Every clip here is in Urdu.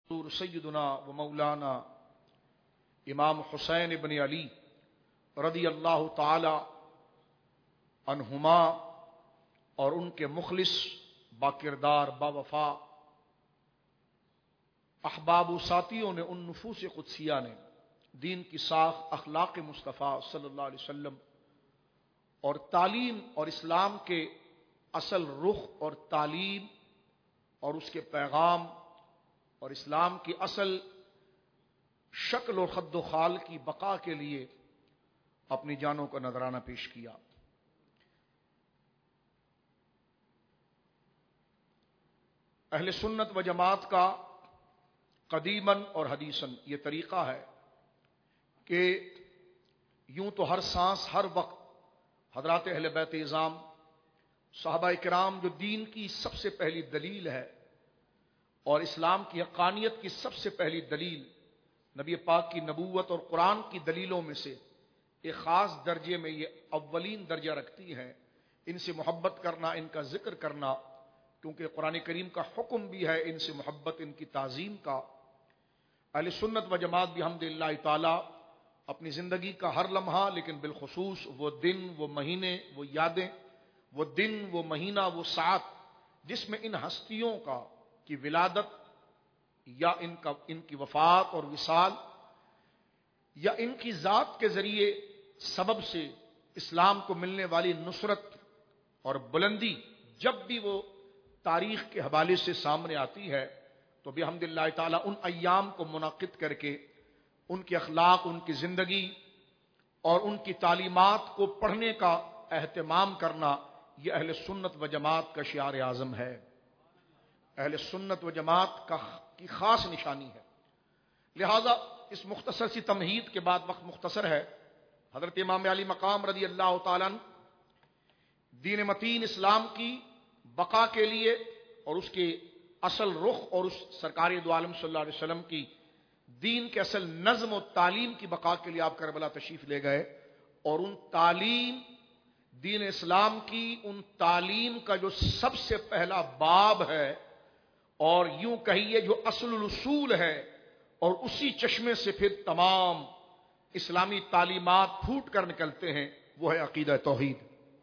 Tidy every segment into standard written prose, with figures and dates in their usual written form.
سیدنا و مولانا امام حسین ابن علی رضی اللہ تعالی عنہما اور ان کے مخلص باکردار باوفا احباب و ساتھیوں نے، ان نفوس قدسیہ نے دین کی ساخت، اخلاق مصطفیٰ صلی اللہ علیہ وسلم اور تعلیم اور اسلام کے اصل رخ اور تعلیم اور اس کے پیغام اور اسلام کی اصل شکل اور خد و خال کی بقا کے لیے اپنی جانوں کا نذرانہ پیش کیا۔ اہل سنت و جماعت کا قدیماً اور حدیثاً یہ طریقہ ہے کہ یوں تو ہر سانس ہر وقت حضرات اہل بیت اعظام صحابہ کرام جو دین کی سب سے پہلی دلیل ہے اور اسلام کی حقانیت کی سب سے پہلی دلیل نبی پاک کی نبوت اور قرآن کی دلیلوں میں سے ایک خاص درجے میں یہ اولین درجہ رکھتی ہیں، ان سے محبت کرنا، ان کا ذکر کرنا، کیونکہ قرآن کریم کا حکم بھی ہے ان سے محبت، ان کی تعظیم کا۔ اہل سنت و جماعت بھی الحمدللہ تعالی اپنی زندگی کا ہر لمحہ، لیکن بالخصوص وہ دن، وہ مہینے، وہ یادیں، وہ دن، وہ مہینہ، وہ ساعت جس میں ان ہستیوں کی ولادت یا ان کی وفات اور وصال یا ان کی ذات کے ذریعے سبب سے اسلام کو ملنے والی نصرت اور بلندی جب بھی وہ تاریخ کے حوالے سے سامنے آتی ہے تو بحمدللہ تعالی ان ایام کو منعقد کر کے ان کے اخلاق، ان کی زندگی اور ان کی تعلیمات کو پڑھنے کا اہتمام کرنا یہ اہل سنت و جماعت کا شعار اعظم ہے، اہل سنت و جماعت کی خاص نشانی ہے۔ لہذا اس مختصر سی تمہید کے بعد، وقت مختصر ہے، حضرت امام علی مقام رضی اللہ تعالیٰ عنہ دین متین اسلام کی بقا کے لیے اور اس کے اصل رخ اور اس سرکار دو عالم صلی اللہ علیہ وسلم کی دین کے اصل نظم و تعلیم کی بقا کے لیے آپ کربلا تشریف لے گئے، اور ان تعلیم دین اسلام کی ان تعلیم کا جو سب سے پہلا باب ہے اور یوں کہیے جو اصل الاصول ہے، اور اسی چشمے سے پھر تمام اسلامی تعلیمات پھوٹ کر نکلتے ہیں، وہ ہے عقیدہ توحید۔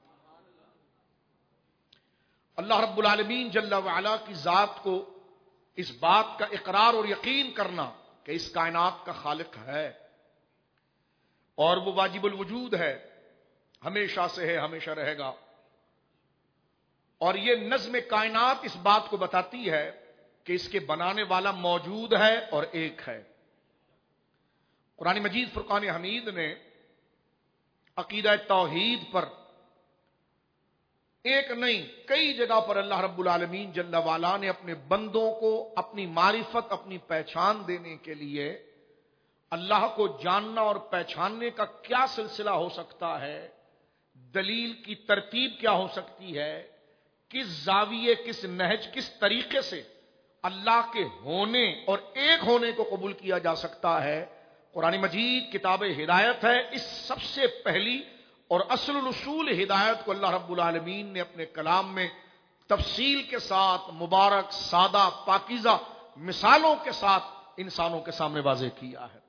اللہ رب العالمین جل وعلا کی ذات کو اس بات کا اقرار اور یقین کرنا کہ اس کائنات کا خالق ہے اور وہ واجب الوجود ہے، ہمیشہ سے ہے، ہمیشہ رہے گا، اور یہ نظم کائنات اس بات کو بتاتی ہے کہ اس کے بنانے والا موجود ہے اور ایک ہے۔ قرآن مجید فرقان حمید نے عقیدہ توحید پر ایک نہیں کئی جگہ پر اللہ رب العالمین جل وعلا نے اپنے بندوں کو اپنی معرفت، اپنی پہچان دینے کے لیے اللہ کو جاننا اور پہچاننے کا کیا سلسلہ ہو سکتا ہے، دلیل کی ترتیب کیا ہو سکتی ہے، کس زاویے، کس نہج، کس طریقے سے اللہ کے ہونے اور ایک ہونے کو قبول کیا جا سکتا ہے۔ قرآن مجید کتاب ہدایت ہے، اس سب سے پہلی اور اصل الاصول ہدایت کو اللہ رب العالمین نے اپنے کلام میں تفصیل کے ساتھ، مبارک، سادہ، پاکیزہ مثالوں کے ساتھ انسانوں کے سامنے واضح کیا ہے۔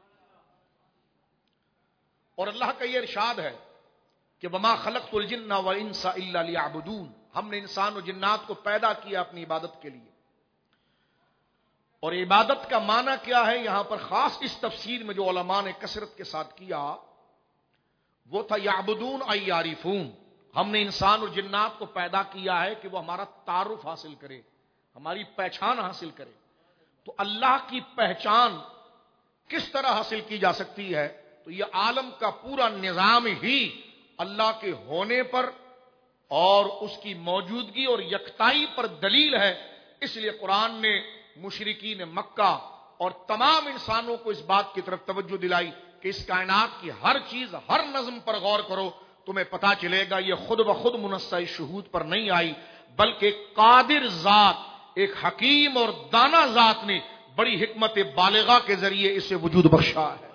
اور اللہ کا یہ ارشاد ہے کہ وَمَا خَلَقْتُ الْجِنَّ وَالْإِنسَ إِلَّا لِيَعْبُدُونَ، ہم نے انسان و جنات کو پیدا کیا اپنی عبادت کے لیے۔ اور عبادت کا معنی کیا ہے، یہاں پر خاص اس تفسیر میں جو علماء نے کثرت کے ساتھ کیا وہ تھا یعبدون ای یعرفون، ہم نے انسان اور جنات کو پیدا کیا ہے کہ وہ ہمارا تعارف حاصل کرے، ہماری پہچان حاصل کرے۔ تو اللہ کی پہچان کس طرح حاصل کی جا سکتی ہے؟ تو یہ عالم کا پورا نظام ہی اللہ کے ہونے پر اور اس کی موجودگی اور یکتائی پر دلیل ہے۔ اس لیے قرآن نے مشرکین مکہ اور تمام انسانوں کو اس بات کی طرف توجہ دلائی کہ اس کائنات کی ہر چیز، ہر نظم پر غور کرو، تمہیں پتا چلے گا یہ خود بخود منصہ شہود پر نہیں آئی، بلکہ ایک قادر ذات، ایک حکیم اور دانا ذات نے بڑی حکمت بالغہ کے ذریعے اسے وجود بخشا ہے۔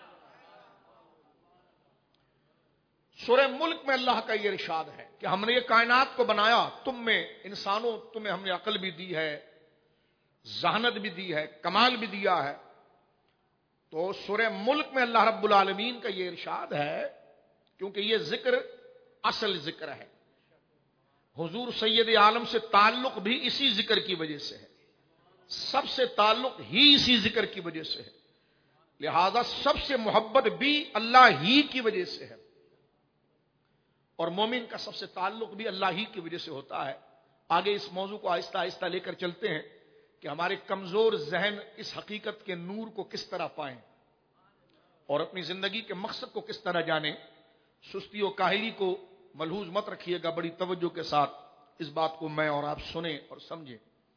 سورہ ملک میں اللہ کا یہ ارشاد ہے کہ ہم نے یہ کائنات کو بنایا، تم میں انسانوں، تمہیں ہم نے عقل بھی دی ہے، ذہانت بھی دی ہے، کمال بھی دیا ہے. تو سورہ ملک میں اللہ رب العالمین کا یہ ارشاد ہے، کیونکہ یہ ذکر اصل ذکر ہے، حضور سید عالم سے تعلق بھی اسی ذکر کی وجہ سے ہے، سب سے تعلق ہی اسی ذکر کی وجہ سے ہے، لہذا سب سے محبت بھی اللہ ہی کی وجہ سے ہے، اور مومن کا سب سے تعلق بھی اللہ ہی کی وجہ سے ہوتا ہے. آگے اس موضوع کو آہستہ آہستہ لے کر چلتے ہیں کہ ہمارے کمزور ذہن اس حقیقت کے نور کو کس طرح پائیں اور اپنی زندگی کے مقصد کو کس طرح جانیں. سستی و کاہلی کو ملحوظ مت رکھیے گا، بڑی توجہ کے ساتھ اس بات کو میں اور آپ سنیں اور سمجھیں.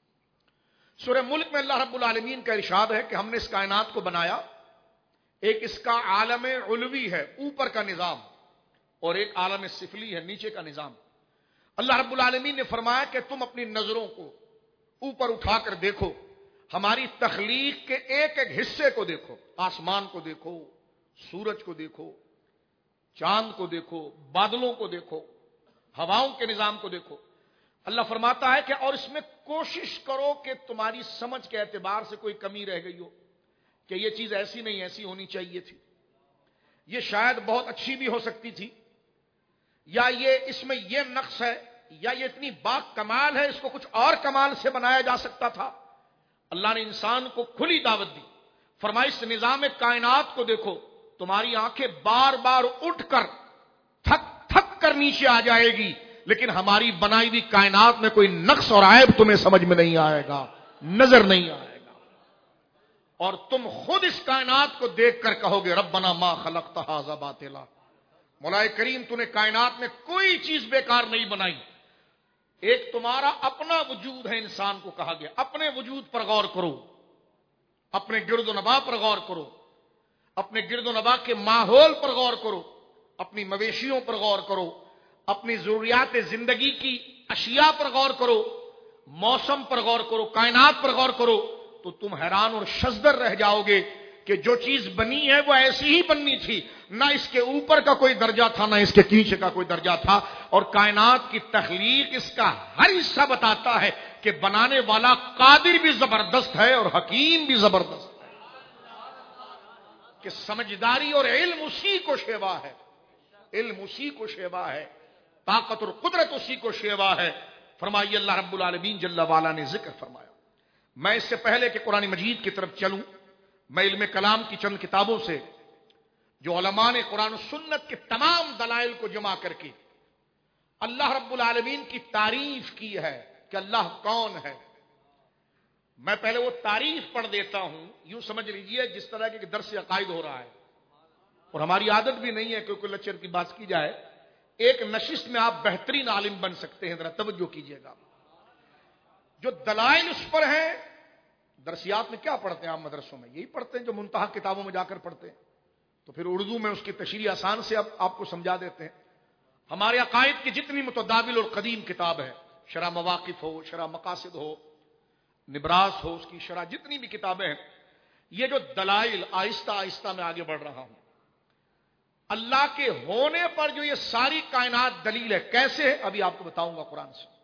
سورہ ملک میں اللہ رب العالمین کا ارشاد ہے کہ ہم نے اس کائنات کو بنایا، ایک اس کا عالم علوی ہے، اوپر کا نظام، اور ایک عالم سفلی ہے، نیچے کا نظام. اللہ رب العالمین نے فرمایا کہ تم اپنی نظروں کو اوپر اٹھا کر دیکھو، ہماری تخلیق کے ایک ایک حصے کو دیکھو، آسمان کو دیکھو، سورج کو دیکھو، چاند کو دیکھو، بادلوں کو دیکھو، ہواؤں کے نظام کو دیکھو. اللہ فرماتا ہے کہ اور اس میں کوشش کرو کہ تمہاری سمجھ کے اعتبار سے کوئی کمی رہ گئی ہو کہ یہ چیز ایسی نہیں ایسی ہونی چاہیے تھی، یہ شاید بہت اچھی بھی ہو سکتی تھی، یا یہ اس میں یہ نقص ہے، یا یہ اتنی با کمال ہے اس کو کچھ اور کمال سے بنایا جا سکتا تھا. اللہ نے انسان کو کھلی دعوت دی، فرمایا اس نظام کائنات کو دیکھو، تمہاری آنکھیں بار بار اٹھ کر تھک تھک کر نیچے آ جائے گی، لیکن ہماری بنائی ہوئی کائنات میں کوئی نقص اور عیب تمہیں سمجھ میں نہیں آئے گا، نظر نہیں آئے گا، اور تم خود اس کائنات کو دیکھ کر کہو گے ربنا ما خلقت ھذا باطلا. مولا کریم تو نے کائنات میں کوئی چیز بیکار نہیں بنائی. ایک تمہارا اپنا وجود ہے، انسان کو کہا گیا اپنے وجود پر غور کرو، اپنے گرد و نواح پر غور کرو، اپنے گرد و نواح کے ماحول پر غور کرو، اپنی مویشیوں پر غور کرو، اپنی ضروریات زندگی کی اشیاء پر غور کرو، موسم پر غور کرو، کائنات پر غور کرو، تو تم حیران اور شزدر رہ جاؤ گے کہ جو چیز بنی ہے وہ ایسی ہی بننی تھی، نہ اس کے اوپر کا کوئی درجہ تھا نہ اس کے نیچے کا کوئی درجہ تھا. اور کائنات کی تخلیق اس کا ہر حصہ بتاتا ہے کہ بنانے والا قادر بھی زبردست ہے اور حکیم بھی زبردست ہے، کہ سمجھداری اور علم اسی کو شیوا ہے، علم اسی کو شیوا ہے، طاقت اور قدرت اسی کو شیوا ہے. فرمائیے اللہ رب العالمین جل وعلا نے ذکر فرمایا. میں اس سے پہلے کہ قرآن مجید کی طرف چلوں، میں علم کلام کی چند کتابوں سے جو علماء نے قرآن و سنت کے تمام دلائل کو جمع کر کے اللہ رب العالمین کی تعریف کی ہے کہ اللہ کون ہے، میں پہلے وہ تعریف پڑھ دیتا ہوں. یوں سمجھ لیجئے جس طرح کہ درس عقائد ہو رہا ہے، اور ہماری عادت بھی نہیں ہے کہ کوئی لیکچر کی بات کی جائے، ایک نشست میں آپ بہترین عالم بن سکتے ہیں. ذرا توجہ کیجئے گا، جو دلائل اس پر ہیں. درسیات میں کیا پڑھتے ہیں آپ مدرسوں میں؟ یہی پڑھتے ہیں جو منتہا کتابوں میں جا کر پڑھتے ہیں، تو پھر اردو میں اس کی تشریح آسان سے اب آپ کو سمجھا دیتے ہیں. ہمارے عقائد کی جتنی متداول اور قدیم کتاب ہے، شرح مواقف ہو، شرح مقاصد ہو، نبراس ہو، اس کی شرح جتنی بھی کتابیں ہیں، یہ جو دلائل آہستہ آہستہ میں آگے بڑھ رہا ہوں، اللہ کے ہونے پر جو یہ ساری کائنات دلیل ہے، کیسے ہے ابھی آپ کو بتاؤں گا قرآن سے.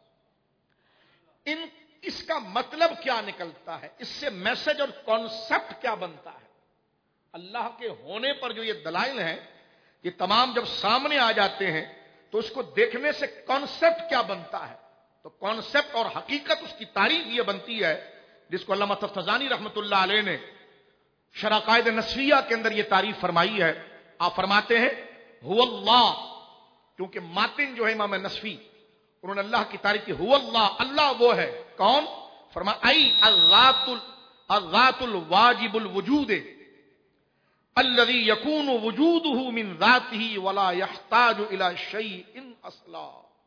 اس کا مطلب کیا نکلتا ہے، اس سے میسج اور کانسیپٹ کیا بنتا ہے. اللہ کے ہونے پر جو یہ دلائل ہیں، یہ تمام جب سامنے آ جاتے ہیں تو اس کو دیکھنے سے کانسیپٹ کیا بنتا ہے. تو کانسیپٹ اور حقیقت اس کی تعریف یہ بنتی ہے جس کو علامہ تفتزانی رحمۃ اللہ علیہ نے شرح قائد نسویہ کے اندر یہ تعریف فرمائی ہے. آپ فرماتے ہیں هو اللہ، کیونکہ ماتن جو ہے امام نسوی انہوں نے اللہ کی تعریف کی، هو اللہ، اللہ وہ ہے کون؟ فرمایا ای الذات الواجب الوجود الذي يكون وجوده من ذاته ولا يحتاج الى شيء اصلا.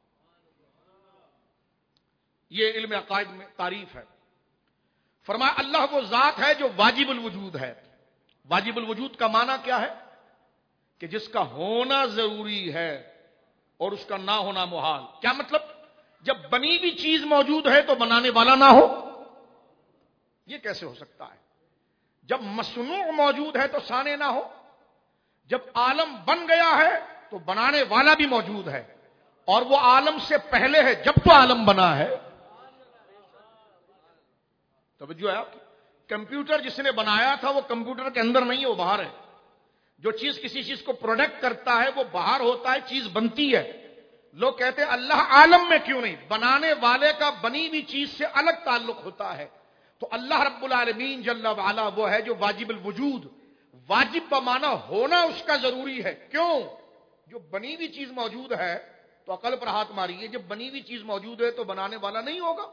یہ علم عقائد میں تعریف ہے. فرمایا اللہ وہ ذات ہے جو واجب الوجود ہے. واجب الوجود کا معنی کیا ہے؟ کہ جس کا ہونا ضروری ہے اور اس کا نہ ہونا محال. کیا مطلب؟ جب بنی بھی چیز موجود ہے تو بنانے والا نہ ہو، یہ کیسے ہو سکتا ہے؟ جب مصنوع موجود ہے تو صانع نہ ہو، جب عالم بن گیا ہے تو بنانے والا بھی موجود ہے، اور وہ عالم سے پہلے ہے جب تو عالم بنا ہے. توجہ ہے آپ کی؟ کمپیوٹر جس نے بنایا تھا وہ کمپیوٹر کے اندر نہیں ہے، وہ باہر ہے. جو چیز کسی چیز کو پروڈکٹ کرتا ہے وہ باہر ہوتا ہے، چیز بنتی ہے. لوگ کہتے ہیں اللہ عالم میں کیوں نہیں؟ بنانے والے کا بنی ہوئی چیز سے الگ تعلق ہوتا ہے. تو اللہ رب العالمین جل وعلا وہ ہے جو واجب الوجود، واجب بمانا ہونا اس کا ضروری ہے. کیوں؟ جو بنی ہوئی چیز موجود ہے، تو عقل پر ہاتھ ماریے، جب بنی ہوئی چیز موجود ہے تو بنانے والا نہیں ہوگا.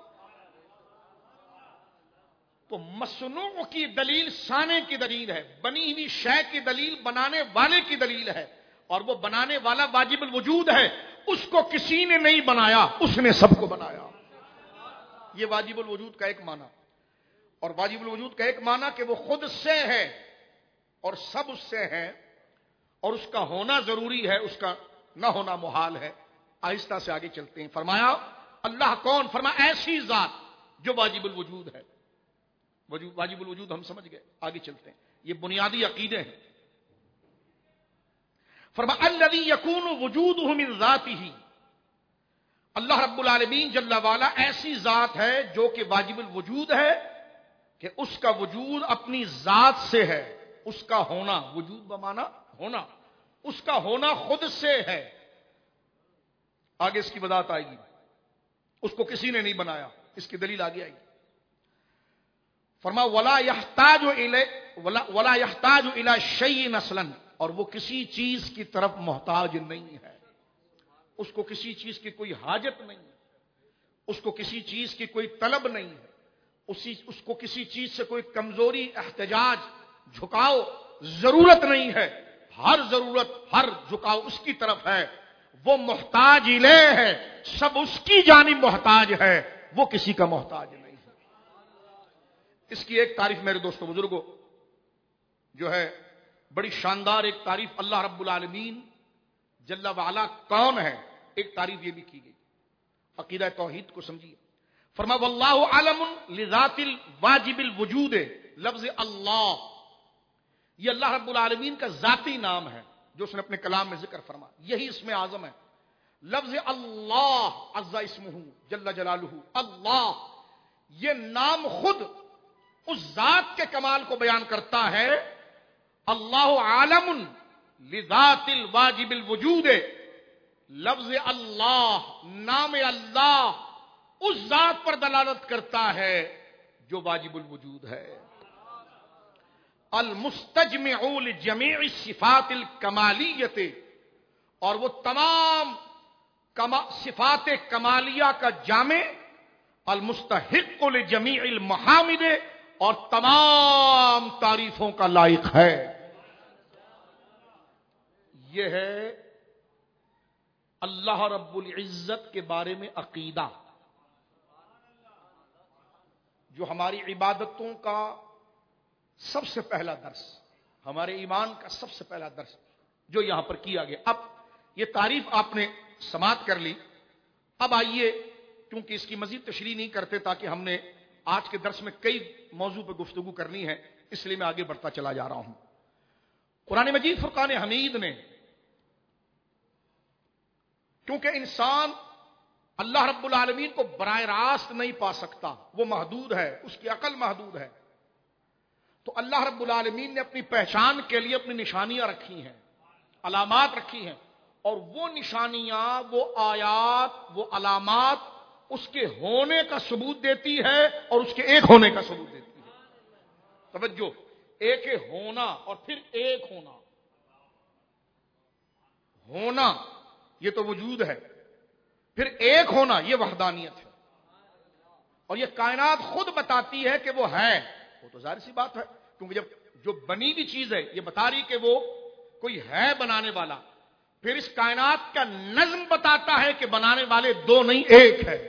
تو مصنوع کی دلیل صانع کی دلیل ہے، بنی ہوئی شے کی دلیل بنانے والے کی دلیل ہے، اور وہ بنانے والا واجب الوجود ہے. اس کو کسی نے نہیں بنایا، اس نے سب کو بنایا. یہ واجب الوجود کا ایک معنی. اور واجب الوجود کا ایک معنی کہ وہ خود سے ہے اور سب اس سے ہیں، اور اس کا ہونا ضروری ہے، اس کا نہ ہونا محال ہے. آہستہ سے آگے چلتے ہیں. فرمایا اللہ کون؟ فرمایا ایسی ذات جو واجب الوجود ہے. واجب الوجود ہم سمجھ گئے، آگے چلتے ہیں. یہ بنیادی عقیدے ہیں. فرمایا الذی یکون وجودہ من ذاتہ، اللہ رب العالمین جل وعلا ایسی ذات ہے جو کہ واجب الوجود ہے، کہ اس کا وجود اپنی ذات سے ہے. اس کا ہونا، وجود بمانا ہونا، اس کا ہونا خود سے ہے. آگے اس کی وضاحت آئے گی. اس کو کسی نے نہیں بنایا، اس کی دلیل آگے آئے گی. فرمایا ولا يحتاج الى شيء اصلا، اور وہ کسی چیز کی طرف محتاج نہیں ہے. اس کو کسی چیز کی کوئی حاجت نہیں ہے، اس کو کسی چیز کی کوئی طلب نہیں ہے، اس کو کسی چیز سے کوئی کمزوری، احتجاج، جھکاؤ، ضرورت نہیں ہے. ہر ضرورت، ہر جھکاؤ اس کی طرف ہے. وہ محتاج الیہ ہے، سب اس کی جانب محتاج ہے، وہ کسی کا محتاج نہیں ہے. اس کی ایک تعریف میرے دوستوں بزرگوں جو ہے بڑی شاندار ایک تعریف، اللہ رب العالمین جل وعلا کون ہے، ایک تعریف یہ بھی کی گئی. عقیدہ توحید کو سمجھیے. فرمایا واللہ عالم لذات الواجب الوجود. لفظ اللہ یہ اللہ رب العالمین کا ذاتی نام ہے جو اس نے اپنے کلام میں ذکر فرمایا. یہی اسم اعظم ہے. لفظ اللہ عز اسمہ جل جلالہ، اللہ یہ نام خود اس ذات کے کمال کو بیان کرتا ہے. اللہ عالم لذات الواجب الوجود. لفظ اللہ، نام اللہ اس ذات پر دلالت کرتا ہے جو واجب الوجود ہے. المستجمع لجمیع الصفات الکمالیت، اور وہ تمام صفات کمالیہ کا جامع. المستحق لجمیع المحامد، اور تمام تعریفوں کا لائق ہے. یہ ہے اللہ رب العزت کے بارے میں عقیدہ، جو ہماری عبادتوں کا سب سے پہلا درس، ہمارے ایمان کا سب سے پہلا درس جو یہاں پر کیا گیا. اب یہ تعریف آپ نے سماعت کر لی. اب آئیے، کیونکہ اس کی مزید تشریح نہیں کرتے تاکہ ہم نے آج کے درس میں کئی موضوع پہ گفتگو کرنی ہے، اس لیے میں آگے بڑھتا چلا جا رہا ہوں. قرآن مجید فرقان حمید نے، کیونکہ انسان اللہ رب العالمین کو براہ راست نہیں پا سکتا، وہ محدود ہے، اس کی عقل محدود ہے، تو اللہ رب العالمین نے اپنی پہچان کے لیے اپنی نشانیاں رکھی ہیں، علامات رکھی ہیں. اور وہ نشانیاں، وہ آیات، وہ علامات اس کے ہونے کا ثبوت دیتی ہے اور اس کے ایک ہونے کا ثبوت دیتی ہے. توجہ، ایک ہونا اور پھر ایک ہونا. ہونا یہ تو وجود ہے، پھر ایک ہونا یہ وحدانیت ہے. اور یہ کائنات خود بتاتی ہے کہ وہ ہے. وہ تو ظاہر سی بات ہے، کیونکہ جب جو بنی ہوئی چیز ہے یہ بتا رہی کہ وہ کوئی ہے بنانے والا. پھر اس کائنات کا نظم بتاتا ہے کہ بنانے والے دو نہیں ایک ہے.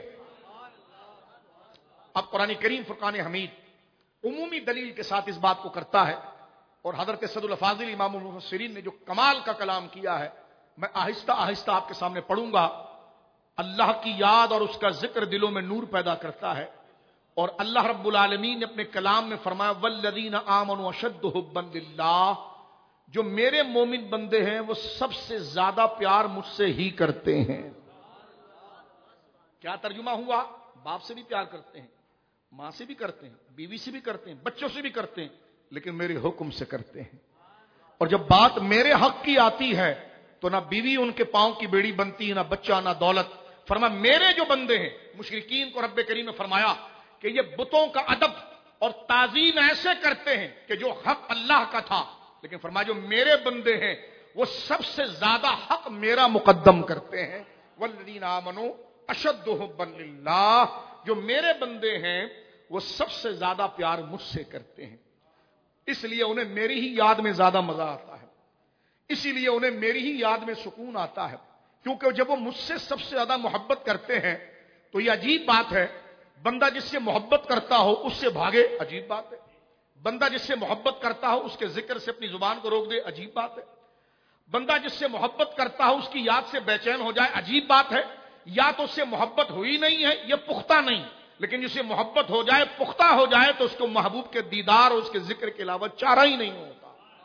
اب قرآن کریم فرقان حمید عمومی دلیل کے ساتھ اس بات کو کرتا ہے، اور حضرت سید الافاضل امام المفسرین نے جو کمال کا کلام کیا ہے، میں آہستہ آہستہ آپ کے سامنے پڑھوں گا. اللہ کی یاد اور اس کا ذکر دلوں میں نور پیدا کرتا ہے. اور اللہ رب العالمین نے اپنے کلام میں فرمایا والذین آمنوا اشد حبا للہ، جو میرے مومن بندے ہیں وہ سب سے زیادہ پیار مجھ سے ہی کرتے ہیں. کیا ترجمہ ہوا؟ باپ سے بھی پیار کرتے ہیں، ماں سے بھی کرتے ہیں, بیوی سے بھی کرتے ہیں, بچوں سے بھی کرتے ہیں, لیکن میرے حکم سے کرتے ہیں. اور جب بات میرے حق کی آتی ہے تو نہ بیوی ان کے پاؤں کی بیڑی بنتی ہے, نہ بچہ, نہ دولت. فرمایا میرے جو بندے ہیں, مشرکین کو رب کریم نے فرمایا کہ یہ بتوں کا ادب اور تعظیم ایسے کرتے ہیں کہ جو حق اللہ کا تھا, لیکن فرمایا جو میرے بندے ہیں وہ سب سے زیادہ حق میرا مقدم کرتے ہیں. والذین آمنوا اشد حبا للہ, جو میرے بندے ہیں وہ سب سے زیادہ پیار مجھ سے کرتے ہیں, اس لیے انہیں میری ہی یاد میں زیادہ مزہ آتا ہے, اسی لیے انہیں میری ہی یاد میں سکون آتا ہے, کیونکہ جب وہ مجھ سے سب سے زیادہ محبت کرتے ہیں تو یہ عجیب بات ہے, بندہ جس سے محبت کرتا ہو اس سے بھاگے, عجیب بات ہے. بندہ جس سے محبت کرتا ہو اس کے ذکر سے اپنی زبان کو روک دے, عجیب بات ہے. بندہ جس سے محبت کرتا ہو اس کی یاد سے بے چین ہو جائے, عجیب بات ہے. یا تو اس سے محبت ہوئی نہیں ہے یا پختہ نہیں, لیکن جس سے محبت ہو جائے, پختہ ہو جائے, تو اس کو محبوب کے دیدار اور اس کے ذکر کے علاوہ چارہ ہی نہیں ہوتا.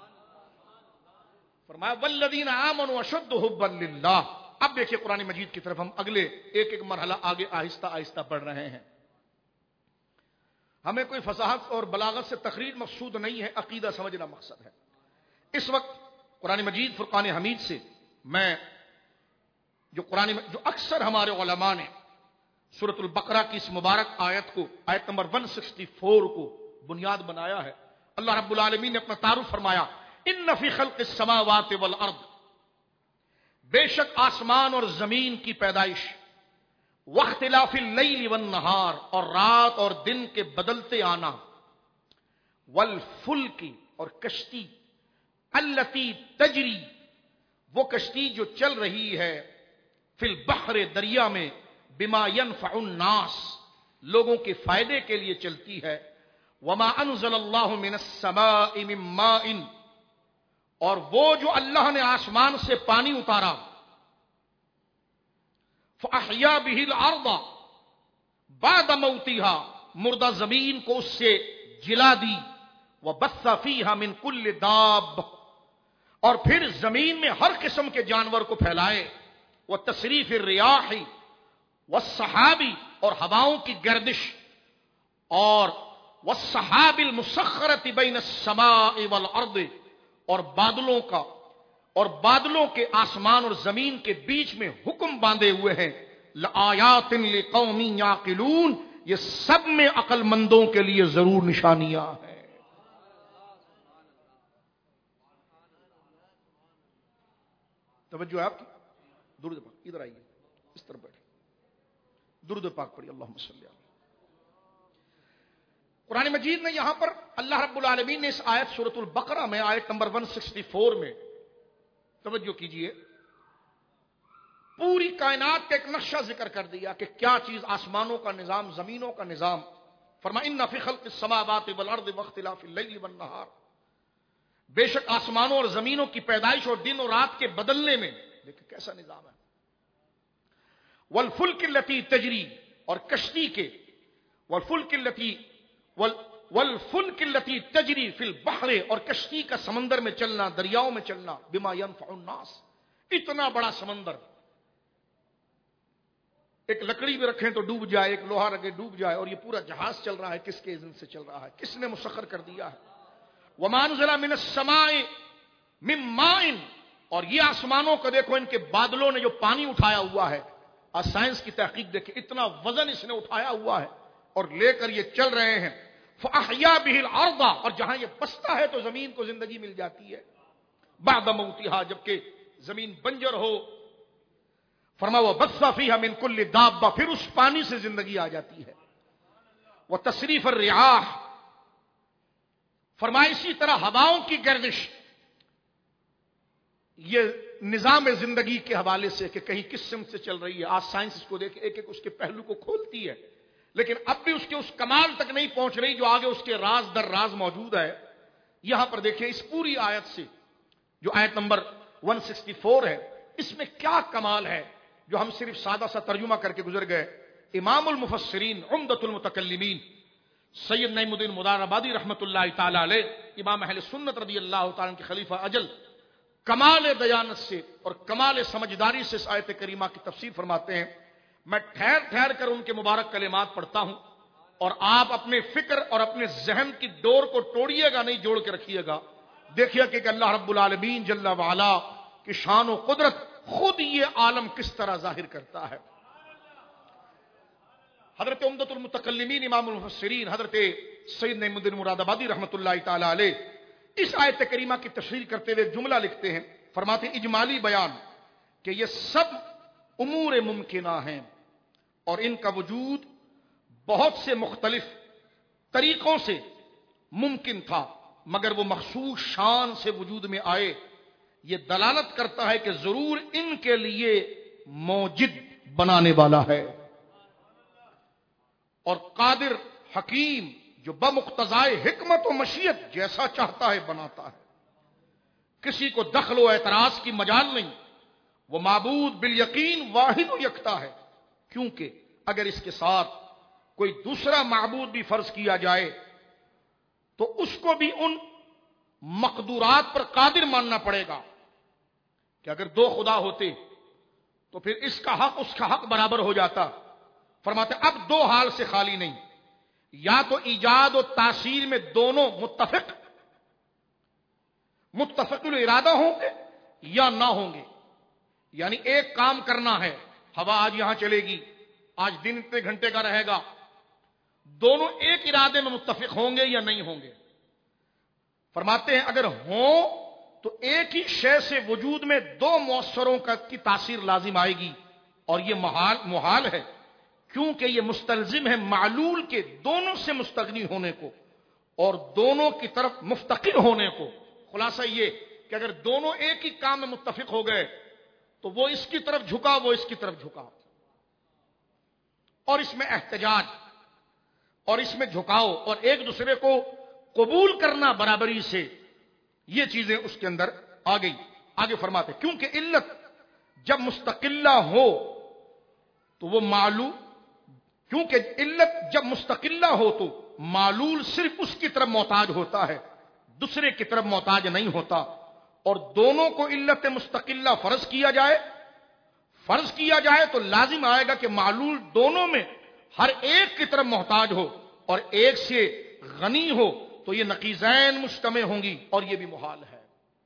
فرمایا والذین آمنوا اشد حبا للہ. اب دیکھیے قرآن مجید کی طرف ہم اگلے ایک ایک مرحلہ آگے آہستہ آہستہ بڑھ رہے ہیں. ہمیں کوئی فصاحت اور بلاغت سے تقریر مقصود نہیں ہے, عقیدہ سمجھنا مقصد ہے. اس وقت قرآن مجید فرقان حمید سے میں جو اکثر ہمارے علماء نے سورۃ البقرہ کی اس مبارک آیت کو, آیت نمبر 164 کو بنیاد بنایا ہے. اللہ رب العالمین نے اپنا تعارف فرمایا, ان فی خلق السماوات والارض, بے شک آسمان اور زمین کی پیدائش, واختلاف اللیل والنہار, اور رات اور دن کے بدلتے آنا, والفلک, اور کشتی, التی تجری, وہ کشتی جو چل رہی ہے, فی البحر, دریا میں, بما ينفع الناس, لوگوں کے فائدے کے لیے چلتی ہے, وما انزل اللہ من السماء من ماء, اور وہ جو اللہ نے آسمان سے پانی اتارا, فاحیا به الارض بعد موتها, مردہ زمین کو اس سے جلا دی, وبث فیہا من کل داب, اور پھر زمین میں ہر قسم کے جانور کو پھیلائے, وتصریف الریاح والسحاب, اور ہواؤں کی گردش, اور والسحاب المسخرۃ بین السماء والارض, اور بادلوں کا, اور بادلوں کے آسمان اور زمین کے بیچ میں حکم باندھے ہوئے ہیں, لآیات لقوم یعقلون, یہ سب میں عقل مندوں کے لیے ضرور نشانیاں ہیں. توجہ ہے آپ کی؟ درود پاک, ادھر آئیے, اس طرف بیٹھے, درود پاک پڑھیے, اللہم صلی اللہ. قرآن مجید میں یہاں پر اللہ رب العالمین نے اس آیت سورۃ البقرہ میں آیت نمبر 164 میں, توجہ کیجئے, پوری کائنات کا ایک نقشہ ذکر کر دیا کہ کیا چیز آسمانوں کا نظام, زمینوں کا نظام. فرمایا ان فی خلق السماوات والارض واختلاف اللیل والنہار, بے شک آسمانوں اور زمینوں کی پیدائش اور دن اور رات کے بدلنے میں, دیکھیں کیسا نظام ہے. والفلک التی تجری, اور کشتی کے, والفلک التی تجری فی البحر, اور کشتی کا سمندر میں چلنا, دریاؤں میں چلنا, بما ينفع الناس, اتنا بڑا سمندر, ایک لکڑی بھی رکھیں تو ڈوب جائے, ایک لوہا رکھے ڈوب جائے, اور یہ پورا جہاز چل رہا ہے, کس کے اذن سے چل رہا ہے, کس نے مسخر کر دیا ہے. وما انزل من السماء من ماء, اور یہ آسمانوں کو دیکھو, ان کے بادلوں نے جو پانی اٹھایا ہوا ہے, آج سائنس کی تحقیق دیکھیں, اتنا وزن اس نے اٹھایا ہوا ہے اور لے کر یہ چل رہے ہیں. فاحیا به الارض, اور جہاں یہ بستا ہے تو زمین کو زندگی مل جاتی ہے, بعد موتها, جبکہ زمین بنجر ہو. فرمایا وبث فیہا من کل دابہ, پھر اس پانی سے زندگی آ جاتی ہے. وتصریف الریاح, فرمایا اسی طرح ہواؤں کی گردش, یہ نظام زندگی کے حوالے سے کہ کہیں کس سمت سے چل رہی ہے. آج سائنس اس کو دیکھ ایک ایک اس کے پہلو کو کھولتی ہے, لیکن اب بھی اس کے اس کمال تک نہیں پہنچ رہی جو آگے اس کے راز در راز موجود ہے. یہاں پر دیکھیں اس پوری آیت سے, جو آیت نمبر 164 ہے, اس میں کیا کمال ہے جو ہم صرف سادہ سا ترجمہ کر کے گزر گئے. امام المفسرین, عمدۃ المتکلمین, سید نعیم الدین مدار آبادی رحمۃ اللہ تعالی علیہ, امام اہل سنت رضی اللہ تعالیٰ کے خلیفہ اجل, کمال دیانت سے اور کمال سمجھداری سے اس آیت کریمہ کی تفسیر فرماتے ہیں. میں ٹھہر ٹھہر کر ان کے مبارک کلمات پڑھتا ہوں اور آپ اپنے فکر اور اپنے ذہن کی ڈور کو توڑیے گا نہیں، جوڑ کے رکھیے گا. دیکھیے کہ اللہ رب العالمین جل وعلا کی شان و قدرت خود یہ عالم کس طرح ظاہر کرتا ہے. حضرت عمدۃ المتکلمین امام المفسرین حضرت سید نعیم الدین مراد آبادی رحمۃ اللہ تعالی علیہ اس آیت کریمہ کی تفسیر کرتے ہوئے جملہ لکھتے ہیں، فرماتے ہیں اجمالی بیان کہ یہ سب امور ممکنہ ہیں اور ان کا وجود بہت سے مختلف طریقوں سے ممکن تھا، مگر وہ مخصوص شان سے وجود میں آئے. یہ دلالت کرتا ہے کہ ضرور ان کے لیے موجد بنانے والا ہے، اور قادر حکیم جو بمقتضائے حکمت و مشیت جیسا چاہتا ہے بناتا ہے. کسی کو دخل و اعتراض کی مجال نہیں. وہ معبود بالیقین واحد و یکتا ہے، کیونکہ اگر اس کے ساتھ کوئی دوسرا معبود بھی فرض کیا جائے تو اس کو بھی ان مقدورات پر قادر ماننا پڑے گا کہ اگر دو خدا ہوتے تو پھر اس کا حق اس کا حق برابر ہو جاتا. فرماتے اب دو حال سے خالی نہیں، یا تو ایجاد و تاثیر میں دونوں متفق الارادہ ہوں گے یا نہ ہوں گے. یعنی ایک کام کرنا ہے، ہوا آج یہاں چلے گی، آج دن اتنے گھنٹے کا رہے گا، دونوں ایک ارادے میں متفق ہوں گے یا نہیں ہوں گے. فرماتے ہیں اگر ہوں تو ایک ہی شے سے وجود میں دو مؤثروں کی تاثیر لازم آئے گی، اور یہ محال ہے، کیونکہ یہ مستلزم ہے معلول کے دونوں سے مستغنی ہونے کو اور دونوں کی طرف مفتقر ہونے کو. خلاصہ یہ کہ اگر دونوں ایک ہی کام میں متفق ہو گئے تو وہ اس کی طرف جھکا، وہ اس کی طرف جھکا، اور اس میں احتجاج اور اس میں جھکاؤ اور ایک دوسرے کو قبول کرنا برابری سے، یہ چیزیں اس کے اندر آ گئی. آگے فرماتے کیونکہ علت جب مستقلہ ہو تو وہ معلوم، کیونکہ علت جب مستقلہ ہو تو معلول صرف اس کی طرف محتاج ہوتا ہے، دوسرے کی طرف محتاج نہیں ہوتا. اور دونوں کو علت مستقلہ فرض کیا جائے تو لازم آئے گا کہ معلول دونوں میں ہر ایک کی طرف محتاج ہو اور ایک سے غنی ہو، تو یہ نقیضین مجتمع ہوں گی، اور یہ بھی محال ہے.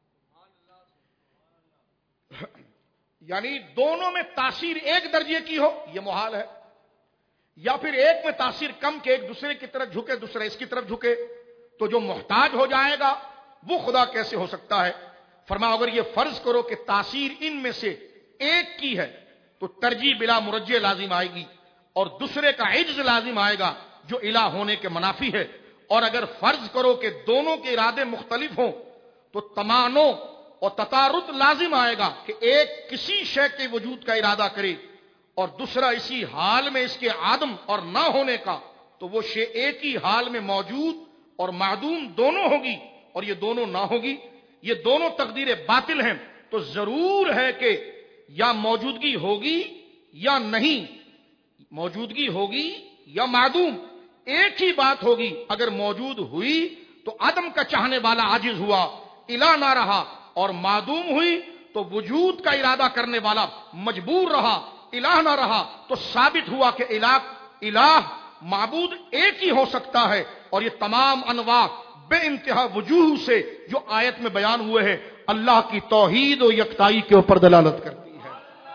یعنی دونوں میں تاثیر ایک درجے کی ہو، یہ محال ہے، یا پھر ایک میں تاثیر کم کہ ایک دوسرے کی طرف جھکے، دوسرا اس کی طرف جھکے، تو جو محتاج ہو جائے گا وہ خدا کیسے ہو سکتا ہے. فرمایا اگر یہ فرض کرو کہ تاثیر ان میں سے ایک کی ہے تو ترجیح بلا مرجح لازم آئے گی، اور دوسرے کا عجز لازم آئے گا جو الہ ہونے کے منافی ہے. اور اگر فرض کرو کہ دونوں کے ارادے مختلف ہوں تو تمانع اور تطارد لازم آئے گا کہ ایک کسی شے کے وجود کا ارادہ کرے اور دوسرا اسی حال میں اس کے عدم اور نہ ہونے کا، تو وہ شے ایک ہی حال میں موجود اور معدوم دونوں ہوگی، اور یہ دونوں نہ ہوگی. یہ دونوں تقدیر باطل ہیں، تو ضرور ہے کہ یا موجودگی ہوگی یا نہیں، موجودگی ہوگی یا معدوم، ایک ہی بات ہوگی. اگر موجود ہوئی تو عدم کا چاہنے والا عاجز ہوا، الہ نہ رہا، اور معدوم ہوئی تو وجود کا ارادہ کرنے والا مجبور رہا، الہ نہ رہا، تو ثابت ہوا کہ الہ معبود ایک ہی ہو سکتا ہے. اور یہ تمام انواع بے انتہا وجوہ سے جو آیت میں بیان ہوئے ہیں اللہ کی توحید و یکتائی کے اوپر دلالت کرتی ہے.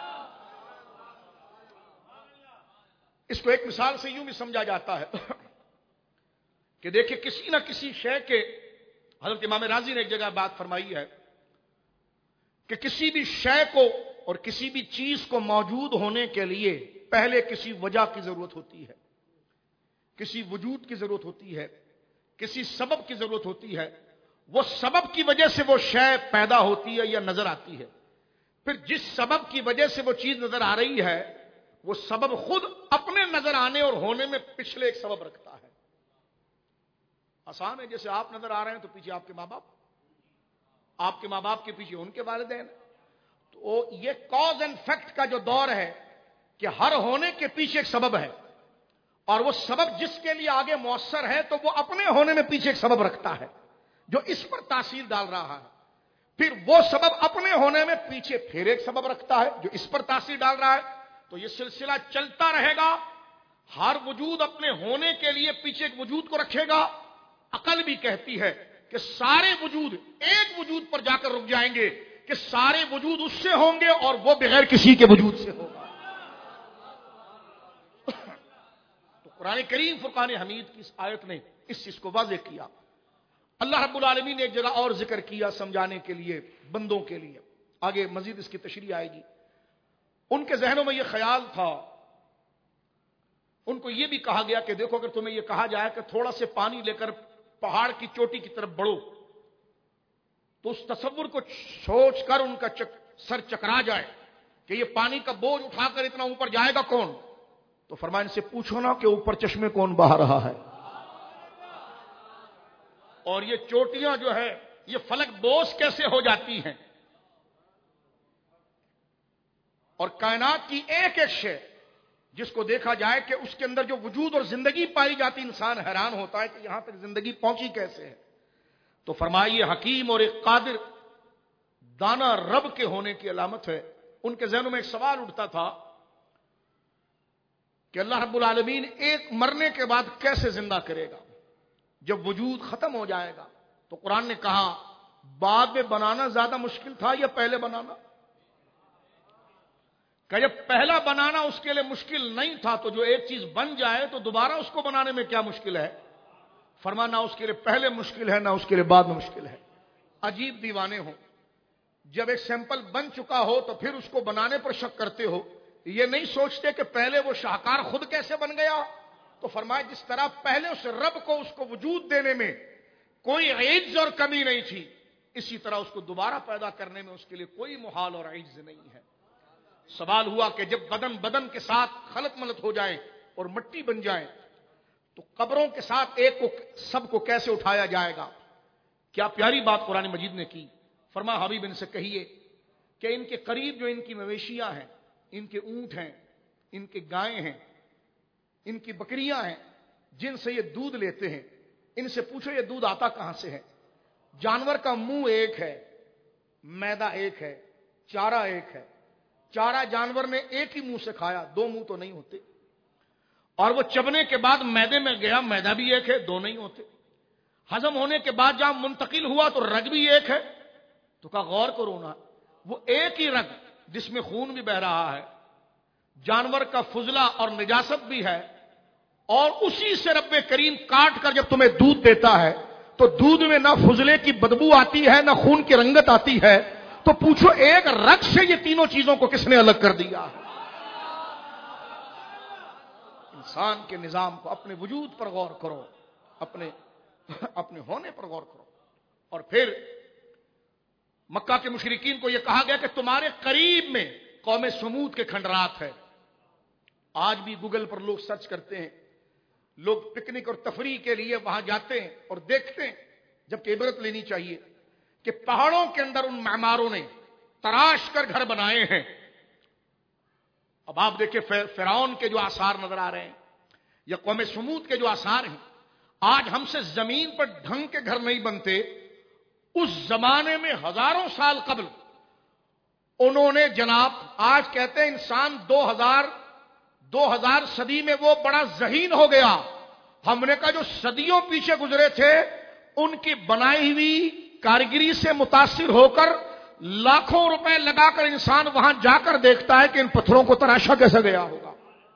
اس کو ایک مثال سے یوں بھی سمجھا جاتا ہے کہ دیکھیں کسی نہ کسی شے کے، حضرت امام راضی نے ایک جگہ بات فرمائی ہے کہ کسی بھی شے کو اور کسی بھی چیز کو موجود ہونے کے لیے پہلے کسی وجہ کی ضرورت ہوتی ہے، کسی وجود کی ضرورت ہوتی ہے، کسی سبب کی ضرورت ہوتی ہے. وہ سبب کی وجہ سے وہ شے پیدا ہوتی ہے یا نظر آتی ہے. پھر جس سبب کی وجہ سے وہ چیز نظر آ رہی ہے وہ سبب خود اپنے نظر آنے اور ہونے میں پچھلے ایک سبب رکھتا ہے. آسان ہے، جیسے آپ نظر آ رہے ہیں تو پیچھے آپ کے ماں باپ، آپ کے ماں باپ کے پیچھے ان کے والدین. تو یہ کاز اینڈ فیکٹ کا جو دور ہے کہ ہر ہونے کے پیچھے ایک سبب ہے، اور وہ سبب جس کے لیے آگے مؤثر ہے تو وہ اپنے ہونے میں پیچھے ایک سبب رکھتا ہے جو اس پر تاثیر ڈال رہا ہے. پھر وہ سبب اپنے ہونے میں پیچھے پھر ایک سبب رکھتا ہے جو اس پر تاثیر ڈال رہا ہے. تو یہ سلسلہ چلتا رہے گا ہر وجود اپنے ہونے کے لیے پیچھے ایک وجود کو رکھے گا. عقل بھی کہتی ہے کہ سارے وجود ایک وجود پر جا کر رک جائیں گے کہ سارے وجود اس سے ہوں گے اور وہ بغیر کسی کے وجود سے ہوگا. تو قرآن کریم فرقان حمید کی اس آیت نے اس چیز کو واضح کیا. اللہ رب العالمین نے ایک جگہ اور ذکر کیا سمجھانے کے لیے بندوں کے لیے. آگے مزید اس کی تشریح آئے گی. ان کے ذہنوں میں یہ خیال تھا, ان کو یہ بھی کہا گیا کہ دیکھو اگر تمہیں یہ کہا جائے کہ تھوڑا سے پانی لے کر پہاڑ کی چوٹی کی طرف بڑھو, تو اس تصور کو سوچ کر ان کا سر چکرا جائے کہ یہ پانی کا بوجھ اٹھا کر اتنا اوپر جائے گا کون. تو فرمایا ان سے پوچھو نا کہ اوپر چشمے کون بہا رہا ہے, اور یہ چوٹیاں جو ہے یہ فلک بوس کیسے ہو جاتی ہیں, اور کائنات کی ایک ایک شے جس کو دیکھا جائے کہ اس کے اندر جو وجود اور زندگی پائی جاتی, انسان حیران ہوتا ہے کہ یہاں تک زندگی پہنچی کیسے ہے. تو فرمائیے حکیم اور ایک قادر دانا رب کے ہونے کی علامت ہے. ان کے ذہنوں میں ایک سوال اٹھتا تھا کہ اللہ رب العالمین ایک مرنے کے بعد کیسے زندہ کرے گا جب وجود ختم ہو جائے گا. تو قرآن نے کہا بعد میں بنانا زیادہ مشکل تھا یا پہلے بنانا؟ کہ جب پہلا بنانا اس کے لیے مشکل نہیں تھا تو جو ایک چیز بن جائے تو دوبارہ اس کو بنانے میں کیا مشکل ہے. فرمانا نہ اس کے لیے پہلے مشکل ہے نہ اس کے لیے بعد میں مشکل ہے. عجیب دیوانے ہو, جب ایک سیمپل بن چکا ہو تو پھر اس کو بنانے پر شک کرتے ہو, یہ نہیں سوچتے کہ پہلے وہ شاہکار خود کیسے بن گیا. تو فرمایا جس طرح پہلے اس رب کو اس کو وجود دینے میں کوئی عجز اور کمی نہیں تھی, اسی طرح اس کو دوبارہ پیدا کرنے میں اس کے لیے کوئی محال اور عجز نہیں ہے. سوال ہوا کہ جب بدن کے ساتھ خلط ملط ہو جائیں اور مٹی بن جائیں تو قبروں کے ساتھ ایک کو سب کو کیسے اٹھایا جائے گا. کیا پیاری بات قرآن مجید نے کی. فرمایا حبیب ان سے کہیے کہ ان کے قریب جو ان کی مویشیاں ہیں, ان کے اونٹ ہیں, ان کے گائیں ہیں, ان کی بکریاں ہیں جن سے یہ دودھ لیتے ہیں, ان سے پوچھو یہ دودھ آتا کہاں سے ہے. جانور کا منہ ایک ہے, میدا ایک ہے, چارہ ایک ہے. چارہ جانور نے ایک ہی منہ سے کھایا, دو منہ تو نہیں ہوتے. اور وہ چبنے کے بعد میدے میں گیا, میدا بھی ایک ہے, دو نہیں ہوتے. ہضم ہونے کے بعد جہاں منتقل ہوا تو رگ بھی ایک ہے. تو کہا غور کرو نا, وہ ایک ہی رگ جس میں خون بھی بہ رہا ہے, جانور کا فضلہ اور نجاست بھی ہے, اور اسی سے رب کریم کاٹ کر جب تمہیں دودھ دیتا ہے تو دودھ میں نہ فضلے کی بدبو آتی ہے نہ خون کی رنگت آتی ہے. تو پوچھو ایک رگ سے یہ تینوں چیزوں کو کس نے الگ کر دیا ہے. انسان کے نظام کو, اپنے وجود پر غور کرو, اپنے ہونے پر غور کرو. اور پھر مکہ کے مشرکین کو یہ کہا گیا کہ تمہارے قریب میں قوم سمود کے کھنڈرات ہے. آج بھی گوگل پر لوگ سرچ کرتے ہیں, لوگ پکنک اور تفریح کے لیے وہاں جاتے ہیں اور دیکھتے ہیں, جبکہ عبرت لینی چاہیے کہ پہاڑوں کے اندر ان معماروں نے تراش کر گھر بنائے ہیں. اب آپ دیکھیں فرعون کے جو آثار نظر آ رہے ہیں یا قوم سمود کے جو آثار ہیں, آج ہم سے زمین پر ڈھنگ کے گھر نہیں بنتے. اس زمانے میں ہزاروں سال قبل انہوں نے جناب, آج کہتے ہیں انسان 2000 صدی میں وہ بڑا ذہین ہو گیا. ہم نے کہا جو صدیوں پیچھے گزرے تھے ان کی بنائی ہوئی کاریگری سے متاثر ہو کر لاکھوں روپے لگا کر انسان وہاں جا کر دیکھتا ہے کہ ان پتھروں کو تراشا کیسے گیا ہوگا,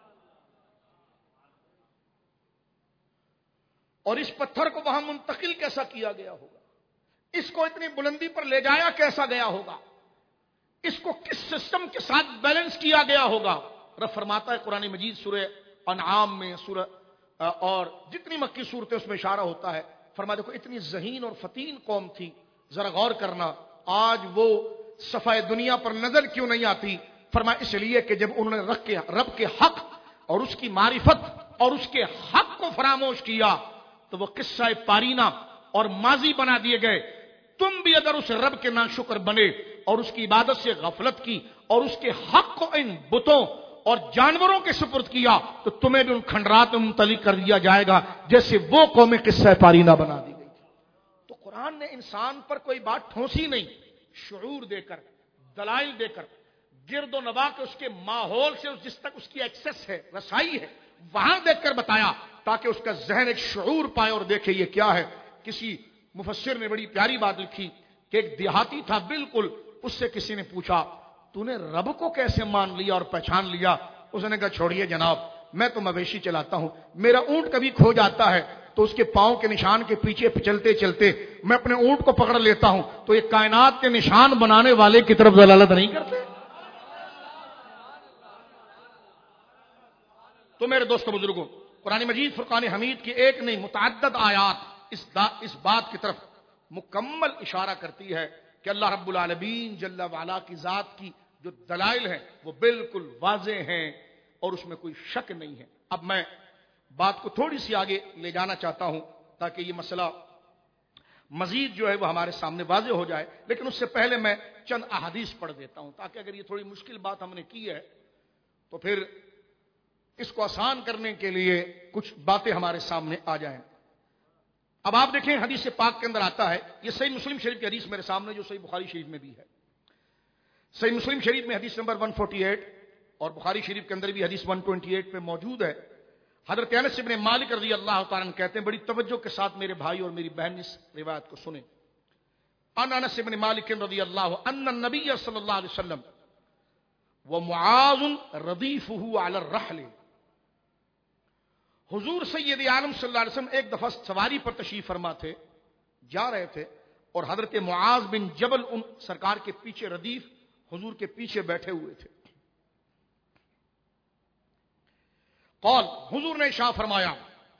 اور اس پتھر کو وہاں منتقل کیسا کیا گیا ہوگا, اس کو اتنی بلندی پر لے جایا کیسا گیا ہوگا, اس کو کس سسٹم کے ساتھ بیلنس کیا گیا ہوگا. رب فرماتا ہے قرآن مجید سورہ انعام میں, سورہ اور جتنی مکی صورتیں اس میں اشارہ ہوتا ہے, فرما دیکھو اتنی ذہین اور فتین قوم تھی, ذرا غور کرنا آج وہ صفحہ دنیا پر نظر کیوں نہیں آتی. فرما اس لیے کہ جب انہوں نے رب کے حق اور اس کی معرفت اور اس کے حق کو فراموش کیا تو وہ قصہ پارینہ اور ماضی بنا دیے گئے. تم بھی اگر اس رب کے ناشکر بنے اور اس کی عبادت سے غفلت کی اور اس کے حق کو ان بتوں اور جانوروں کے سپرد کیا تو تمہیں بھی ان کھنڈرات میں منتقل کر دیا جائے گا جیسے وہ قومیں قصہ پارینہ بنا دی گئی تھی. تو قرآن نے انسان پر کوئی بات ٹھونسی نہیں, شعور دے کر, دلائل دے کر, گرد و نواح کے اس کے ماحول سے جس تک اس کی ایکسس ہے, رسائی ہے, وہاں دیکھ کر بتایا تاکہ اس کا ذہن ایک شعور پائے اور دیکھے یہ کیا ہے. کسی مفسر نے بڑی پیاری بات لکھی کہ ایک دیہاتی تھا بالکل, اس سے کسی نے پوچھا تو نے رب کو کیسے مان لیا اور پہچان لیا؟ اس نے کہا چھوڑیے جناب, میں تو مویشی چلاتا ہوں, میرا اونٹ کبھی کھو جاتا ہے تو اس کے پاؤں کے نشان کے پیچھے چلتے چلتے میں اپنے اونٹ کو پکڑ لیتا ہوں, تو یہ کائنات کے نشان بنانے والے کی طرف دلالت نہیں کرتے؟ تو میرے دوستو بزرگوں, قرآن مجید فرقان حمید کی ایک نہیں متعدد آیات اس بات کی طرف مکمل اشارہ کرتی ہے کہ اللہ رب العالمین جل وعلا کی ذات کی جو دلائل ہیں وہ بالکل واضح ہیں اور اس میں کوئی شک نہیں ہے. اب میں بات کو تھوڑی سی آگے لے جانا چاہتا ہوں تاکہ یہ مسئلہ مزید جو ہے وہ ہمارے سامنے واضح ہو جائے, لیکن اس سے پہلے میں چند احادیث پڑھ دیتا ہوں تاکہ اگر یہ تھوڑی مشکل بات ہم نے کی ہے تو پھر اس کو آسان کرنے کے لیے کچھ باتیں ہمارے سامنے آ جائیں. اب آپ دیکھیں حدیث پاک کے اندر آتا ہے, یہ صحیح مسلم شریف کی حدیث میرے سامنے جو صحیح بخاری شریف میں بھی ہے. صحیح مسلم شریف میں حدیث نمبر 148 اور بخاری شریف کے اندر بھی حدیث 128 پہ موجود ہے. حضرت انس بن مالک رضی اللہ تعالیٰ عنہ کہتے ہیں, بڑی توجہ کے ساتھ میرے بھائی اور میری بہن اس روایت کو سنیں. ان انس بن مالک رضی اللہ ان النبی صلی اللہ علیہ وسلم ومعاذ ردیفہ علی الرحل, حضور سید عالم صلی اللہ علیہ وسلم ایک دفعہ سواری پر تشریف فرما تھے, جا رہے تھے, اور حضرت معاذ بن جبل ان سرکار کے پیچھے ردیف حضور کے پیچھے بیٹھے ہوئے تھے. قال, حضور نے ارشاد فرمایا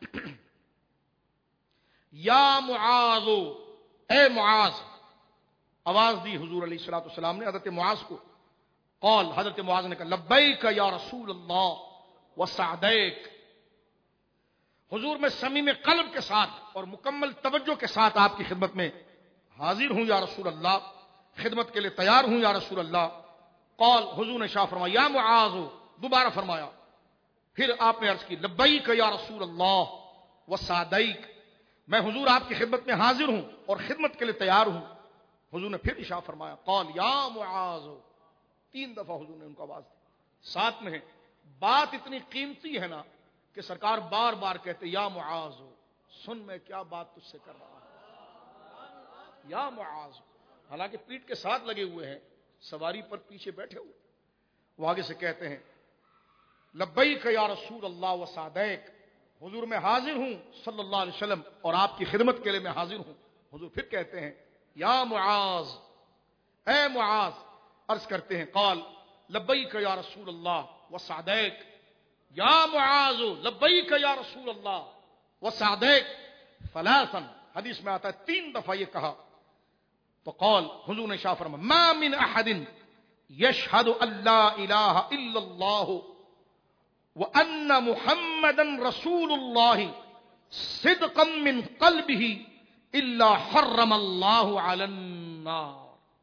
یا معاذ, اے معاذ, آواز دی حضور علیہ الصلوۃ والسلام نے حضرت معاذ کو. قال, حضرت معاذ نے کہا لبیک یا رسول اللہ وسعدیک, حضور میں صمیم قلب کے ساتھ اور مکمل توجہ کے ساتھ آپ کی خدمت میں حاضر ہوں یا رسول اللہ, خدمت کے لیے تیار ہوں یا رسول اللہ. قال, حضور نے ارشاد فرمایا یا معاذ, دوبارہ فرمایا. پھر آپ نے عرض کی لبیک یا رسول اللہ وسعدیک, میں حضور آپ کی خدمت میں حاضر ہوں اور خدمت کے لیے تیار ہوں. حضور نے پھر ارشاد فرمایا قال یا معاذ, 3 دفعہ حضور نے ان کو آواز دی. ساتھ میں ہے بات اتنی قیمتی ہے نا کہ سرکار بار بار کہتے یا معاذ, سن میں کیا بات تجھ سے کر رہا ہوں یا معاذ, حالانکہ پیٹھ کے ساتھ لگے ہوئے ہیں, سواری پر پیچھے بیٹھے ہوئے. وہ آگے سے کہتے ہیں لبیک یا رسول اللہ وسعدیک, حضور میں حاضر ہوں صلی اللہ علیہ وسلم اور آپ کی خدمت کے لیے میں حاضر ہوں. حضور پھر کہتے ہیں یا معاذ, اے معاذ, عرض کرتے ہیں قال لبیک یا رسول اللہ وسعدیک, یا معاذ لبیک یا رسول اللہ وسعدیک ثلاثا, حدیث میں آتا ہے 3 دفعہ یہ کہا. تو قال, حضور نے ارشاد فرمایا ما من احد یشہد ان لا الہ الا اللہ وان محمدا رسول اللہ صدقا من قلبہ الا حرم اللہ علی النار.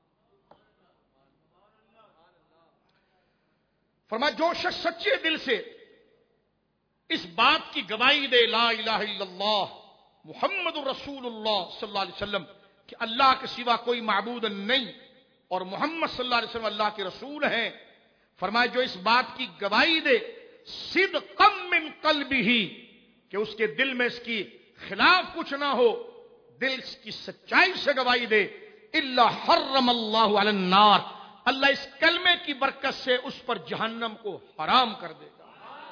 فرمایا جو شخص سچے دل سے اس بات کی گواہی دے لا الہ الا اللہ محمد رسول اللہ صلی اللہ علیہ وسلم کہ اللہ کے سوا کوئی معبود نہیں اور محمد صلی اللہ علیہ وسلم اللہ کے رسول ہیں, فرمایا جو اس بات کی گواہی دے صدقا من قلبہ, کہ اس کے دل میں اس کی خلاف کچھ نہ ہو, دل کی سچائی سے گواہی دے, الا حرم اللہ علی النار, اللہ اس کلمے کی برکت سے اس پر جہنم کو حرام کر دے گا.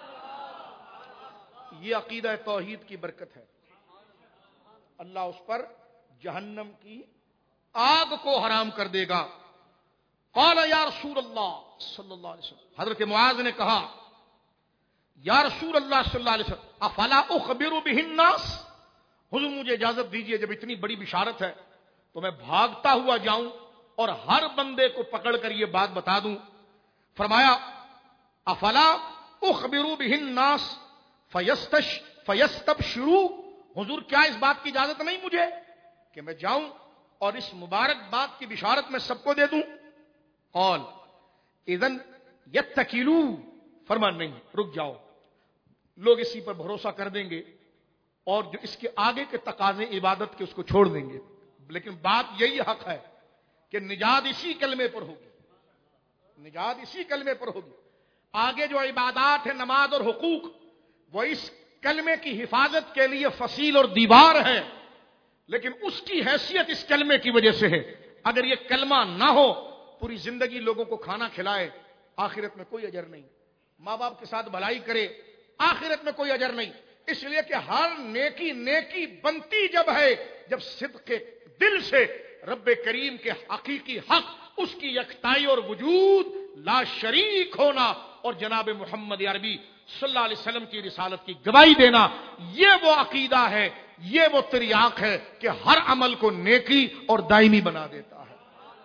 یہ عقیدہ توحید کی برکت ہے, اللہ اس پر جہنم کی آگ کو حرام کر دے گا. قال یا رسول اللہ صلی اللہ علیہ وسلم, حضرت معاذ نے کہا یا رسول اللہ صلی اللہ علیہ وسلم افلا اخبر بہ الناس, حضور مجھے اجازت دیجئے جب اتنی بڑی بشارت ہے تو میں بھاگتا ہوا جاؤں اور ہر بندے کو پکڑ کر یہ بات بتا دوں. فرمایا افلا اخبر بہ الناس فیستبشروا, حضور کیا اس بات کی اجازت نہیں مجھے کہ میں جاؤں اور اس مبارک بات کی بشارت میں سب کو دے دوں؟ قال اذن یتکلوا, فرمان نہیں, رک جاؤ, لوگ اسی پر بھروسہ کر دیں گے اور جو اس کے آگے کے تقاضے عبادت کے اس کو چھوڑ دیں گے. لیکن بات یہی حق ہے کہ نجات اسی کلمے پر ہوگی, نجات اسی کلمے پر ہوگی. آگے جو عبادات ہیں نماز اور حقوق وہ اس کلمے کی حفاظت کے لیے فصیل اور دیوار ہے، لیکن اس کی حیثیت اس کلمے کی وجہ سے ہے۔ اگر یہ کلمہ نہ ہو، پوری زندگی لوگوں کو کھانا کھلائے، آخرت میں کوئی اجر نہیں، ماں باپ کے ساتھ بھلائی کرے، آخرت میں کوئی اجر نہیں۔ اس لیے کہ ہر نیکی نیکی بنتی جب ہے جب صدق دل سے رب کریم کے حقیقی حق، اس کی یکتائی اور وجود لا شریک ہونا اور جناب محمد عربی صلی اللہ علیہ وسلم کی رسالت کی گواہی دینا، یہ وہ عقیدہ ہے، یہ وہ تریاق ہے کہ ہر عمل کو نیکی اور دائمی بنا دیتا ہے۔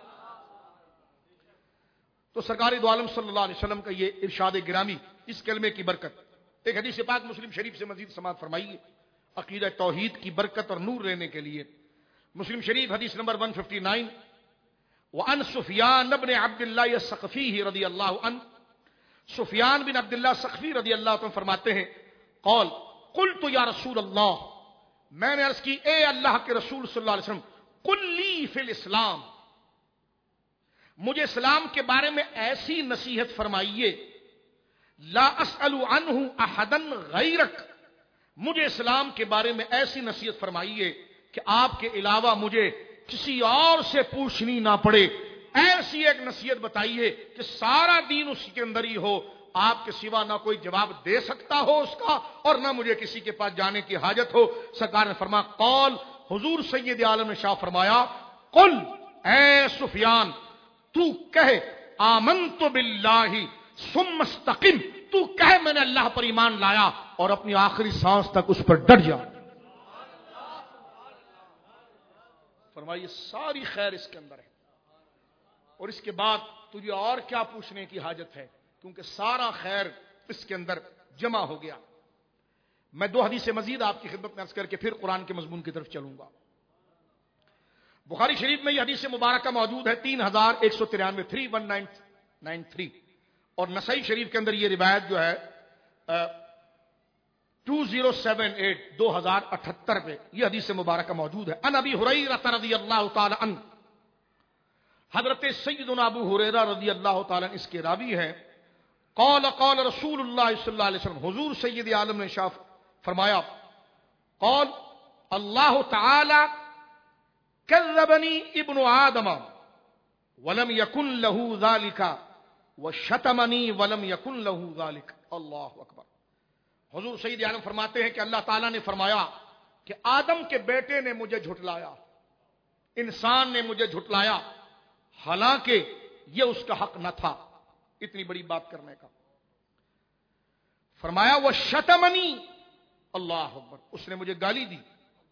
تو سرکار دو عالم صلی اللہ علیہ وسلم کا یہ ارشاد گرامی، اس کلمے کی برکت، ایک حدیث پاک مسلم شریف سے مزید سماعت فرمائیے عقیدہ توحید کی برکت اور نور لینے کے لیے۔ مسلم شریف حدیث نمبر 159، وعن سفیان بن عبد اللہ الثقفی رضی اللہ عنہ، سفیان بن عبد اللہ الثقفی رضی اللہ عنہ فرماتے ہیں، قال قلت یا رسول اللہ، میں نے عرض کی اے اللہ کے رسول صلی اللہ علیہ وسلم، قل لی فی الاسلام، مجھے اسلام کے بارے میں ایسی نصیحت فرمائیے، لا اسأل عنہ احدا غیرک، مجھے اسلام کے بارے میں ایسی نصیحت فرمائیے کہ آپ کے علاوہ مجھے کسی اور سے پوچھنی نہ پڑے، ایسی ایک نصیحت بتائیے کہ سارا دین اس کے اندر ہی ہو، آپ کے سوا نہ کوئی جواب دے سکتا ہو اس کا اور نہ مجھے کسی کے پاس جانے کی حاجت ہو۔ سرکار نے فرمایا قول، حضور سید عالم نے شاہ فرمایا قل، اے سفیان تو کہے آمنت باللہ ثم استقم، تو کہے میں نے اللہ پر ایمان لایا اور اپنی آخری سانس تک اس پر ڈٹ جا۔ فرمائیے ساری خیر اس کے اندر ہے، اور اس کے بعد تجھے اور کیا پوچھنے کی حاجت ہے، کیونکہ سارا خیر اس کے اندر جمع ہو گیا۔ میں دو حدیث مزید آپ کی خدمت میں عرض کر کے پھر قرآن کے مضمون کی طرف چلوں گا۔ بخاری شریف میں یہ حدیث مبارکہ موجود ہے 3193 3193، اور نسائی شریف کے اندر یہ روایت جو ہے 2078 2078 پہ یہ حدیث مبارکہ موجود ہے۔ ان ابی ہریرہ رضی اللہ تعالی عنہ، حضرت سیدنا ابو ہریرہ رضی اللہ تعالی عنہ اس کے راوی ہیں، قال قال رسول اللہ صلی اللہ علیہ وسلم، حضور سید عالم نے شاف فرمایا، قال اللہ تعالی کذبنی ابن آدم ولم یکن له ذلک وشتمنی ولم یکن له ذلک۔ اللہ اکبر۔ حضور سید عالم فرماتے ہیں کہ اللہ تعالیٰ نے فرمایا کہ آدم کے بیٹے نے مجھے جھٹلایا، انسان نے مجھے جھٹلایا، حالانکہ یہ اس کا حق نہ تھا اتنی بڑی بات کرنے کا۔ فرمایا وہ شتمنی، اللہ اکبر، اس نے مجھے گالی دی،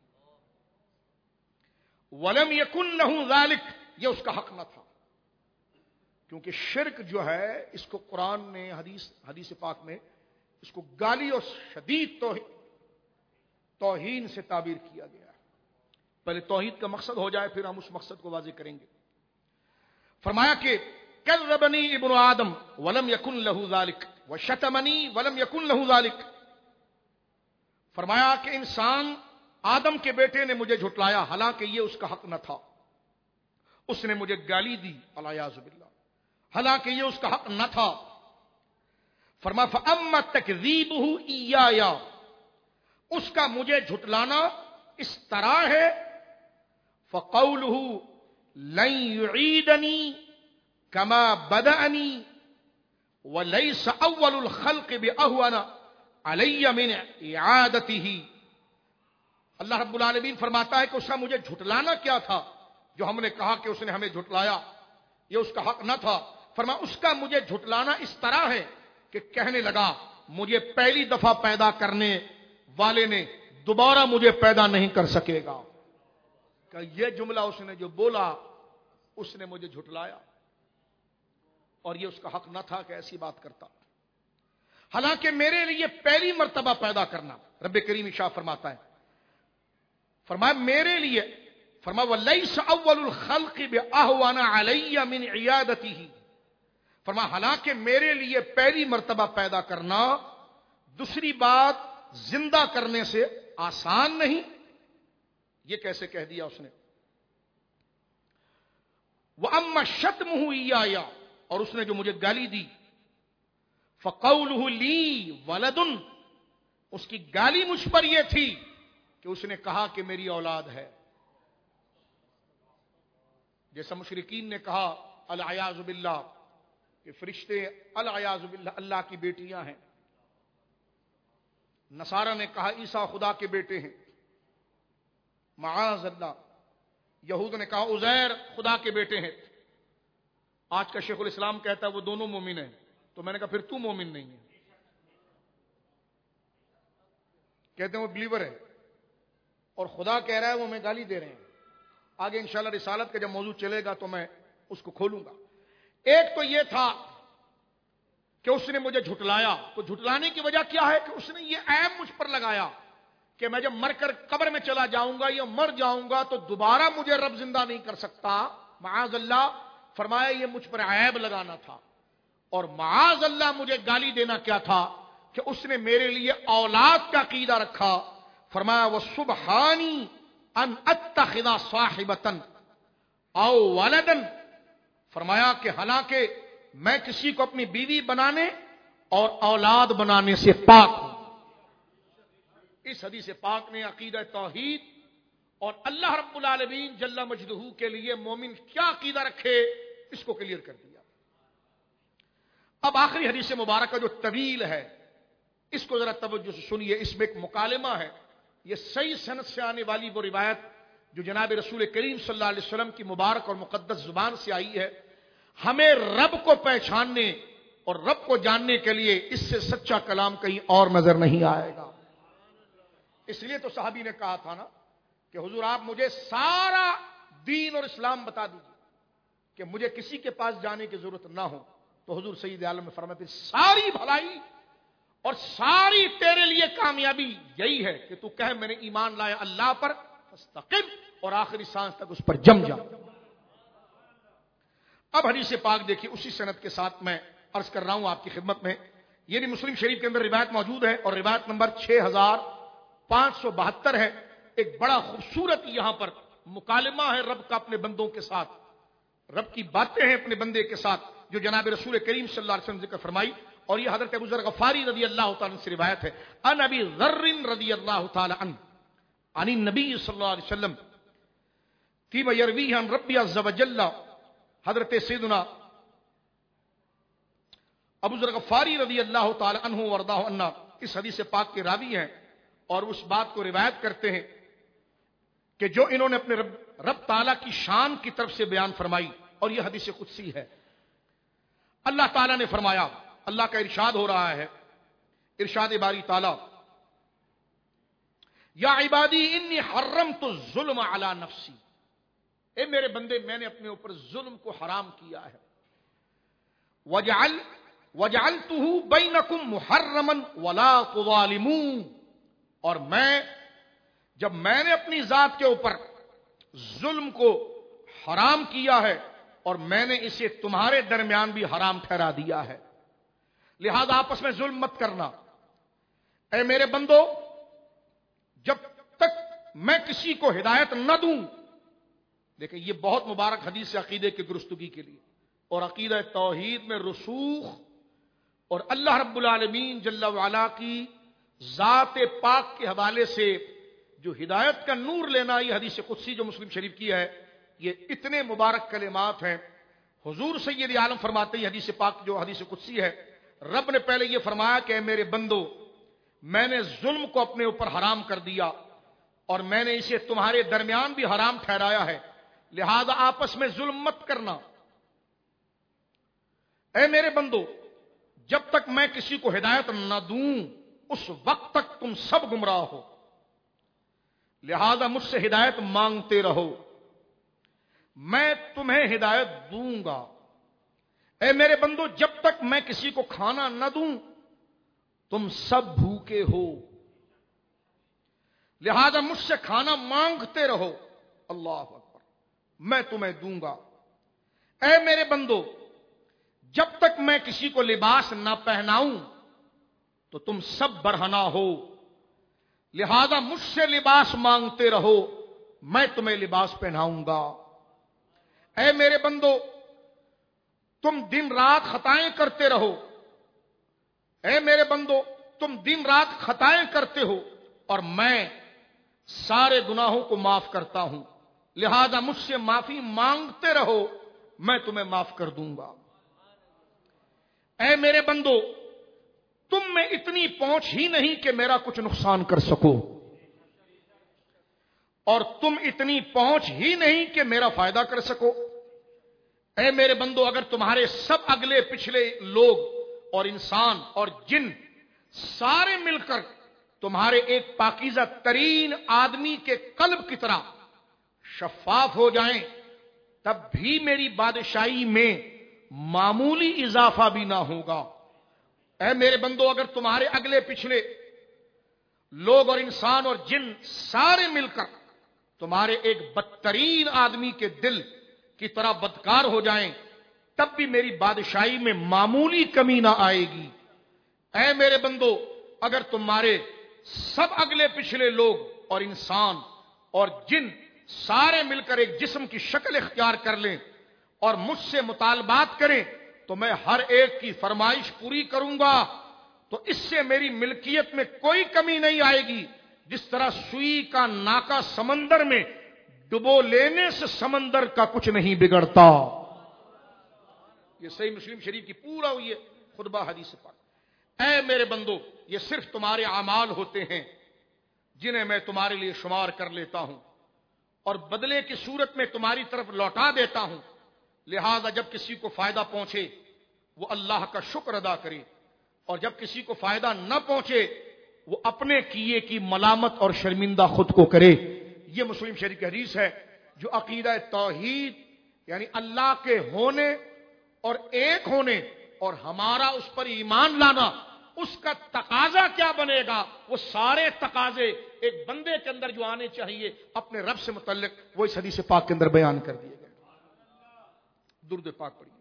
ولم یکن لہ ذالک، یہ اس کا حق نہ تھا، کیونکہ شرک جو ہے اس کو قرآن نے حدیث پاک میں اس کو گالی اور شدید توہین سے تعبیر کیا گیا ہے۔ پہلے توحید کا مقصد ہو جائے پھر ہم اس مقصد کو واضح کریں گے۔ فرمایا کہ کذبنی ابن آدم ولم یکن لہ ذالک وشتمنی ولم یکن لہ ذالک، فرمایا کہ انسان آدم کے بیٹے نے مجھے جھٹلایا حالانکہ یہ اس کا حق نہ تھا، اس نے مجھے گالی دی الیاذ باللہ حالانکہ یہ اس کا حق نہ تھا۔ فرمایا فاما تکذیبہ ایایا، اس کا مجھے جھٹلانا اس طرح ہے، فقولہ لن یعیدنی کما بدأنی ولیس اول الخلق باہون علی من اعادتہ۔ اللہ رب العالمین فرماتا ہے کہ اس کا مجھے جھٹلانا کیا تھا، جو ہم نے کہا کہ اس نے ہمیں جھٹلایا، یہ اس کا حق نہ تھا۔ فرمایا اس کا مجھے جھٹلانا اس طرح ہے کہ کہنے لگا مجھے پہلی دفعہ پیدا کرنے والے نے دوبارہ مجھے پیدا نہیں کر سکے گا، کہ یہ جملہ اس نے جو بولا اس نے مجھے جھٹلایا، اور یہ اس کا حق نہ تھا کہ ایسی بات کرتا، حالانکہ میرے لیے پہلی مرتبہ پیدا کرنا، رب کریم ارشاد فرماتا ہے، فرمایا میرے لیے، فرمایا وَلَيْسَ أَوَّلُ الْخَلْقِ بِأَهْوَنَ عَلَيَّ مِنْ عِيَادَتِهِ، فرمایا حالانکہ میرے لیے پہلی مرتبہ پیدا کرنا دوسری بات زندہ کرنے سے آسان نہیں، یہ کیسے کہہ دیا اس نے۔ وَأَمَّا شَتْمُهُ إِيَّايَ، اور اس نے جو مجھے گالی دی، فَقَوْلُهُ لِي وَلَدٌ، اس کی گالی مجھ پر یہ تھی کہ اس نے کہا کہ میری اولاد ہے. جیسا مشرکین نے کہا العیاذ باللہ کہ فرشتے العیاذ باللہ اللہ کی بیٹیاں ہیں. نصارہ نے کہا عیسیٰ خدا کے بیٹے ہیں معاذ اللہ. یہود نے کہا عزیر خدا کے بیٹے ہیں. آج کا شیخ الاسلام کہتا ہے وہ دونوں مومن ہیں. تو میں نے کہا پھر تو مومن نہیں ہے. کہتے ہیں وہ بلیور ہے اور خدا کہہ رہا ہے وہ ہمیں گالی دے رہے ہیں. آگے انشاءاللہ رسالت کا جب موضوع چلے گا تو میں اس کو کھولوں گا. ایک تو یہ تھا کہ اس نے مجھے جھٹلایا. تو جھٹلانے کی وجہ کیا ہے کہ اس نے یہ عیب مجھ پر لگایا کہ میں جب مر کر قبر میں چلا جاؤں گا یا مر جاؤں گا تو دوبارہ مجھے رب زندہ نہیں کر سکتا. معاذ اللہ. فرمایا یہ مجھ پر عیب لگانا تھا. اور معاذ اللہ مجھے گالی دینا کیا تھا کہ اس نے میرے لیے اولاد کا عقیدہ رکھا. فرمایا وَسُبْحَانِي أَنْ أَتَّخِذَ صَاحِبَةً أَوْ وَلَدًا. فرمایا کہ حالانکہ میں کسی کو اپنی بیوی بنانے اور اولاد بنانے سے پاک ہوں. اس حدیث پاک نے عقیدہ توحید اور اللہ رب العالمین جل مجدہ کے لیے مومن کیا عقیدہ رکھے اس کو کلیئر کر دیا. اب آخری حدیث مبارکہ جو طویل ہے اس کو ذرا توجہ سے سنیے. اس میں ایک مکالمہ ہے. یہ صحیح سند سے آنے والی وہ روایت جو جناب رسول کریم صلی اللہ علیہ وسلم کی مبارک اور مقدس زبان سے آئی ہے. ہمیں رب کو پہچاننے اور رب کو جاننے کے لیے اس سے سچا کلام کہیں اور نظر نہیں آئے گا. اس لیے تو صحابی نے کہا تھا نا کہ حضور آپ مجھے سارا دین اور اسلام بتا دیجیے کہ مجھے کسی کے پاس جانے کی ضرورت نہ ہو. تو حضور سید عالم نے فرمایا ساری بھلائی اور ساری تیرے لیے کامیابی یہی ہے کہ تو کہے میں نے ایمان لایا اللہ پر فاستقم اور آخری سانس تک اس پر جم جا. اب حدیث پاک دیکھیے اسی سند کے ساتھ میں عرض کر رہا ہوں آپ کی خدمت میں. یہ بھی مسلم شریف کے اندر روایت موجود ہے اور روایت نمبر 6572 ہے. ایک بڑا خوبصورت یہاں پر مکالمہ ہے رب کا اپنے بندوں کے ساتھ. رب کی باتیں ہیں اپنے بندے کے ساتھ جو جناب رسول کریم صلی اللہ علیہ وسلم ذکر فرمائی. اور یہ حضرت ابو ذر غفاری رضی اللہ تعالی عنہ سے روایت ہے. ان ابی ذر رضی اللہ تعالی عنہ عن النبی صلی اللہ علیہ وسلم فيما يرويه عن ربي عز وجل. حضرت سیدنا ابو ذر غفاری رضی اللہ تعالی عنہ ورداہ عنہ اس حدیث پاک کے راوی ہیں اور اس بات کو روایت کرتے ہیں کہ جو انہوں نے اپنے رب تعالیٰ کی شان کی طرف سے بیان فرمائی. اور یہ حدیث قدسی ہے. اللہ تعالیٰ نے فرمایا, اللہ کا ارشاد ہو رہا ہے, ارشاد باری تعالیٰ یا عبادی انی حرمت الظلم علی نفسی. اے میرے بندے میں نے اپنے اوپر ظلم کو حرام کیا ہے. وجعلتہ بینکم محرما ولا تظالمون. اور جب میں نے اپنی ذات کے اوپر ظلم کو حرام کیا ہے اور میں نے اسے تمہارے درمیان بھی حرام ٹھہرا دیا ہے, لہذا آپس میں ظلم مت کرنا. اے میرے بندو جب تک میں کسی کو ہدایت نہ دوں. دیکھیں یہ بہت مبارک حدیث ہے عقیدے کی درستگی کے لیے اور عقیدہ توحید میں رسوخ اور اللہ رب العالمین جل وعلا کی ذات پاک کے حوالے سے جو ہدایت کا نور لینا. یہ حدیث قدسی جو مسلم شریف کی ہے یہ اتنے مبارک کلمات ہیں. حضور سید عالم فرماتے ہیں حدیث پاک جو حدیث قدسی ہے, رب نے پہلے یہ فرمایا کہ اے میرے بندو میں نے ظلم کو اپنے اوپر حرام کر دیا اور میں نے اسے تمہارے درمیان بھی حرام ٹھہرایا ہے, لہذا آپس میں ظلم مت کرنا. اے میرے بندو جب تک میں کسی کو ہدایت نہ دوں اس وقت تک تم سب گمراہ ہو, لہذا مجھ سے ہدایت مانگتے رہو, میں تمہیں ہدایت دوں گا. اے میرے بندو جب تک میں کسی کو کھانا نہ دوں تم سب بھوکے ہو, لہذا مجھ سے کھانا مانگتے رہو. اللہ اکبر, میں تمہیں دوں گا. اے میرے بندو جب تک میں کسی کو لباس نہ پہناؤں تو تم سب برہنہ ہو, لہذا مجھ سے لباس مانگتے رہو, میں تمہیں لباس پہناؤں گا. اے میرے بندو تم دن رات خطائیں کرتے رہو. اے میرے بندو تم دن رات خطائیں کرتے ہو اور میں سارے گناہوں کو معاف کرتا ہوں، لہذا مجھ سے معافی مانگتے رہو، میں تمہیں معاف کر دوں گا۔ اے میرے بندو، تم میں اتنی پہنچ ہی نہیں کہ میرا کچھ نقصان کر سکو، اور تم اتنی پہنچ ہی نہیں کہ میرا فائدہ کر سکو۔ اے میرے بندو، اگر تمہارے سب اگلے پچھلے لوگ اور انسان اور جن سارے مل کر تمہارے ایک پاکیزہ ترین آدمی کے قلب کی طرح شفاف ہو جائیں، تب بھی میری بادشاہی میں معمولی اضافہ بھی نہ ہوگا۔ اے میرے بندو، اگر تمہارے اگلے پچھلے لوگ اور انسان اور جن سارے مل کر تمہارے ایک بدترین آدمی کے دل کی طرح بدکار ہو جائیں، تب بھی میری بادشاہی میں معمولی کمی نہ آئے گی۔ اے میرے بندو، اگر تمہارے سب اگلے پچھلے لوگ اور انسان اور جن سارے مل کر ایک جسم کی شکل اختیار کر لیں اور مجھ سے مطالبات کریں تو میں ہر ایک کی فرمائش پوری کروں گا، تو اس سے میری ملکیت میں کوئی کمی نہیں آئے گی۔ جس طرح سوئی کا ناکا سمندر میں ڈبو لینے سے سمندر کا کچھ نہیں بگڑتا۔ یہ صحیح مسلم شریف کی پورا ہوئی ہے خطبہ حدیث پاک۔ اے میرے بندو، یہ صرف تمہارے اعمال ہوتے ہیں جنہیں میں تمہارے لیے شمار کر لیتا ہوں اور بدلے کی صورت میں تمہاری طرف لوٹا دیتا ہوں، لہذا جب کسی کو فائدہ پہنچے وہ اللہ کا شکر ادا کرے، اور جب کسی کو فائدہ نہ پہنچے وہ اپنے کیے کی ملامت اور شرمندہ خود کو کرے۔ یہ مسلم شریف کی حدیث ہے جو عقیدہ توحید یعنی اللہ کے ہونے اور ایک ہونے اور ہمارا اس پر ایمان لانا، اس کا تقاضا کیا بنے گا، وہ سارے تقاضے ایک بندے کے اندر جو آنے چاہیے اپنے رب سے متعلق، وہ اس حدیث پاک کے اندر بیان کر دیے گئے۔ درود پاک پڑھیے۔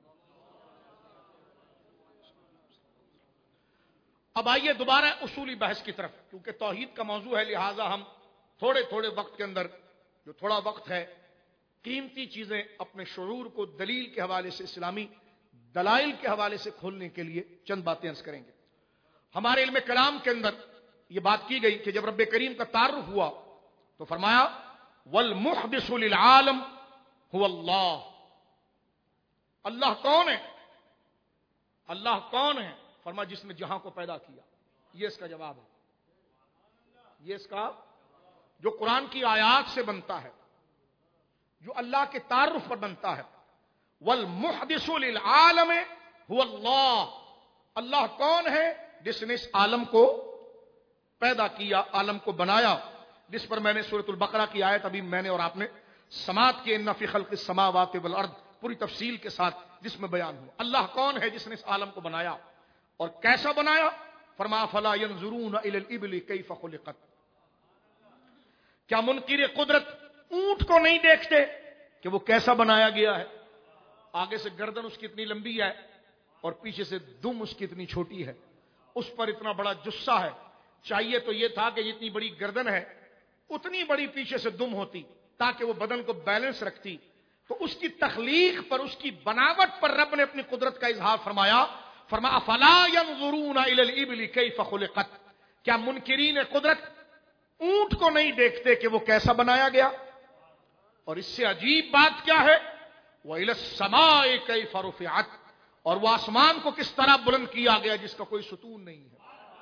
اب آئیے دوبارہ اصولی بحث کی طرف، کیونکہ توحید کا موضوع ہے، لہٰذا ہم تھوڑے تھوڑے وقت کے اندر جو تھوڑا وقت ہے قیمتی چیزیں اپنے شعور کو دلیل کے حوالے سے، اسلامی دلائل کے حوالے سے کھولنے کے لیے چند باتیں عرض کریں گے۔ ہمارے علم کلام کے اندر یہ بات کی گئی کہ جب رب کریم کا تعارف ہوا تو فرمایا والمحدث للعالم هو اللہ۔ اللہ کون ہے؟ اللہ کون ہے؟ فرمایا جس نے جہاں کو پیدا کیا۔ یہ اس کا جواب ہے، یہ اس کا جو قرآن کی آیات سے بنتا ہے، جو اللہ کے تعارف پر بنتا ہے۔ والمحدث للعالم هو اللہ۔ اللہ کون ہے؟ جس نے اس عالم کو پیدا کیا، عالم کو بنایا، جس پر میں نے سورۃ البقرہ کی آیت ابھی میں نے اور آپ نے سماعت کی، ان فی خلق السماوات والارض پوری تفصیل کے ساتھ جس میں بیان ہوا۔ اللہ کون ہے جس نے اس عالم کو بنایا اور کیسا بنایا؟ فرمایا فلا ينظرون الى الابل كيف خلقت۔ کیا منکر قدرت اونٹ کو نہیں دیکھتے کہ وہ کیسا بنایا گیا ہے؟ آگے سے گردن اس کی اتنی لمبی ہے اور پیچھے سے دم اس کی اتنی چھوٹی ہے، اس پر اتنا بڑا جسہ ہے۔ چاہیے تو یہ تھا کہ جتنی بڑی گردن ہے اتنی بڑی پیچھے سے دم ہوتی تاکہ وہ بدن کو بیلنس رکھتی۔ تو اس کی تخلیق پر، اس کی بناوٹ پر رب نے اپنی قدرت کا اظہار فرمایا۔ فرمایا فلا ينظرون الى الابل كيف خلقت۔ کیا منکرین قدرت اونٹ کو نہیں دیکھتے کہ وہ کیسا بنایا گیا؟ اور اس سے عجیب بات کیا ہے؟ وَإِلَى السَّمَاءِ كَيْفَ رُفِعَتْ۔ اور وہ آسمان کو کس طرح بلند کیا گیا جس کا کوئی ستون نہیں ہے۔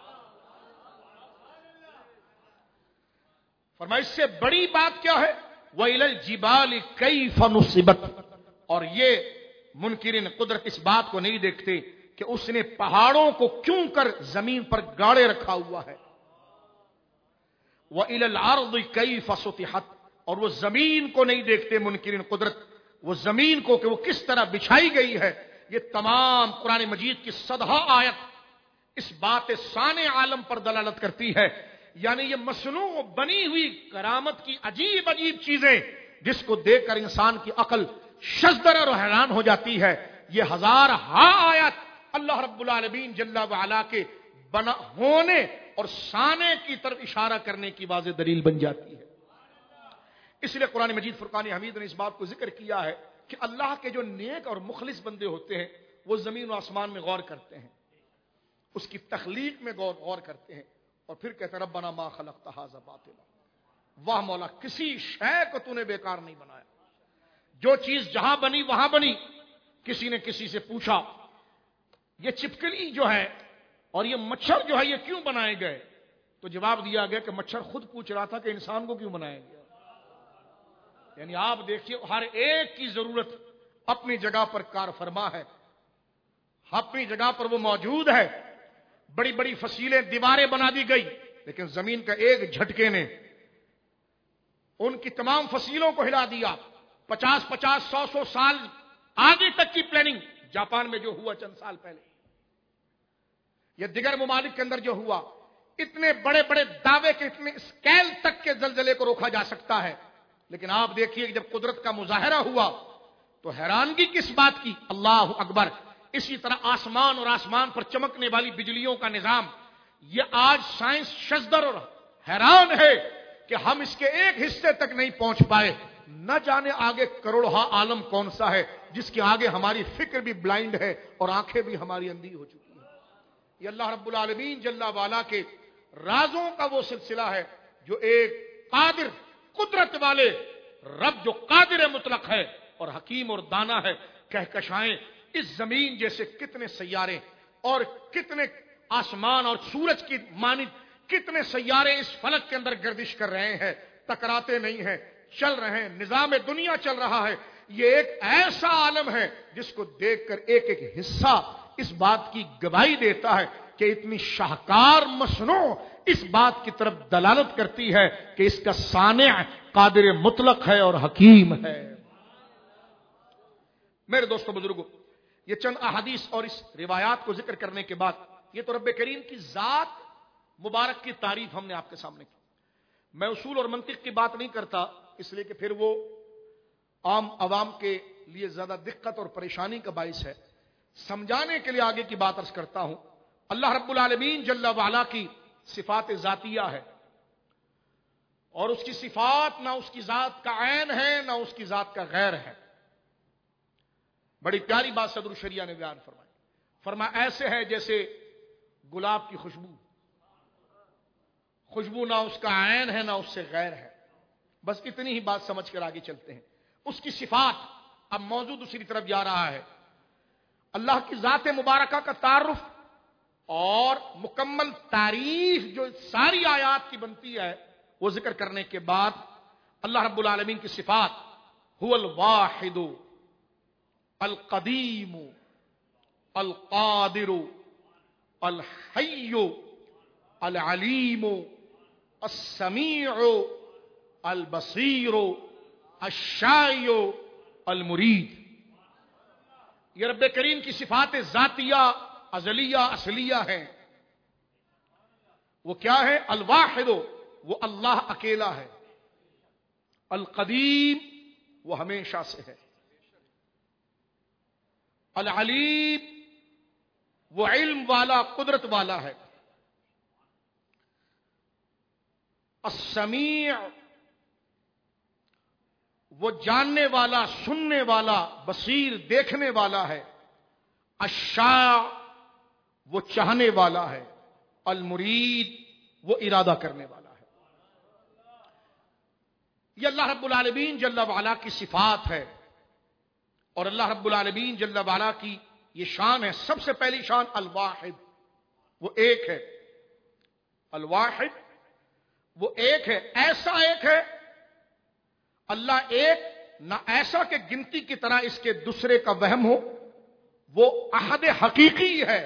فرمایا اس سے بڑی بات کیا ہے؟ وَإِلَى الْجِبَالِ كَيْفَ نُصِبَتْ۔ اور یہ منکرین قدرت اس بات کو نہیں دیکھتے کہ اس نے پہاڑوں کو کیوں کر زمین پر گاڑے رکھا ہوا ہے۔ وَإِلَى الْأَرْضِ كَيْفَ سُطِحَتْ۔ اور وہ زمین کو نہیں دیکھتے منکرین قدرت، وہ زمین کو کہ وہ کس طرح بچھائی گئی ہے۔ یہ تمام قرآن مجید کی 100 آیت اس بات ثانی عالم پر دلالت کرتی ہے، یعنی یہ مصنوع بنی ہوئی کرامت کی عجیب عجیب چیزیں جس کو دیکھ کر انسان کی عقل شزدر اور حیران ہو جاتی ہے۔ یہ 1000 آیت اللہ رب العالمین جل وعلا کے بنا ہونے اور سانے کی طرف اشارہ کرنے کی واضح دلیل بن جاتی ہے۔ اس لیے قرآن مجید فرقان حمید نے اس بات کو ذکر کیا ہے کہ اللہ کے جو نیک اور مخلص بندے ہوتے ہیں وہ زمین و آسمان میں غور کرتے ہیں، اس کی تخلیق میں غور کرتے ہیں اور پھر کہتے ہیں ربنا ما خلقت ھذا باطلا، واہ مولا کسی شے کو تو نے بیکار نہیں بنایا، جو چیز جہاں بنی وہاں بنی۔ کسی نے کسی سے پوچھا یہ چپکلی جو ہے اور یہ مچھر جو ہے یہ کیوں بنائے گئے؟ تو جواب دیا گیا کہ مچھر خود پوچھ رہا تھا کہ انسان کو کیوں بنایا گیا۔ یعنی آپ دیکھیے ہر ایک کی ضرورت اپنی جگہ پر کار فرما ہے، اپنی جگہ پر وہ موجود ہے۔ بڑی بڑی فصیلیں دیواریں بنا دی گئی، لیکن زمین کا ایک جھٹکے نے ان کی تمام فصیلوں کو ہلا دیا۔ 50 100 سال آگے تک کی پلاننگ جاپان میں جو ہوا چند سال پہلے یا دیگر ممالک کے اندر جو ہوا، اتنے بڑے بڑے دعوے کے اتنے اسکیل تک کے زلزلے کو روکا جا سکتا ہے، لیکن آپ دیکھیے کہ جب قدرت کا مظاہرہ ہوا تو حیرانگی کس بات کی، اللہ اکبر۔ اسی طرح آسمان اور آسمان پر چمکنے والی بجلیوں کا نظام، یہ آج سائنس شزدر اور حیران ہے کہ ہم اس کے ایک حصے تک نہیں پہنچ پائے، نہ جانے آگے کروڑہا عالم کون سا ہے جس کے آگے ہماری فکر بھی بلائنڈ ہے اور آنکھیں بھی ہماری اندھی ہو چکی ہیں۔ یہ اللہ رب العالمین جل وعلا کے رازوں کا وہ سلسلہ ہے جو ایک قادر قدرت والے رب جو قادر مطلق ہے اور حکیم اور دانا ہے، کہکشائیں اس زمین جیسے کتنے سیارے اور کتنے آسمان اور سورج کی مانند کتنے سیارے اس فلک کے اندر گردش کر رہے ہیں، ٹکراتے نہیں ہیں، چل رہے ہیں، نظام دنیا چل رہا ہے۔ یہ ایک ایسا عالم ہے جس کو دیکھ کر ایک ایک حصہ اس بات کی گواہی دیتا ہے کہ اتنی شاہکار مصنوع اس بات کی طرف دلالت کرتی ہے کہ اس کا صانع قادر مطلق ہے اور حکیم ہے۔ میرے دوستو بزرگوں، یہ چند احادیث اور اس روایات کو ذکر کرنے کے بعد یہ تو رب کریم کی ذات مبارک کی تعریف ہم نے آپ کے سامنے کی۔ میں اصول اور منطق کی بات نہیں کرتا، اس لیے کہ پھر وہ عام عوام کے لیے زیادہ دقت اور پریشانی کا باعث ہے۔ سمجھانے کے لیے آگے کی بات عرض کرتا ہوں۔ اللہ رب العالمین جل وعلا کی صفات ذاتیہ ہے، اور اس کی صفات نہ اس کی ذات کا عین ہے نہ اس کی ذات کا غیر ہے۔ بڑی پیاری بات صدر الشریعہ نے بیان فرمائی، فرمایا ایسے ہے جیسے گلاب کی خوشبو، خوشبو نہ اس کا عین ہے نہ اس سے غیر ہے۔ بس اتنی ہی بات سمجھ کر آگے چلتے ہیں۔ اس کی صفات، اب موضوع دوسری طرف جا رہا ہے۔ اللہ کی ذات مبارکہ کا تعارف اور مکمل تعریف جو ساری آیات کی بنتی ہے وہ ذکر کرنے کے بعد اللہ رب العالمین کی صفات، هو الواحد القدیم القادر الحی العلیم السمیع البصیر الشائع المرید۔ یہ رب کریم کی صفات ذاتیہ ازلیہ اصلیہ ہیں۔ وہ کیا ہے؟ الواحد وہ اللہ اکیلا ہے، القدیم وہ ہمیشہ سے ہے، العلیم وہ علم والا قدرت والا ہے، السمیع وہ جاننے والا سننے والا بصیر دیکھنے والا ہے، الشاء وہ چاہنے والا ہے، المرید وہ ارادہ کرنے والا ہے۔ یہ اللہ رب العالمین جل وعلا کی صفات ہے، اور اللہ رب العالمین جل وعلا کی یہ شان ہے۔ سب سے پہلی شان الواحد، وہ ایک ہے۔ الواحد وہ ایک ہے، ایسا ایک ہے اللہ ایک، نہ ایسا کہ گنتی کی طرح اس کے دوسرے کا وہم ہو، وہ احد حقیقی ہے،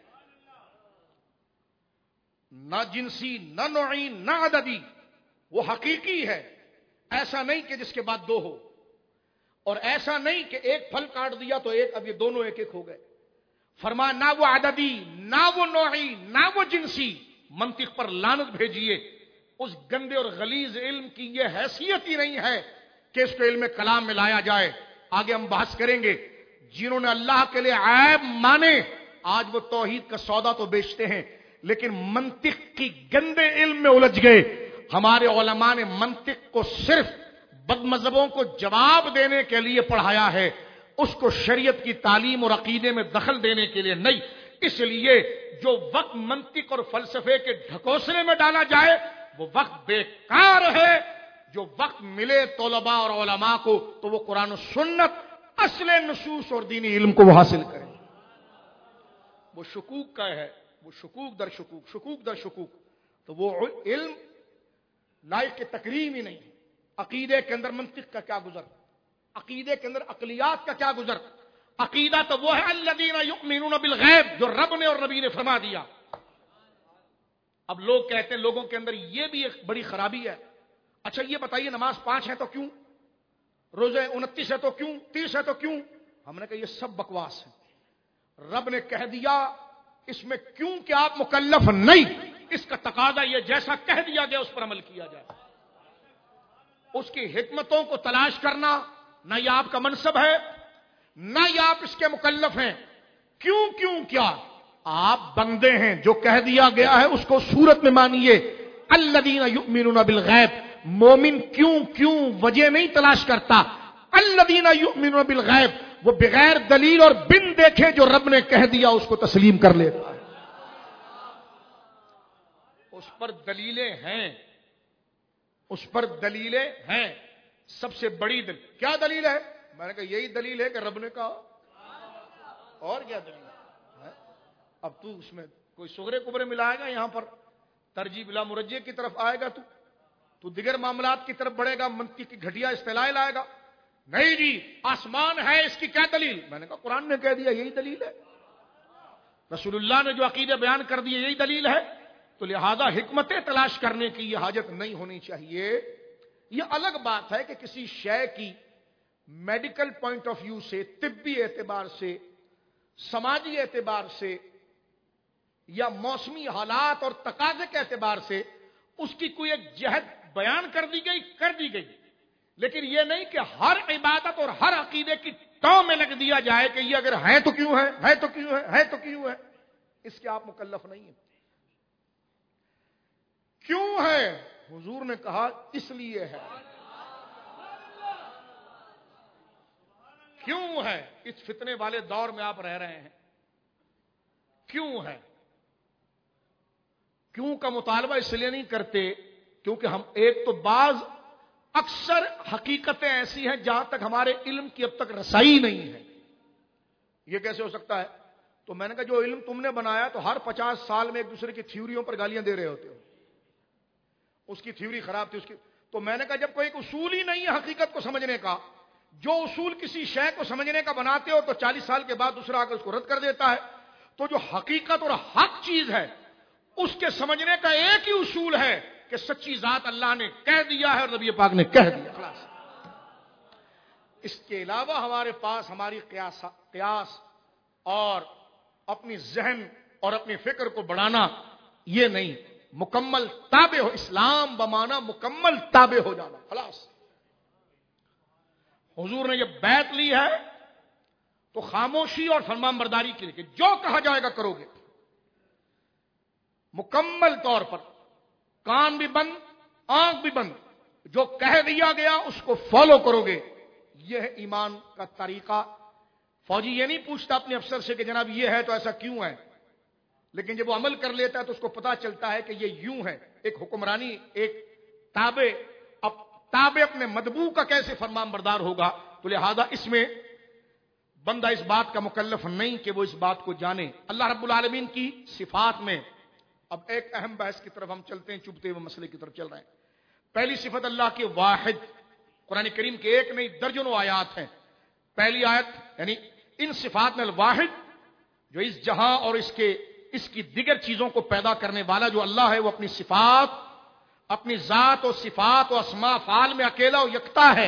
نہ جنسی نہ نوعی نہ عددی، وہ حقیقی ہے۔ ایسا نہیں کہ جس کے بعد دو ہو، اور ایسا نہیں کہ ایک پھل کاٹ دیا تو ایک، اب یہ دونوں ایک ایک ہو گئے۔ فرمایا نہ وہ عددی نہ وہ نوعی نہ وہ جنسی، منطق پر لعنت بھیجیے، اس گندے اور غلیظ علم کی یہ حیثیت ہی نہیں ہے کہ اس کو علم کلام میں لایا جائے۔ آگے ہم بحث کریں گے، جنہوں نے اللہ کے لیے عیب مانے آج وہ توحید کا سودا تو بیچتے ہیں، لیکن منطق کی گندے علم میں الجھ گئے۔ ہمارے علماء نے منطق کو صرف بد مذہبوں کو جواب دینے کے لیے پڑھایا ہے، اس کو شریعت کی تعلیم اور عقیدے میں دخل دینے کے لیے نہیں۔ اس لیے جو وقت منطق اور فلسفے کے ڈھکوسلے میں ڈالا جائے وہ وقت بیکار ہے. جو وقت ملے طلباء اور علماء کو تو وہ قرآن و سنت اصل نصوص اور دینی علم کو وہ حاصل کریں. وہ شکوک کا ہے، وہ شکوک در شکوک، شکوک در شکوک، تو وہ علم لائق کے تکریم ہی نہیں. عقیدے کے اندر منطق کا کیا گزر، عقیدے کے اندر عقلیات کا کیا گزر. عقیدہ تو وہ ہے الذین یؤمنون بالغیب، جو رب نے اور نبی نے فرما دیا. اب لوگ کہتے ہیں لوگوں کے اندر یہ بھی ایک بڑی خرابی ہے. اچھا یہ بتائیے نماز 5 ہے تو کیوں، روزے 29 ہے تو کیوں، 30 ہے تو کیوں؟ ہم نے کہا یہ سب بکواس ہے. رب نے کہہ دیا، اس میں کیوں کہ آپ مکلف نہیں، اس کا تقاضا یہ جیسا کہہ دیا گیا اس پر عمل کیا جائے. اس کی حکمتوں کو تلاش کرنا نہ یہ آپ کا منصب ہے نہ یہ آپ اس کے مکلف ہیں. کیوں کیا؟ آپ بندے ہیں، جو کہہ دیا گیا ہے اس کو صورت میں مانیے. الذین یؤمنون بالغیب، مومن کیوں وجہ نہیں تلاش کرتا. الذین یؤمنون بالغیب، وہ بغیر دلیل اور بن دیکھے جو رب نے کہہ دیا اس کو تسلیم کر لیتا ہے. اس پر دلیلیں ہیں، اس پر دلیلیں ہیں. سب سے بڑی دلیل کیا دلیل ہے؟ میں نے کہا یہی دلیل ہے کہ رب نے کہا. اور کیا دلیل ہے؟ اب تو اس میں کوئی صغرے کبرے ملائے گا، یہاں پر ترجیح بلا مرجے کی طرف آئے گا، تو دیگر معاملات کی طرف بڑھے گا، منطق کی گھٹیا اصطلاح لائے گا. نہیں جی آسمان ہے، اس کی کیا دلیل؟ میں نے کہا قرآن نے کہہ دیا یہی دلیل ہے، رسول اللہ نے جو عقیدے بیان کر دیے یہی دلیل ہے. تو لہذا حکمتیں تلاش کرنے کی یہ حاجت نہیں ہونی چاہیے. یہ الگ بات ہے کہ کسی شے کی میڈیکل پوائنٹ آف ویو سے، طبی اعتبار سے، سماجی اعتبار سے یا موسمی حالات اور تقاضے کے اعتبار سے اس کی کوئی ایک جہت بیان کر دی گئی، لیکن یہ نہیں کہ ہر عبادت اور ہر عقیدے کی ٹاؤں میں لگ دیا جائے کہ یہ اگر ہے تو کیوں ہے تو کیوں ہے تو کیوں ہے. اس کے آپ مکلف نہیں ہیں. کیوں ہے؟ حضور نے کہا اس لیے ہے. کیوں ہے؟ اس فتنے والے دور میں آپ رہ رہے ہیں. کیوں ہے؟ کیوں کا مطالبہ اس لیے نہیں کرتے کیونکہ ہم ایک تو بعض اکثر حقیقتیں ایسی ہیں جہاں تک ہمارے علم کی اب تک رسائی نہیں ہے. یہ کیسے ہو سکتا ہے؟ تو میں نے کہا جو علم تم نے بنایا تو ہر 50 سال میں ایک دوسرے کی تھیوریوں پر گالیاں دے رہے ہوتے ہو. اس کی تھیوری خراب تھی، اس کی. تو میں نے کہا جب کوئی ایک اصول ہی نہیں ہے حقیقت کو سمجھنے کا، جو اصول کسی شے کو سمجھنے کا بناتے ہو تو 40 سال کے بعد دوسرا آ کر اس کو رد کر دیتا ہے. تو جو حقیقت اور حق چیز ہے اس کے سمجھنے کا ایک ہی اصول ہے کہ سچی ذات اللہ نے کہہ دیا ہے اور نبی پاک نے کہہ دیا، خلاص. اس کے علاوہ ہمارے پاس ہماری قیاس اور اپنی ذہن اور اپنی فکر کو بڑھانا یہ نہیں. مکمل تابع ہو، اسلام بمانا مکمل تابع ہو جانا، خلاص. حضور نے یہ بیعت لی ہے تو خاموشی اور فرمان برداری کے لیے کہ جو کہا جائے گا کرو گے، مکمل طور پر کان بھی بند آنکھ بھی بند، جو کہہ دیا گیا اس کو فالو کرو گے. یہ ہے ایمان کا طریقہ. فوجی یہ نہیں پوچھتا اپنے افسر سے کہ جناب یہ ہے تو ایسا کیوں ہے، لیکن جب وہ عمل کر لیتا ہے تو اس کو پتا چلتا ہے کہ یہ یوں ہے. ایک حکمرانی، ایک تابع، اب تابع اپنے مدبو کا کیسے فرمان بردار ہوگا؟ تو لہذا اس میں بندہ اس بات کا مکلف نہیں کہ وہ اس بات کو جانے. اللہ رب العالمین کی صفات میں اب ایک اہم بحث کی طرف ہم چلتے ہیں، چبھتے ہوئے مسئلے کی طرف چل رہے ہیں. پہلی صفت اللہ کی واحد. قرآن کریم کے ایک نہیں درجنوں آیات ہیں. پہلی آیت یعنی ان صفات میں الواحد، جو اس جہاں اور اس کی دیگر چیزوں کو پیدا کرنے والا جو اللہ ہے، وہ اپنی صفات، اپنی ذات و صفات و اسماء افعال میں اکیلا و یکتا ہے.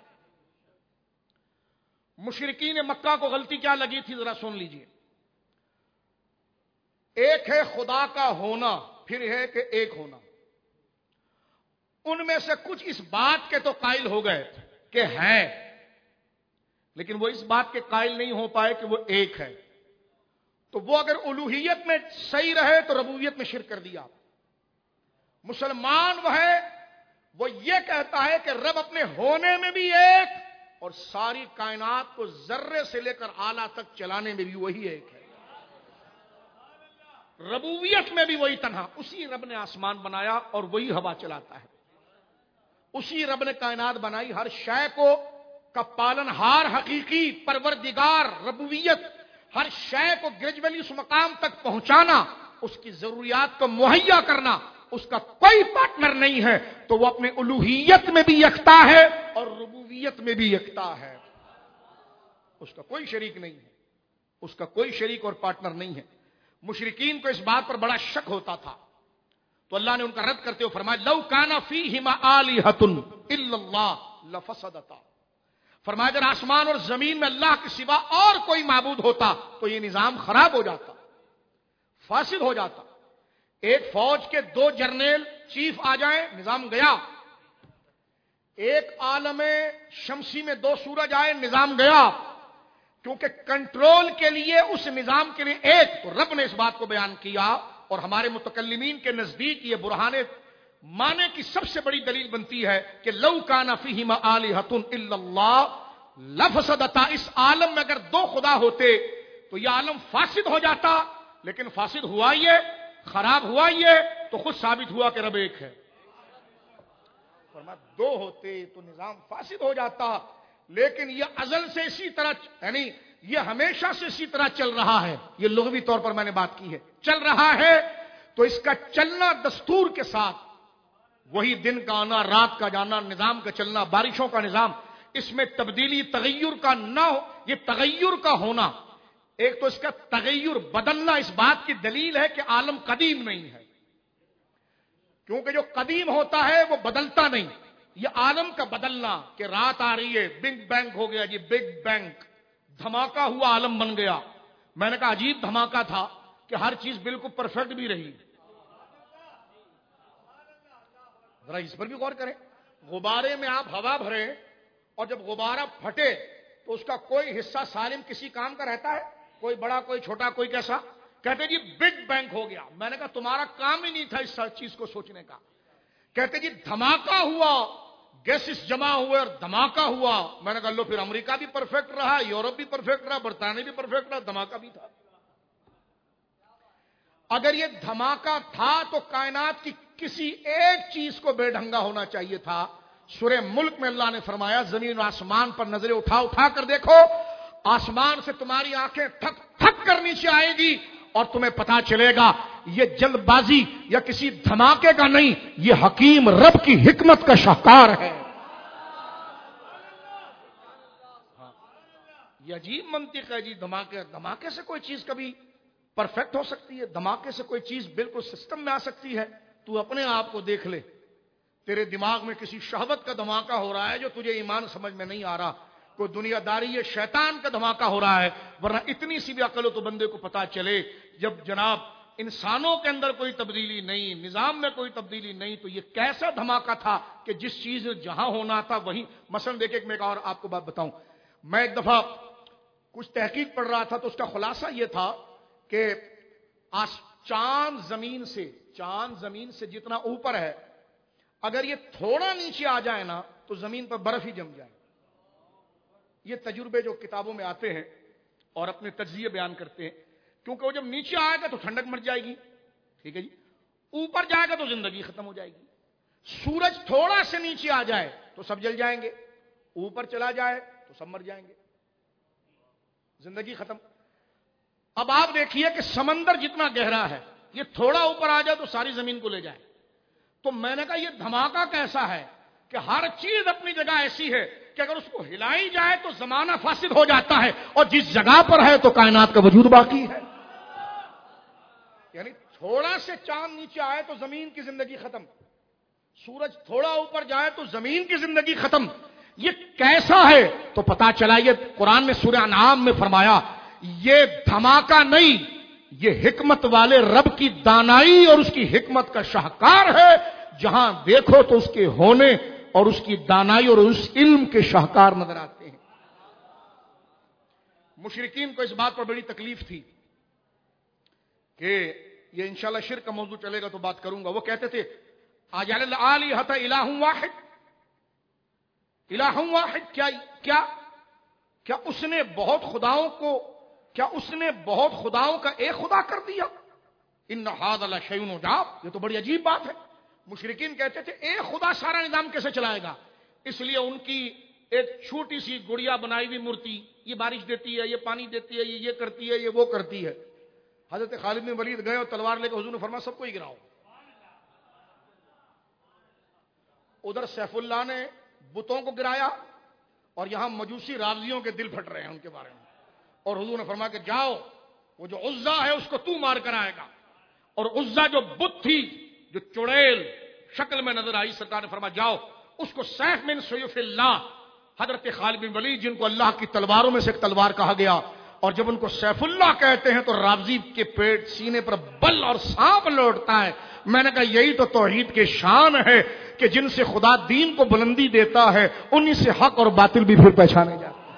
مشرکین مکہ کو غلطی کیا لگی تھی ذرا سن لیجئے. ایک ہے خدا کا ہونا، پھر ہے کہ ایک ہونا. ان میں سے کچھ اس بات کے تو قائل ہو گئے کہ ہے، لیکن وہ اس بات کے قائل نہیں ہو پائے کہ وہ ایک ہے. تو وہ اگر الوہیت میں صحیح رہے تو ربوبیت میں شرک کر دیا. مسلمان وہ ہے، وہ یہ کہتا ہے کہ رب اپنے ہونے میں بھی ایک اور ساری کائنات کو ذرے سے لے کر اعلیٰ تک چلانے میں بھی وہی ایک ہے. ربوبیت میں بھی وہی تنہا. اسی رب نے آسمان بنایا اور وہی ہوا چلاتا ہے. اسی رب نے کائنات بنائی. ہر شے کو کا پالن ہار حقیقی پروردگار ربوبیت، ہر شے کو گریجولی اس مقام تک پہنچانا، اس کی ضروریات کو مہیا کرنا، اس کا کوئی پارٹنر نہیں ہے. تو وہ اپنے الوہیت میں بھی یکتا ہے اور ربوبیت میں بھی یکتا ہے. اس کا کوئی شریک نہیں ہے، اس کا کوئی شریک اور پارٹنر نہیں ہے. مشرکین کو اس بات پر بڑا شک ہوتا تھا تو اللہ نے ان کا رد کرتے ہوئے فرمایا لو کان فیہما آلہۃ الا اللہ لفسدتا. فرمایا اگر آسمان اور زمین میں اللہ کے سوا اور کوئی معبود ہوتا تو یہ نظام خراب ہو جاتا، فاسد ہو جاتا. ایک فوج کے 2 جرنیل چیف آ جائیں، نظام گیا. ایک عالم شمسی میں 2 سورج آئے، نظام گیا. کیونکہ کنٹرول کے لیے اس نظام کے لیے ایک تو رب نے اس بات کو بیان کیا، اور ہمارے متکلمین کے نزدیک یہ برہان مانے کی سب سے بڑی دلیل بنتی ہے کہ لو کان فیہما آلہۃ الا اللہ لفسدتا. اس عالم میں اگر 2 خدا ہوتے تو یہ عالم فاسد ہو جاتا. لیکن فاسد ہوا یہ، خراب ہوا یہ تو خود ثابت ہوا کہ رب ایک ہے. فرمایا 2 ہوتے تو نظام فاسد ہو جاتا. لیکن یہ ازل سے اسی طرح، یعنی یہ ہمیشہ سے اسی طرح چل رہا ہے. یہ لغوی طور پر میں نے بات کی ہے، چل رہا ہے. تو اس کا چلنا دستور کے ساتھ، وہی دن کا آنا، رات کا جانا، نظام کا چلنا، بارشوں کا نظام، اس میں تبدیلی تغیر کا نہ ہو. یہ تغیر کا ہونا، ایک تو اس کا تغیر بدلنا اس بات کی دلیل ہے کہ عالم قدیم نہیں ہے. کیونکہ جو قدیم ہوتا ہے وہ بدلتا نہیں. یہ عالم کا بدلنا کہ رات آ رہی ہے، بگ بینگ ہو گیا جی، بگ بینگ، دھماکہ ہوا، عالم بن گیا. میں نے کہا عجیب دھماکہ تھا کہ ہر چیز بالکل پرفیکٹ بھی رہی. ذرا اس پر بھی غور کریں. غبارے میں آپ ہوا بھریں اور جب غبارہ پھٹے تو اس کا کوئی حصہ سالم کسی کام کا رہتا ہے؟ کوئی بڑا، کوئی چھوٹا، کوئی کیسا؟ کہتے جی بگ بینگ ہو گیا. میں نے کہا تمہارا کام ہی نہیں تھا اس چیز کو سوچنے کا. کہتے جی دھماکہ ہوا، گیسز جمع ہوئے اور دھماکہ ہوا. میں نے کہا لو پھر امریکہ بھی پرفیکٹ رہا، یورپ بھی پرفیکٹ رہا، برطانیہ بھی پرفیکٹ رہا، دھماکہ بھی تھا. اگر یہ دھماکہ تھا تو کائنات کی کسی ایک چیز کو بے ڈھنگا ہونا چاہیے تھا. سورہ ملک میں اللہ نے فرمایا زمین و آسمان پر نظریں اٹھا کر دیکھو، آسمان سے تمہاری آنکھیں تھک تھک کر نیچے آئے گی اور تمہیں پتا چلے گا یہ جلد بازی یا کسی دھماکے کا نہیں، یہ حکیم رب کی حکمت کا شاہکار ہے. یہ عجیب منطق ہے جی. دھماکے سے کوئی چیز کبھی پرفیکٹ ہو سکتی ہے؟ دھماکے سے کوئی چیز بالکل سسٹم میں آ سکتی ہے؟ تو اپنے آپ کو دیکھ لے، تیرے دماغ میں کسی شہوت کا دھماکہ ہو رہا ہے جو تجھے ایمان سمجھ میں نہیں آ رہا. کوئی دنیا داری شیطان کا دھماکہ ہو رہا ہے. ورنہ اتنی سی بھی عقل ہو تو بندے کو پتا چلے جب جناب انسانوں کے اندر کوئی تبدیلی نہیں، نظام میں کوئی تبدیلی نہیں، تو یہ کیسا دھماکہ تھا کہ جس چیز جہاں ہونا تھا وہیں. مثلا دیکھیں میں ایک اور آپ کو بات بتاؤں. میں ایک دفعہ کچھ تحقیق پڑھ رہا تھا تو اس کا خلاصہ یہ تھا کہ چاند زمین سے جتنا اوپر ہے، اگر یہ تھوڑا نیچے آ جائے نا تو زمین پر برف ہی جم جائے. یہ تجربے جو کتابوں میں آتے ہیں اور اپنے تجزیے بیان کرتے ہیں، کیونکہ وہ جب نیچے آئے گا تو ٹھنڈک مر جائے گی، ٹھیک ہے جی. اوپر جائے گا تو زندگی ختم ہو جائے گی. سورج تھوڑا سے نیچے آ جائے تو سب جل جائیں گے، اوپر چلا جائے تو سب مر جائیں گے، زندگی ختم. اب آپ دیکھیے کہ سمندر جتنا گہرا ہے، یہ تھوڑا اوپر آ جائے تو ساری زمین کو لے جائے. تو میں نے کہا یہ دھماکہ کیسا ہے کہ ہر چیز اپنی جگہ ایسی ہے کہ اگر اس کو ہلائی جائے تو زمانہ فاسد ہو جاتا ہے، اور جس جگہ پر ہے تو کائنات کا وجود باقی ہے. یعنی تھوڑا سے چاند نیچے آئے تو زمین کی زندگی ختم، سورج تھوڑا اوپر جائے تو زمین کی زندگی ختم. یہ کیسا ہے تو پتا چلا یہ قرآن میں سورہ انعام میں فرمایا یہ دھماکہ نہیں، یہ حکمت والے رب کی دانائی اور اس کی حکمت کا شاہکار ہے. جہاں دیکھو تو اس کے ہونے اور اس کی دانائی اور اس علم کے شاہکار نظر آتے ہیں. مشرکین کو اس بات پر بڑی تکلیف تھی کہ یہ انشاءاللہ شرک کا موضوع چلے گا تو بات کروں گا. وہ کہتے تھے اجعل الآلہۃ الہ واحد، الہ واحد، کیا اس نے بہت خداؤں کا ایک خدا کر دیا؟ ان ھذا لشیء عجاب، یہ تو بڑی عجیب بات ہے۔ مشرکین کہتے تھے ایک خدا سارا نظام کیسے چلائے گا؟ اس لیے ان کی ایک چھوٹی سی گڑیا بنائی ہوئی مورتی، یہ بارش دیتی ہے، یہ پانی دیتی ہے، یہ کرتی ہے، یہ وہ کرتی ہے۔ حضرت خالد بن ولید گئے اور تلوار لے کے حضور نے فرمایا سب کو ہی گراؤ۔ ادھر سیف اللہ نے بتوں کو گرایا اور یہاں مجوسی رافضیوں کے دل پھٹ رہے ہیں ان کے بارے میں، اور حضور نے فرمایا کہ جاؤ وہ جو عزا ہے اس کو تو مار کر آئے گا۔ اور عزا جو بت تھی جو چڑیل شکل میں نظر آئی، سرکار نے فرمایا جاؤ اس کو سیف من سیوف اللہ، حضرت خالد بن ولید جن کو اللہ کی تلواروں میں سے ایک تلوار کہا گیا، اور جب ان کو سیف اللہ کہتے ہیں تو رافضی کے پیٹ سینے پر بل اور سانپ لوٹتا ہے۔ میں نے کہا یہی تو توحید کی شان ہے کہ جن سے خدا دین کو بلندی دیتا ہے انہی سے حق اور باطل بھی پھر پہچانے جاتے ہیں۔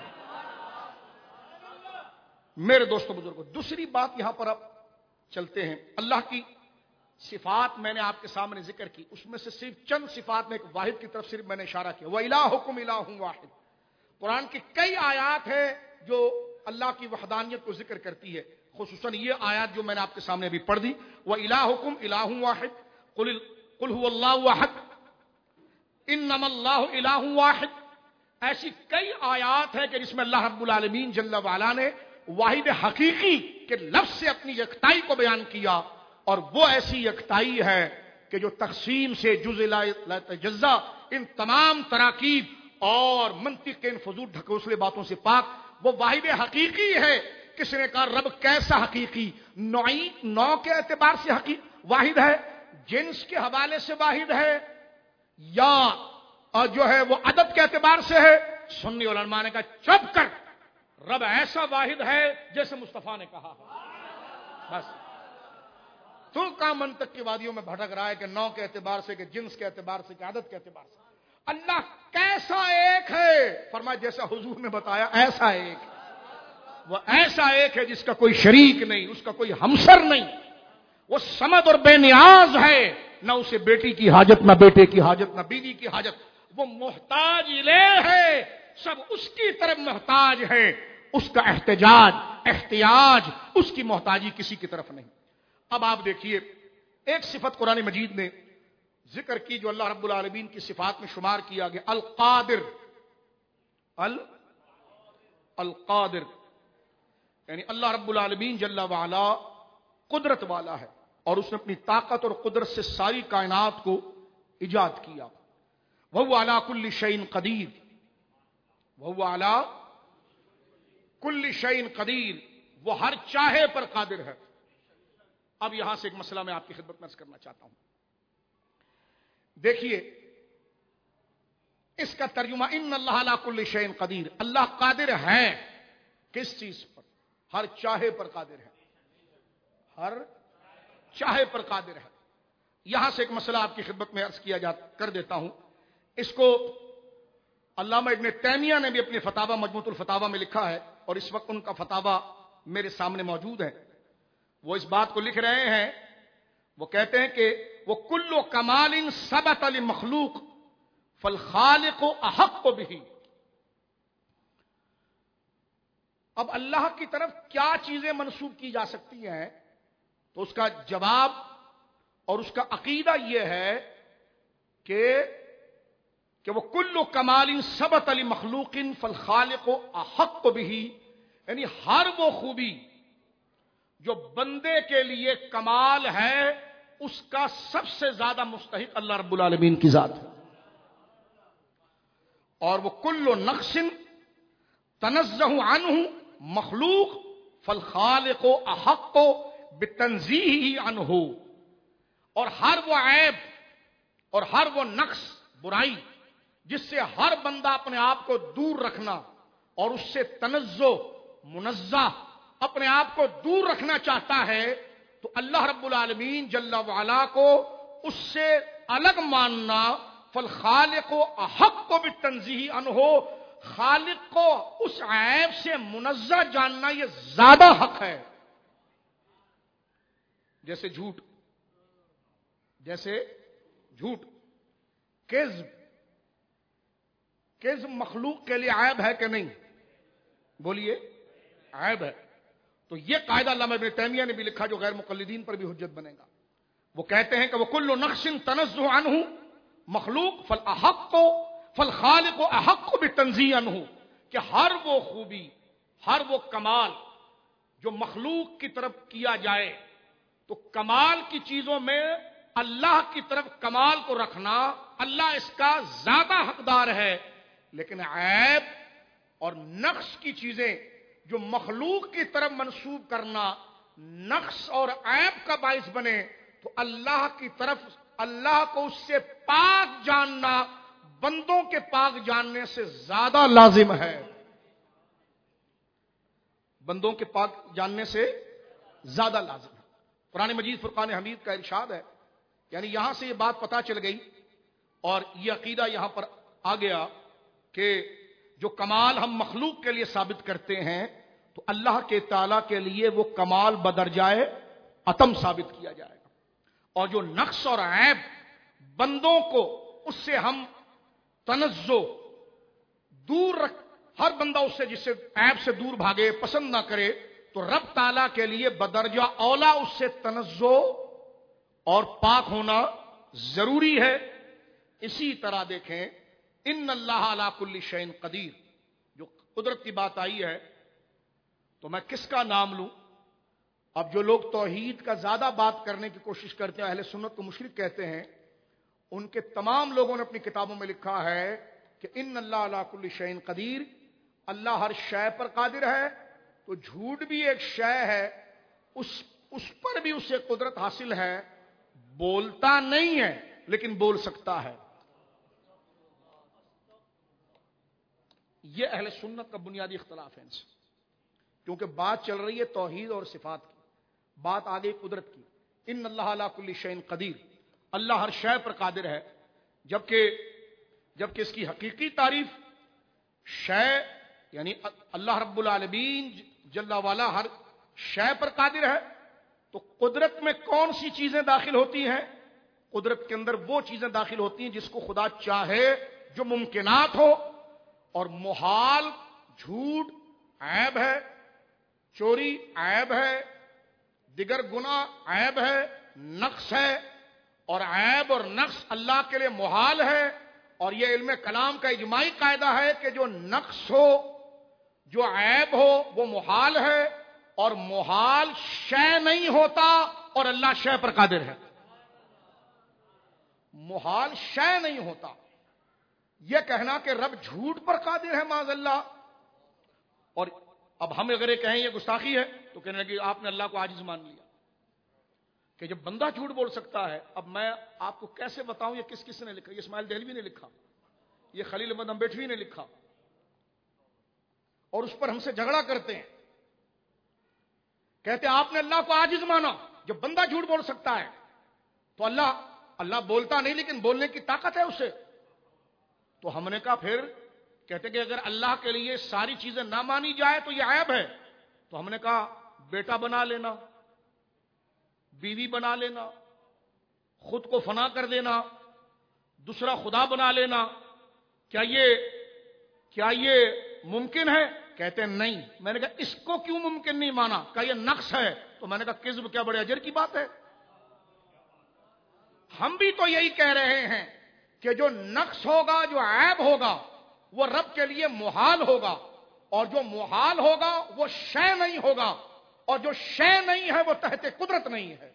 میرے دوستو بزرگوں، دوسری بات یہاں پر اب چلتے ہیں۔ اللہ کی صفات میں نے آپ کے سامنے ذکر کی، اس میں سے صرف چند صفات میں ایک واحد کی طرف صرف میں نے اشارہ کیا، وَإِلَٰهُكُمْ إِلَٰهٌ وَاحِدٌ۔ قرآن کی کئی آیات ہیں جو اللہ کی وحدانیت کو ذکر کرتی ہے، خصوصاً یہ آیات جو میں نے آپ کے سامنے ابھی پڑھ دی، وَإِلَٰهُكُمْ إِلَٰهٌ وَاحِدٌ قُلْ هُوَ اللَّهُ أَحَدٌ إِنَّمَا اللَّهُ إِلَٰهٌ وَاحِدٌ۔ ایسی کئی آیات ہیں کہ جس میں اللہ رب العالمین جل وعلا نے واحد حقیقی کے لفظ سے اپنی یکتائی کو بیان کیا، اور وہ ایسی یکتائی ہے کہ جو تقسیم سے جزء لا تجزا، ان تمام تراکیب اور منطق کے ان فضول ڈھکوسلے باتوں سے پاک، وہ واحد حقیقی ہے۔ کس نے کہا رب کیسا حقیقی؟ نوع کے اعتبار سے واحد ہے، جنس کے حوالے سے واحد ہے، یا جو ہے وہ عدد کے اعتبار سے ہے؟ سنی علماء نے کہا چپ کر، رب ایسا واحد ہے جیسے مصطفیٰ نے کہا ہے۔ بس تو کا منطق کی وادیوں میں بھٹک رہا ہے کہ نوع کے اعتبار سے، کہ جنس کے اعتبار سے، کہ عدد کے اعتبار سے۔ اللہ کیسا ایک ہے؟ فرمایا جیسا حضور نے بتایا ایسا ایک ہے۔ وہ ایسا ایک ہے جس کا کوئی شریک نہیں، اس کا کوئی ہمسر نہیں، وہ صمد اور بے نیاز ہے، نہ اسے بیٹی کی حاجت، نہ بیٹے کی حاجت، نہ بیوی کی حاجت، وہ محتاج الیہ ہے، سب اس کی طرف محتاج ہے، اس کا احتیاج اس کی محتاجی کسی کی طرف نہیں۔ اب آپ دیکھیے ایک صفت قرآن مجید نے ذکر کی جو اللہ رب العالمین کی صفات میں شمار کیا گیا، القادر۔ القادر یعنی اللہ رب العالمین جل وعلا قدرت والا ہے، اور اس نے اپنی طاقت اور قدرت سے ساری کائنات کو ایجاد کیا۔ وَهُوَ عَلَىٰ كُلِّ شَيْءٍ قَدِيرٌ، وَهُوَ عَلَىٰ كُلِّ شَيْءٍ قَدِيرٌ، وہ ہر چاہے پر قادر ہے۔ اب یہاں سے ایک مسئلہ میں آپ کی خدمت میں عرض کرنا چاہتا ہوں۔ دیکھیے اس کا ترجمہ ان اللہ علی کل شیء قدیر، اللہ قادر ہے کس چیز پر؟ ہر چاہے پر قادر ہے، ہر چاہے پر قادر ہے۔ یہاں سے ایک مسئلہ آپ کی خدمت میں عرض کر دیتا ہوں۔ اس کو علامہ ابن تیمیہ نے بھی اپنے فتاوی مجموعۃ الفتاوی میں لکھا ہے، اور اس وقت ان کا فتاوی میرے سامنے موجود ہے۔ وہ اس بات کو لکھ رہے ہیں، وہ کہتے ہیں کہ وہ کل کمال ثبت لمخلوق فالخالق احق به۔ اب اللہ کی طرف کیا چیزیں منسوب کی جا سکتی ہیں؟ تو اس کا جواب اور اس کا عقیدہ یہ ہے کہ وہ کل کمال ثبت لمخلوق فالخالق احق به، یعنی ہر وہ خوبی جو بندے کے لیے کمال ہے اس کا سب سے زیادہ مستحق اللہ رب العالمین کی ذات ہے، اور وہ کل نقص تنزہ عنہ مخلوق فالخالق احق بتنزیہہ عنہ، اور ہر وہ عیب اور ہر وہ نقص برائی جس سے ہر بندہ اپنے آپ کو دور رکھنا اور اس سے تنزہ منزہ اپنے آپ کو دور رکھنا چاہتا ہے، تو اللہ رب العالمین جل وعلا کو اس سے الگ ماننا، فالخالق احق بالتنزیہ عنہ، خالق کو اس عیب سے منزہ جاننا یہ زیادہ حق ہے۔ جیسے جھوٹ، کذب مخلوق کے لیے عیب ہے کہ نہیں؟ بولیے عیب ہے، تو یہ قاعدہ علامہ ابن تیمیہ نے بھی لکھا جو غیر مقلدین پر بھی حجت بنے گا. وہ کہتے ہیں کہ وہ کل نقص تنزہ عنہ مخلوق فالاحق فالخالق احق بتنزیہ عنہ، کہ ہر وہ خوبی، ہر وہ کمال جو مخلوق کی طرف کیا جائے تو کمال کی چیزوں میں اللہ کی طرف کمال کو رکھنا، اللہ اس کا زیادہ حقدار ہے. لیکن عیب اور نقص کی چیزیں جو مخلوق کی طرف منسوب کرنا نقص اور عیب کا باعث بنے تو اللہ کی طرف اللہ کو اس سے پاک جاننا بندوں کے پاک جاننے سے زیادہ لازم ہے. بندوں کے پاک جاننے سے زیادہ لازم ہے. قرآن مجید فرقان حمید کا ارشاد ہے، یعنی یہاں سے یہ بات پتہ چل گئی اور یہ عقیدہ یہاں پر آ گیا کہ جو کمال ہم مخلوق کے لیے ثابت کرتے ہیں تو اللہ کے تعالی کے لیے وہ کمال بدرجائے عتم ثابت کیا جائے گا، اور جو نقص اور عیب بندوں کو اس سے ہم تنزہ دور رکھ، ہر بندہ اس سے جس سے عیب سے دور بھاگے، پسند نہ کرے، تو رب تعالیٰ کے لیے بدرجہ اولا اس سے تنزہ اور پاک ہونا ضروری ہے. اسی طرح دیکھیں ان اللہ علی کل شیء قدیر، جو قدرت کی بات آئی ہے تو میں کس کا نام لوں؟ اب جو لوگ توحید کا زیادہ بات کرنے کی کوشش کرتے ہیں، اہل سنت کو مشرک کہتے ہیں، ان کے تمام لوگوں نے اپنی کتابوں میں لکھا ہے کہ ان اللہ علی کل شیء قدیر، اللہ ہر شے پر قادر ہے. تو جھوٹ بھی ایک شے ہے، اس پر بھی اسے قدرت حاصل ہے، بولتا نہیں ہے لیکن بول سکتا ہے. یہ اہل سنت کا بنیادی اختلاف ہے ان سے، کیونکہ بات چل رہی ہے توحید اور صفات کی، بات آ گئی قدرت کی. ان اللہ علی کل شیء قدیر، اللہ ہر شے پر قادر ہے، جبکہ اس کی حقیقی تعریف شے یعنی اللہ رب العالمین جل والا ہر شے پر قادر ہے. تو قدرت میں کون سی چیزیں داخل ہوتی ہیں؟ قدرت کے اندر وہ چیزیں داخل ہوتی ہیں جس کو خدا چاہے، جو ممکنات ہو، اور محال جھوٹ عیب ہے، چوری عیب ہے، دیگر گناہ عیب ہے، نقص ہے. اور عیب اور نقص اللہ کے لیے محال ہے. اور یہ علم کلام کا اجماعی قاعدہ ہے کہ جو نقص ہو، جو عیب ہو، وہ محال ہے، اور محال شے نہیں ہوتا اور اللہ شے پر قادر ہے. محال شے نہیں ہوتا. یہ کہنا کہ رب جھوٹ پر قادر ہے معاذ اللہ، اور اب ہم اگر یہ کہیں یہ گستاخی ہے تو کہنے لگے آپ نے اللہ کو عاجز مان لیا کہ جب بندہ جھوٹ بول سکتا ہے. اب میں آپ کو کیسے بتاؤں یہ کس نے لکھا؟ یہ اسماعیل دہلوی نے لکھا، یہ خلیل احمد امبیٹوی نے لکھا، اور اس پر ہم سے جھگڑا کرتے ہیں، کہتے ہیں آپ نے اللہ کو عاجز مانا. جب بندہ جھوٹ بول سکتا ہے تو اللہ بولتا نہیں لیکن بولنے کی طاقت ہے اسے. تو ہم نے کہا پھر کہتے کہ اگر اللہ کے لیے ساری چیزیں نہ مانی جائے تو یہ عیب ہے. تو ہم نے کہا بیٹا بنا لینا، بیوی بنا لینا، خود کو فنا کر دینا، دوسرا خدا بنا لینا، کیا یہ ممکن ہے؟ کہتے ہیں نہیں. میں نے کہا اس کو کیوں ممکن نہیں مانا؟ کہا یہ نقص ہے. تو میں نے کہا کذب، کیا بڑے اجر کی بات ہے. ہم بھی تو یہی کہہ رہے ہیں کہ جو نقص ہوگا، جو عیب ہوگا، وہ رب کے لیے محال ہوگا، اور جو محال ہوگا وہ شے نہیں ہوگا، اور جو شے نہیں ہے وہ تحت قدرت نہیں ہے.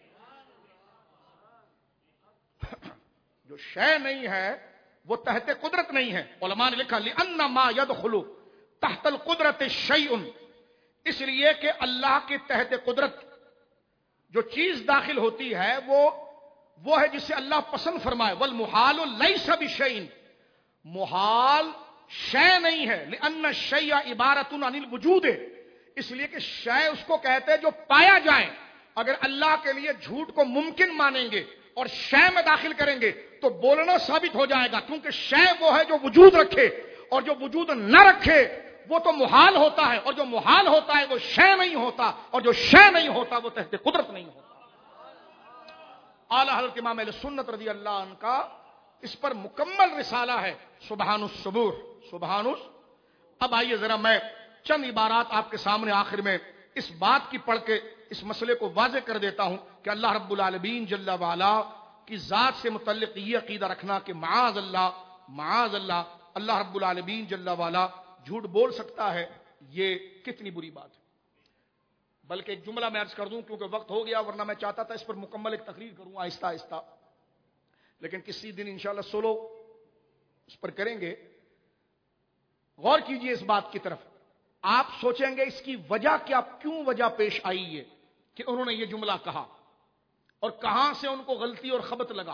جو شے نہیں ہے وہ تحت قدرت نہیں ہے. علماء نے لکھا لِأَنَّ مَا يَدْخُلُ تحت القدرت شیء، اس لیے کہ اللہ کے تحت قدرت جو چیز داخل ہوتی ہے وہ ہے جسے اللہ پسند فرمائے. والمحال لیس بشیء، محال شے نہیں ہے. لأن الشیء عبارۃ عن الوجود، اس لیے کہ شے اس کو کہتے ہیں جو پایا جائے. اگر اللہ کے لیے جھوٹ کو ممکن مانیں گے اور شے میں داخل کریں گے تو بولنا ثابت ہو جائے گا، کیونکہ شے وہ ہے جو وجود رکھے، اور جو وجود نہ رکھے وہ تو محال ہوتا ہے، اور جو محال ہوتا ہے وہ شے نہیں ہوتا، اور جو شے نہیں ہوتا وہ تحت قدرت نہیں ہوتا. اعلیٰ حضرت امام اہل سنت رضی اللہ عنہ کا اس پر مکمل رسالہ ہے، سبحان الصبوح. اب آئیے ذرا میں چند عبارات آپ کے سامنے آخر میں اس بات کی پڑھ کے اس مسئلے کو واضح کر دیتا ہوں کہ اللہ رب العالمین جل وعلا کی ذات سے متعلق یہ عقیدہ رکھنا کہ معاذ اللہ اللہ رب العالمین جل وعلا جھوٹ بول سکتا ہے، یہ کتنی بری بات ہے۔ بلکہ ایک جملہ میں عرض کر دوں کیونکہ وقت ہو گیا، ورنہ میں چاہتا تھا اس پر مکمل ایک تقریر کروں آہستہ آہستہ، لیکن کسی دن انشاءاللہ سولو اس پر کریں گے۔ غور کیجئے اس بات کی طرف، آپ سوچیں گے اس کی وجہ کیا، کیوں وجہ پیش آئی ہے کہ انہوں نے یہ جملہ کہا اور کہاں سے ان کو غلطی اور خبط لگا۔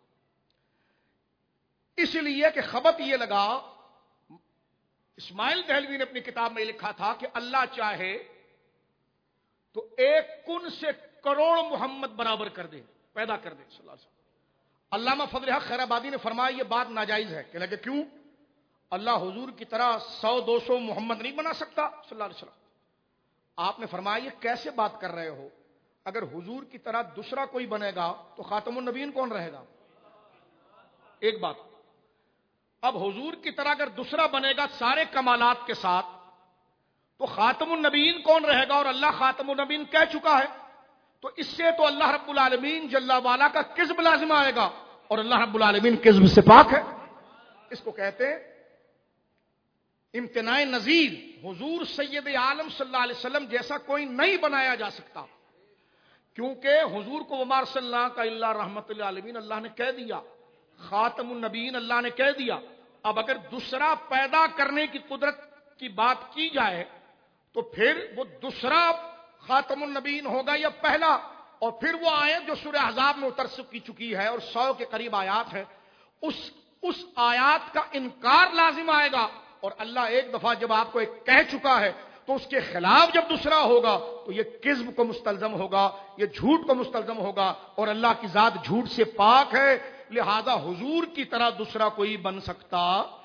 اس لیے کہ خبط یہ لگا، اسماعیل دہلوی نے اپنی کتاب میں لکھا تھا کہ اللہ چاہے تو ایک کن سے کروڑ محمد برابر کر دے، پیدا کر دے صلی اللہ علیہ وسلم۔ علامہ فضل حق خیر آبادی نے فرمایا یہ بات ناجائز ہے، کہ لگے کیوں؟ اللہ حضور کی طرح 100-200 محمد نہیں بنا سکتا صلی اللہ علیہ وسلم۔ آپ نے فرمایا یہ کیسے بات کر رہے ہو؟ اگر حضور کی طرح دوسرا کوئی بنے گا تو خاتم النبیین کون رہے گا؟ ایک بات۔ اب حضور کی طرح اگر دوسرا بنے گا سارے کمالات کے ساتھ تو خاتم النبیین کون رہے گا؟ اور اللہ خاتم النبیین کہہ چکا ہے، تو اس سے تو اللہ رب العالمین جل وعلا کا کذب لازم آئے گا، اور اللہ رب العالمین کذب سے پاک ہے۔ اس کو کہتے ہیں امتناع نظیر۔ حضور سید عالم صلی اللہ علیہ وسلم جیسا کوئی نہیں بنایا جا سکتا، کیونکہ حضور کو وما ارسلناک کا اللہ رحمت للعالمین اللہ نے کہہ دیا، خاتم النبیین اللہ نے کہہ دیا۔ اب اگر دوسرا پیدا کرنے کی قدرت کی بات کی جائے تو پھر وہ دوسرا خاتم النبیین ہوگا یا پہلا؟ اور پھر وہ آیت جو سورہ احزاب میں اتر چکی ہے اور 100 کے قریب آیات ہے، اس آیات کا انکار لازم آئے گا، اور اللہ ایک دفعہ جب آپ کو ایک کہہ چکا ہے تو اس کے خلاف جب دوسرا ہوگا تو یہ کذب کو مستلزم ہوگا، یہ جھوٹ کو مستلزم ہوگا، اور اللہ کی ذات جھوٹ سے پاک ہے، لہذا حضور کی طرح دوسرا کوئی بن سکتا؟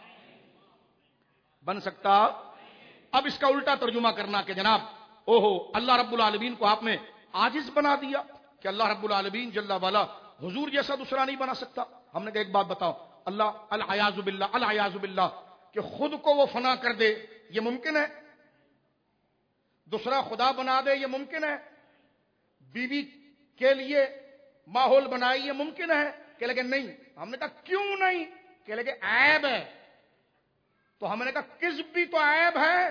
اب اس کا الٹا ترجمہ کرنا کہ جناب اوہو اللہ رب العالمین کو آپ نے عاجز بنا دیا کہ اللہ رب العالمین جل وعلا حضور جیسا دوسرا نہیں بنا سکتا۔ ہم نے کہا ایک بات بتاؤ، اللہ العیاذ باللہ کہ خود کو وہ فنا کر دے، یہ ممکن ہے؟ دوسرا خدا بنا دے، یہ ممکن ہے؟ بیوی کے لیے ماحول بنائے، یہ ممکن ہے؟ کہ لگے نہیں۔ ہم نے کہا کیوں نہیں؟ کہ لگے عیب ہے۔ تو ہم نے کہا کذب بھی تو عیب ہے،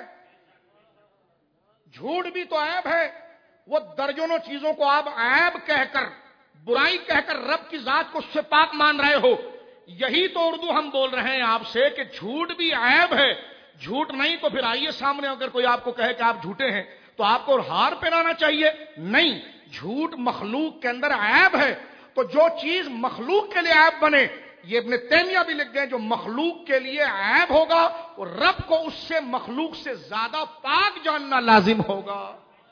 جھوٹ بھی تو عیب ہے۔ وہ درجنوں چیزوں کو آپ عیب کہہ کر، برائی کہہ کر رب کی ذات کو اس سے پاک مان رہے ہو۔ یہی تو اردو ہم بول رہے ہیں آپ سے کہ جھوٹ بھی عیب ہے۔ جھوٹ نہیں تو پھر آئیے سامنے، اگر کوئی آپ کو کہے کہ آپ جھوٹے ہیں تو آپ کو ہار پہنانا چاہیے؟ نہیں، جھوٹ مخلوق کے اندر عیب ہے۔ تو جو چیز مخلوق کے لیے عیب بنے، یہ ابن تیمیہ بھی لکھ گئے، جو مخلوق کے لیے عیب ہوگا وہ رب کو اس سے مخلوق سے زیادہ پاک جاننا لازم ہوگا۔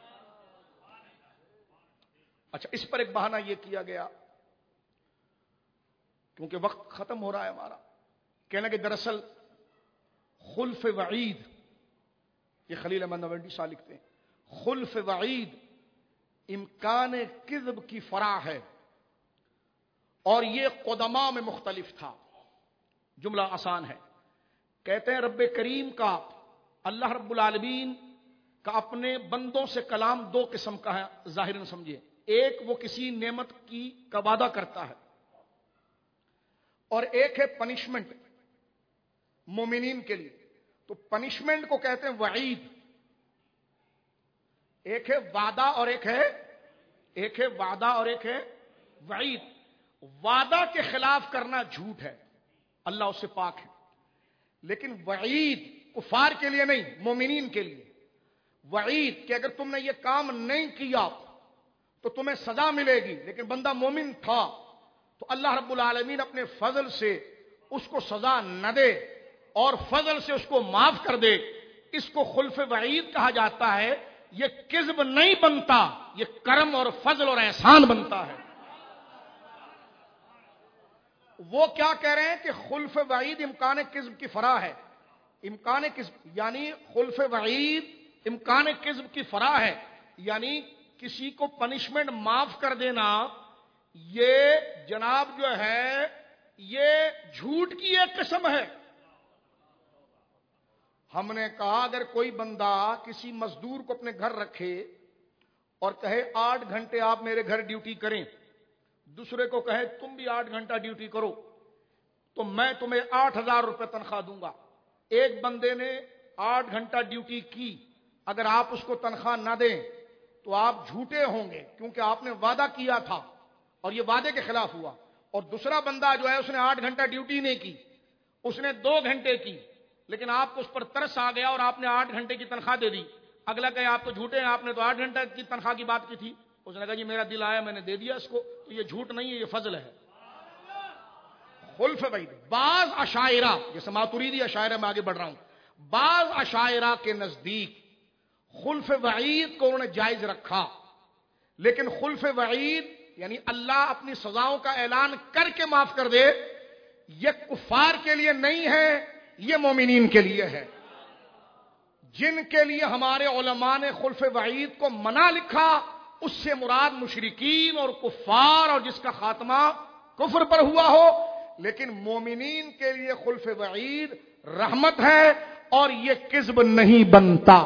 اچھا، اس پر ایک بہانہ یہ کیا گیا کیونکہ وقت ختم ہو رہا ہے ہمارا، کہنا کہ دراصل خلف وعید، یہ خلیل احمد نوینڈی صاحب لکھتے ہیں، خلف وعید امکان کذب کی فرع ہے، اور یہ قدماء میں مختلف تھا۔ جملہ آسان ہے، کہتے ہیں رب کریم کا، اللہ رب العالمین کا اپنے بندوں سے کلام دو قسم کا ہے، ظاہراً سمجھے۔ ایک وہ کسی نعمت کا وعدہ کرتا ہے، اور ایک ہے پنشمنٹ مومنین کے لیے۔ تو پنشمنٹ کو کہتے ہیں وعید۔ ایک ہے وعدہ اور ایک ہے وعید۔ وعدہ کے خلاف کرنا جھوٹ ہے، اللہ اس سے پاک ہے، لیکن وعید کفار کے لیے نہیں، مومنین کے لیے وعید کہ اگر تم نے یہ کام نہیں کیا تو تمہیں سزا ملے گی، لیکن بندہ مومن تھا تو اللہ رب العالمین اپنے فضل سے اس کو سزا نہ دے اور فضل سے اس کو معاف کر دے، اس کو خلف وعید کہا جاتا ہے۔ یہ کذب نہیں بنتا، یہ کرم اور فضل اور احسان بنتا ہے۔ وہ کیا کہہ رہے ہیں کہ خلف وعید امکان کذب کی فرع ہے، امکان کذب یعنی خلف وعید امکان کذب کی فرع ہے، یعنی کسی کو پنشمنٹ معاف کر دینا، یہ جناب جو ہے یہ جھوٹ کی ایک قسم ہے۔ ہم نے کہا اگر کوئی بندہ کسی مزدور کو اپنے گھر رکھے اور کہے 8 گھنٹے آپ میرے گھر ڈیوٹی کریں، دوسرے کو کہے تم بھی 8 گھنٹہ ڈیوٹی کرو، تو میں تمہیں 8,000 روپے تنخواہ دوں گا۔ ایک بندے نے 8 گھنٹہ ڈیوٹی کی، اگر آپ اس کو تنخواہ نہ دیں تو آپ جھوٹے ہوں گے، کیونکہ آپ نے وعدہ کیا تھا اور یہ وعدے کے خلاف ہوا۔ اور دوسرا بندہ جو ہے اس نے 8 گھنٹہ ڈیوٹی نہیں کی، اس نے 2 گھنٹے کی، لیکن آپ کو اس پر ترس آ گیا اور آپ نے 8 گھنٹے کی تنخواہ دے دی۔ اگلا کہ آپ تو جھوٹے ہیں، آپ نے تو 8 گھنٹہ کی تنخواہ کی بات کی تھی۔ اس نے کہا جی میرا دل آیا میں نے دے دیا اس کو، تو یہ جھوٹ نہیں ہے، یہ فضل ہے۔ خلف وعید، بعض اشاعرہ، جیسے ماتریدی اشاعرہ میں آگے بڑھ رہا ہوں، بعض اشاعرہ کے نزدیک خلف وعید کو انہوں نے جائز رکھا، لیکن خلف وعید یعنی اللہ اپنی سزاؤں کا اعلان کر کے معاف کر دے، یہ کفار کے لیے نہیں ہے، یہ مومنین کے لیے ہے۔ جن کے لیے ہمارے علماء نے خلف وعید کو منع لکھا، اس سے مراد مشرکین اور کفار اور جس کا خاتمہ کفر پر ہوا ہو، لیکن مومنین کے لیے خلف وعید رحمت ہے اور یہ کذب نہیں بنتا۔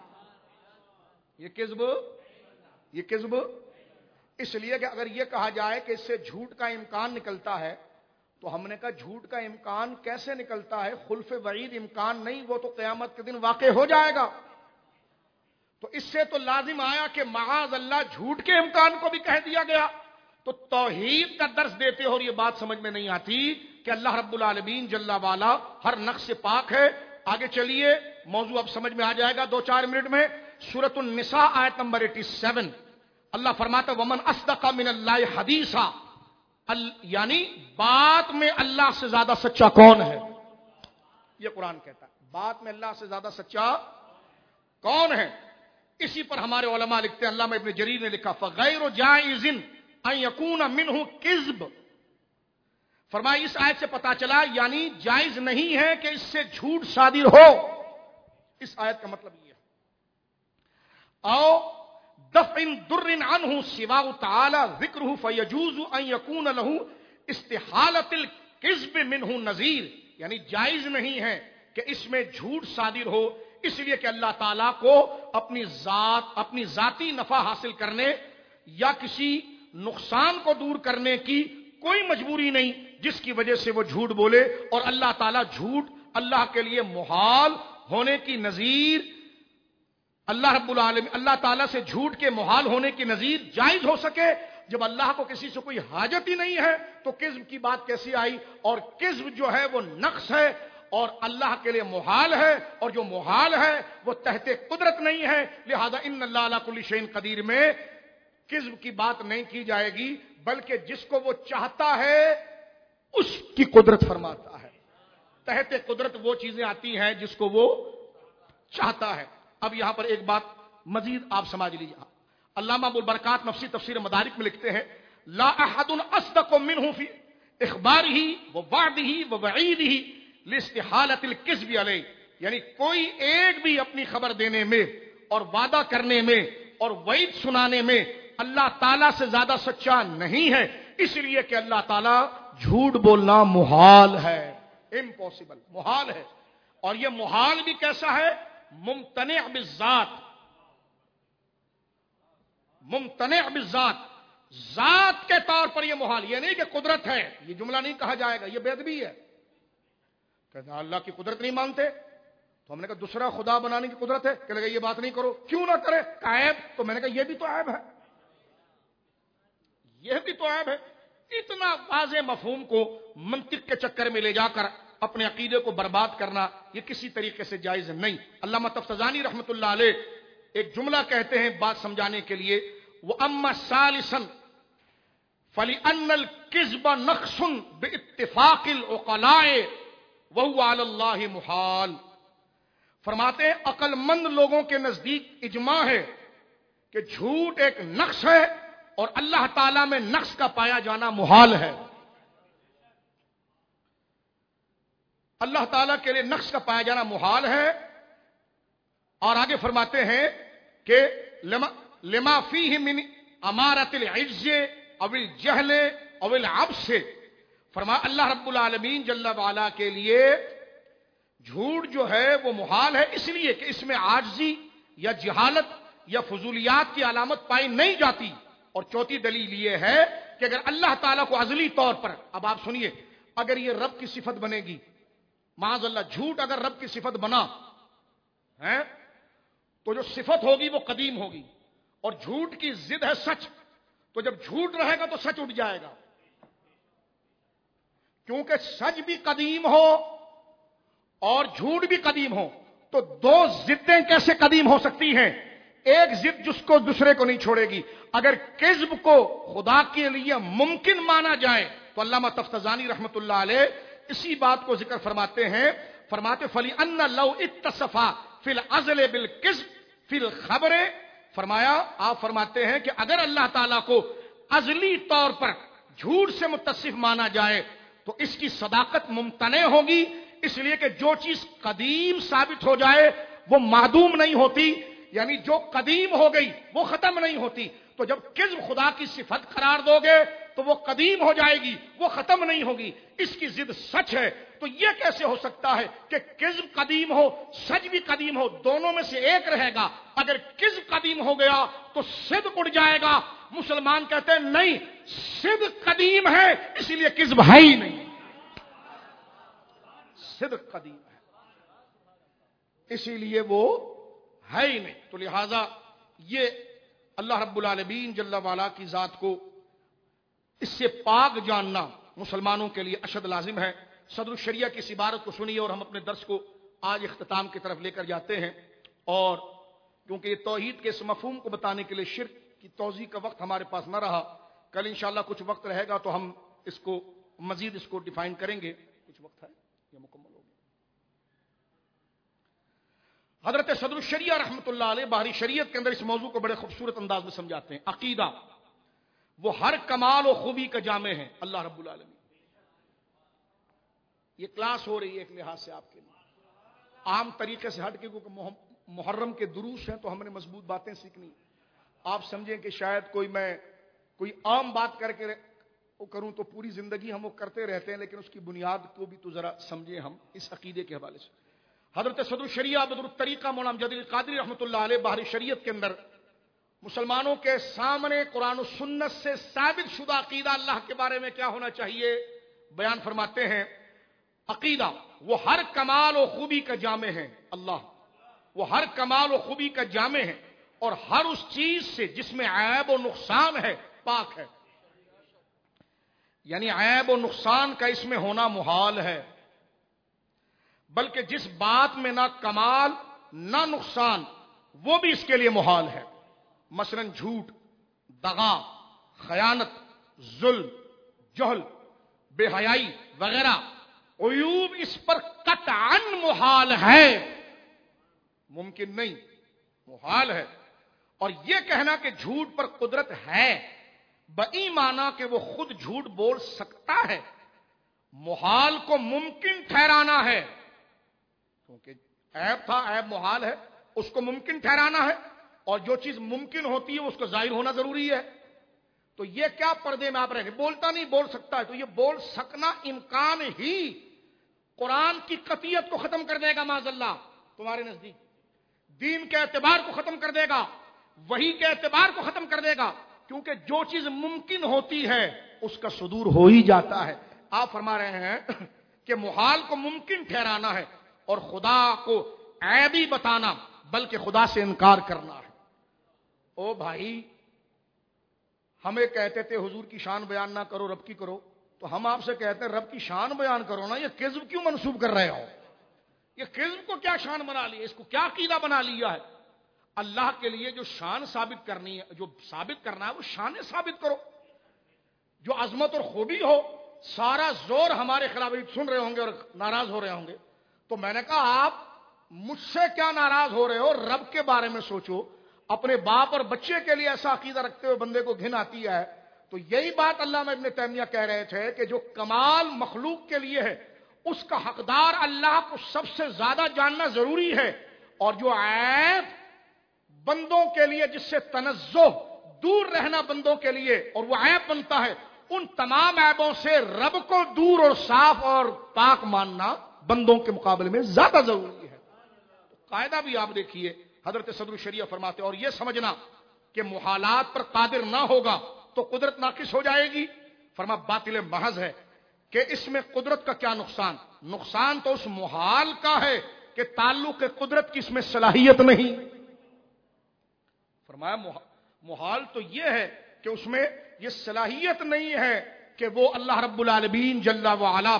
یہ کذب اس لیے کہ اگر یہ کہا جائے کہ اس سے جھوٹ کا امکان نکلتا ہے، تو ہم نے کہا جھوٹ کا امکان کیسے نکلتا ہے؟ خلف وعید امکان نہیں، وہ تو قیامت کے دن واقع ہو جائے گا۔ تو اس سے تو لازم آیا کہ معاذ اللہ جھوٹ کے امکان کو بھی کہہ دیا گیا۔ تو توحید کا درس دیتے ہو اور یہ بات سمجھ میں نہیں آتی کہ اللہ رب العالمین جل والا ہر نقص سے پاک ہے۔ آگے چلیے، موضوع اب سمجھ میں آ جائے گا 2-4 منٹ میں۔ سورۃ النساء آیت نمبر 87، اللہ فرماتا ہے ومن اصدق من اللہ حدیثا، یعنی بات میں اللہ سے زیادہ سچا کون ہے؟ یہ قرآن کہتا ہے بات میں اللہ سے زیادہ سچا کون ہے؟ اسی پر ہمارے علماء لکھتے ہیں، علامہ ابن جریر نے لکھا فغیر جائز ان یکون منہ کذب، فرمایا اس آیت سے پتا چلا یعنی جائز نہیں ہے کہ اس سے جھوٹ صادر ہو۔ اس آیت کا مطلب یہ ہے او دفع در عنہ سوا تعالی ذکرہ فیجوز ان یکون له استحالۃ الکذب منہ نذیر، یعنی جائز نہیں ہے کہ اس میں جھوٹ صادر ہو، اس لیے کہ اللہ تعالیٰ کو اپنی ذاتی نفع حاصل کرنے یا کسی نقصان کو دور کرنے کی کوئی مجبوری نہیں جس کی وجہ سے وہ جھوٹ بولے، اور اللہ تعالیٰ جھوٹ اللہ کے لیے محال ہونے کی نظیر، اللہ رب العالمین اللہ تعالیٰ سے جھوٹ کے محال ہونے کی نظیر جائز ہو سکے۔ جب اللہ کو کسی سے کوئی حاجت ہی نہیں ہے تو کذب کی بات کیسی آئی؟ اور کذب جو ہے وہ نقص ہے اور اللہ کے لیے محال ہے، اور جو محال ہے وہ تحت قدرت نہیں ہے، لہذا ان اللہ علی کل شیء قدیر میں کذب کی بات نہیں کی جائے گی، بلکہ جس کو وہ چاہتا ہے اس کی قدرت فرماتا ہے۔ تحت قدرت وہ چیزیں آتی ہیں جس کو وہ چاہتا ہے۔ اب یہاں پر ایک بات مزید آپ سمجھ لیجیے، علامہ ابو البرکات نفسی تفسیر مدارک میں لکھتے ہیں لا احد اصدق منہ فی اخبارہ ووعدہ ووعیدہ لاستحالۃ الکذب علیہ، یعنی کوئی ایک بھی اپنی خبر دینے میں اور وعدہ کرنے میں اور وعید سنانے میں اللہ تعالیٰ سے زیادہ سچا نہیں ہے، اس لیے کہ اللہ تعالیٰ جھوٹ بولنا محال ہے، امپاسبل، محال ہے۔ اور یہ محال بھی کیسا ہے؟ ممتنع بالذات، ممتنع بالذات، ذات کے طور پر یہ محال، یہ نہیں کہ قدرت ہے، یہ جملہ نہیں کہا جائے گا، یہ بے ادبی ہے۔ کہتے ہیں اللہ کی قدرت نہیں مانتے، تو ہم نے کہا دوسرا خدا بنانے کی قدرت ہے، کہ لگا یہ بات نہیں کرو، کیوں نہ کرے؟ عیب، تو میں نے کہا یہ بھی تو عیب ہے، یہ بھی تو عیب ہے۔ اتنا واضح مفہوم کو منطق کے چکر میں لے جا کر اپنے عقیدے کو برباد کرنا یہ کسی طریقے سے جائز نہیں۔ علامہ تفتزانی رحمۃ اللہ علیہ ایک جملہ کہتے ہیں بات سمجھانے کے لیے، وَأَمَّا ثَالِثًا فَلِأَنَّ الْكِذْبَ نَقْصٌ بِاتِّفَاقِ الْعُقَلَاءِ وَهُوَ عَلَى اللَّهِ مُحَالٌ، فرماتے ہیں عقل مند لوگوں کے نزدیک اجماع ہے کہ جھوٹ ایک نقص ہے اور اللہ تعالیٰ میں نقص کا پایا جانا محال ہے۔ اللہ تعالیٰ کے لیے نقص کا پایا جانا محال ہے، اور آگے فرماتے ہیں کہ لما فیہ من امارۃ العجز او الجہل او العبث، فرمایا اللہ رب العالمین جل وعلا کے لیے جھوٹ جو ہے وہ محال ہے اس لیے کہ اس میں عاجزی یا جہالت یا فضولیات کی علامت پائی نہیں جاتی. اور چوتھی دلیل یہ ہے کہ اگر اللہ تعالیٰ کو ازلی طور پر، اب آپ سنیے، اگر یہ رب کی صفت بنے گی، معاذ اللہ جھوٹ اگر رب کی صفت بنا ہے تو جو صفت ہوگی وہ قدیم ہوگی، اور جھوٹ کی ضد ہے سچ. تو جب جھوٹ رہے گا تو سچ اٹھ جائے گا، کیونکہ سچ بھی قدیم ہو اور جھوٹ بھی قدیم ہو تو دو ضدیں کیسے قدیم ہو سکتی ہیں؟ ایک ضد جس کو دوسرے کو نہیں چھوڑے گی. اگر کذب کو خدا کے لیے ممکن مانا جائے تو علامہ تفتزانی رحمت اللہ علیہ اسی بات کو ذکر فرماتے ہیں، فرماتے فلی ان لو اتصفا فی العزل بالکذب فی الخبر، فرمایا آپ فرماتے ہیں کہ اگر اللہ تعالیٰ کو ازلی طور پر جھوٹ سے متصف مانا جائے تو اس کی صداقت ممتنع ہوگی، اس لیے کہ جو چیز قدیم ثابت ہو جائے وہ معدوم نہیں ہوتی، یعنی جو قدیم ہو گئی وہ ختم نہیں ہوتی. تو جب کذب خدا کی صفت قرار دو گے تو وہ قدیم ہو جائے گی، وہ ختم نہیں ہوگی. اس کی ضد سچ ہے. تو یہ کیسے ہو سکتا ہے کہ کذب قدیم ہو سچ بھی قدیم ہو؟ دونوں میں سے ایک رہے گا. اگر کذب قدیم ہو گیا تو صدق اڑ جائے گا. مسلمان کہتے ہیں نہیں، صدق قدیم ہے اس لیے کذب ہے ہی نہیں، صدق قدیم ہے اسی لیے وہ ہے ہی نہیں. تو لہذا یہ اللہ رب العالمین جل وعلا کی ذات کو اس سے پاک جاننا مسلمانوں کے لیے اشد لازم ہے. صدر الشریعہ کی اس عبارت کو سنیے اور ہم اپنے درس کو آج اختتام کی طرف لے کر جاتے ہیں. اور کیونکہ یہ توحید کے اس مفہوم کو بتانے کے لیے شرک کی توضیح کا وقت ہمارے پاس نہ رہا، کل انشاءاللہ کچھ وقت رہے گا تو ہم اس کو مزید اس کو ڈیفائن کریں گے. کچھ وقت ہے یا مکمل ہو گیا؟ حضرت صدر الشریعہ رحمۃ اللہ علیہ بحری شریعت کے اندر اس موضوع کو بڑے خوبصورت انداز میں سمجھاتے ہیں. عقیدہ وہ ہر کمال و خوبی کا جامع ہے. اللہ رب العالمین، یہ کلاس ہو رہی ہے ایک لحاظ سے آپ کے لیے عام طریقے سے ہٹ کے، کیونکہ محرم کے دروس ہیں تو ہم نے مضبوط باتیں سیکھنی. آپ سمجھیں کہ شاید میں کوئی عام بات کر کے کروں تو پوری زندگی ہم وہ کرتے رہتے ہیں، لیکن اس کی بنیاد کو بھی تو ذرا سمجھیں ہم اس عقیدے کے حوالے سے. حضرت صدر الشریعہ بدر الطریقہ مولانا امجد القادری رحمۃ اللہ علیہ بحری شریعت کے اندر مسلمانوں کے سامنے قرآن و سنت سے ثابت شدہ عقیدہ اللہ کے بارے میں کیا ہونا چاہیے بیان فرماتے ہیں. عقیدہ وہ ہر کمال و خوبی کا جامع ہے. اللہ وہ ہر کمال و خوبی کا جامع ہے اور ہر اس چیز سے جس میں عیب و نقصان ہے پاک ہے. یعنی عیب و نقصان کا اس میں ہونا محال ہے، بلکہ جس بات میں نہ کمال نہ نقصان وہ بھی اس کے لیے محال ہے. مثلا جھوٹ، دغا، خیانت، ظلم، جہل، بے حیائی وغیرہ عیوب اس پر قطعاً محال ہے، ممکن نہیں، محال ہے. اور یہ کہنا کہ جھوٹ پر قدرت ہے بئی معنی کہ وہ خود جھوٹ بول سکتا ہے، محال کو ممکن ٹھہرانا ہے. کیونکہ عیب تھا، عیب محال ہے، اس کو ممکن ٹھہرانا ہے، اور جو چیز ممکن ہوتی ہے اس کو ظاہر ہونا ضروری ہے. تو یہ کیا پردے میں آپ رہیں گے؟ بولتا نہیں، بول سکتا ہے. تو یہ بول سکنا امکان ہی قرآن کی قطعیت کو ختم کر دے گا معاذ اللہ تمہارے نزدیک، دین کے اعتبار کو ختم کر دے گا، وحی کے اعتبار کو ختم کر دے گا. کیونکہ جو چیز ممکن ہوتی ہے اس کا صدور ہو ہی جاتا ہے. آپ فرما رہے ہیں کہ محال کو ممکن ٹھہرانا ہے اور خدا کو عیبی بتانا بلکہ خدا سے انکار کرنا ہے. او بھائی، ہمیں کہتے تھے حضور کی شان بیان نہ کرو، رب کی کرو، تو ہم آپ سے کہتے ہیں رب کی شان بیان کرو نا. یہ کذب کیوں منسوب کر رہے ہو؟ یہ کذب کو کیا شان بنا لیا، اس کو کیا عقیدہ بنا لیا ہے؟ اللہ کے لیے جو شان ثابت کرنی ہے، جو ثابت کرنا ہے وہ شان ثابت کرو. جو عظمت اور خوبی ہو، سارا زور ہمارے خلاف سن رہے ہوں گے اور ناراض ہو رہے ہوں گے. تو میں نے کہا آپ مجھ سے کیا ناراض ہو رہے ہو؟ رب کے بارے میں سوچو. اپنے باپ اور بچے کے لیے ایسا عقیدہ رکھتے ہوئے بندے کو گھن آتی ہے. تو یہی بات علامہ ابن تیمیہ کہہ رہے تھے کہ جو کمال مخلوق کے لیے ہے اس کا حقدار اللہ کو سب سے زیادہ جاننا ضروری ہے، اور جو عیب بندوں کے لیے جس سے تنزہ دور رہنا بندوں کے لیے اور وہ عیب بنتا ہے، ان تمام عیبوں سے رب کو دور اور صاف اور پاک ماننا بندوں کے مقابلے میں زیادہ ضروری ہے۔ قاعدہ بھی آپ دیکھیے، حضرت صدر الشریعہ فرماتے اور یہ سمجھنا کہ محالات پر قادر نہ ہوگا تو قدرت ناقص ہو جائے گی، فرما باطل محض ہے کہ اس میں قدرت کا کیا نقصان، نقصان تو اس محال کا ہے کہ تعلق قدرت کی اس میں صلاحیت نہیں۔ فرمایا محال تو یہ ہے کہ اس میں یہ صلاحیت نہیں ہے کہ وہ اللہ رب العالمین جل وعلا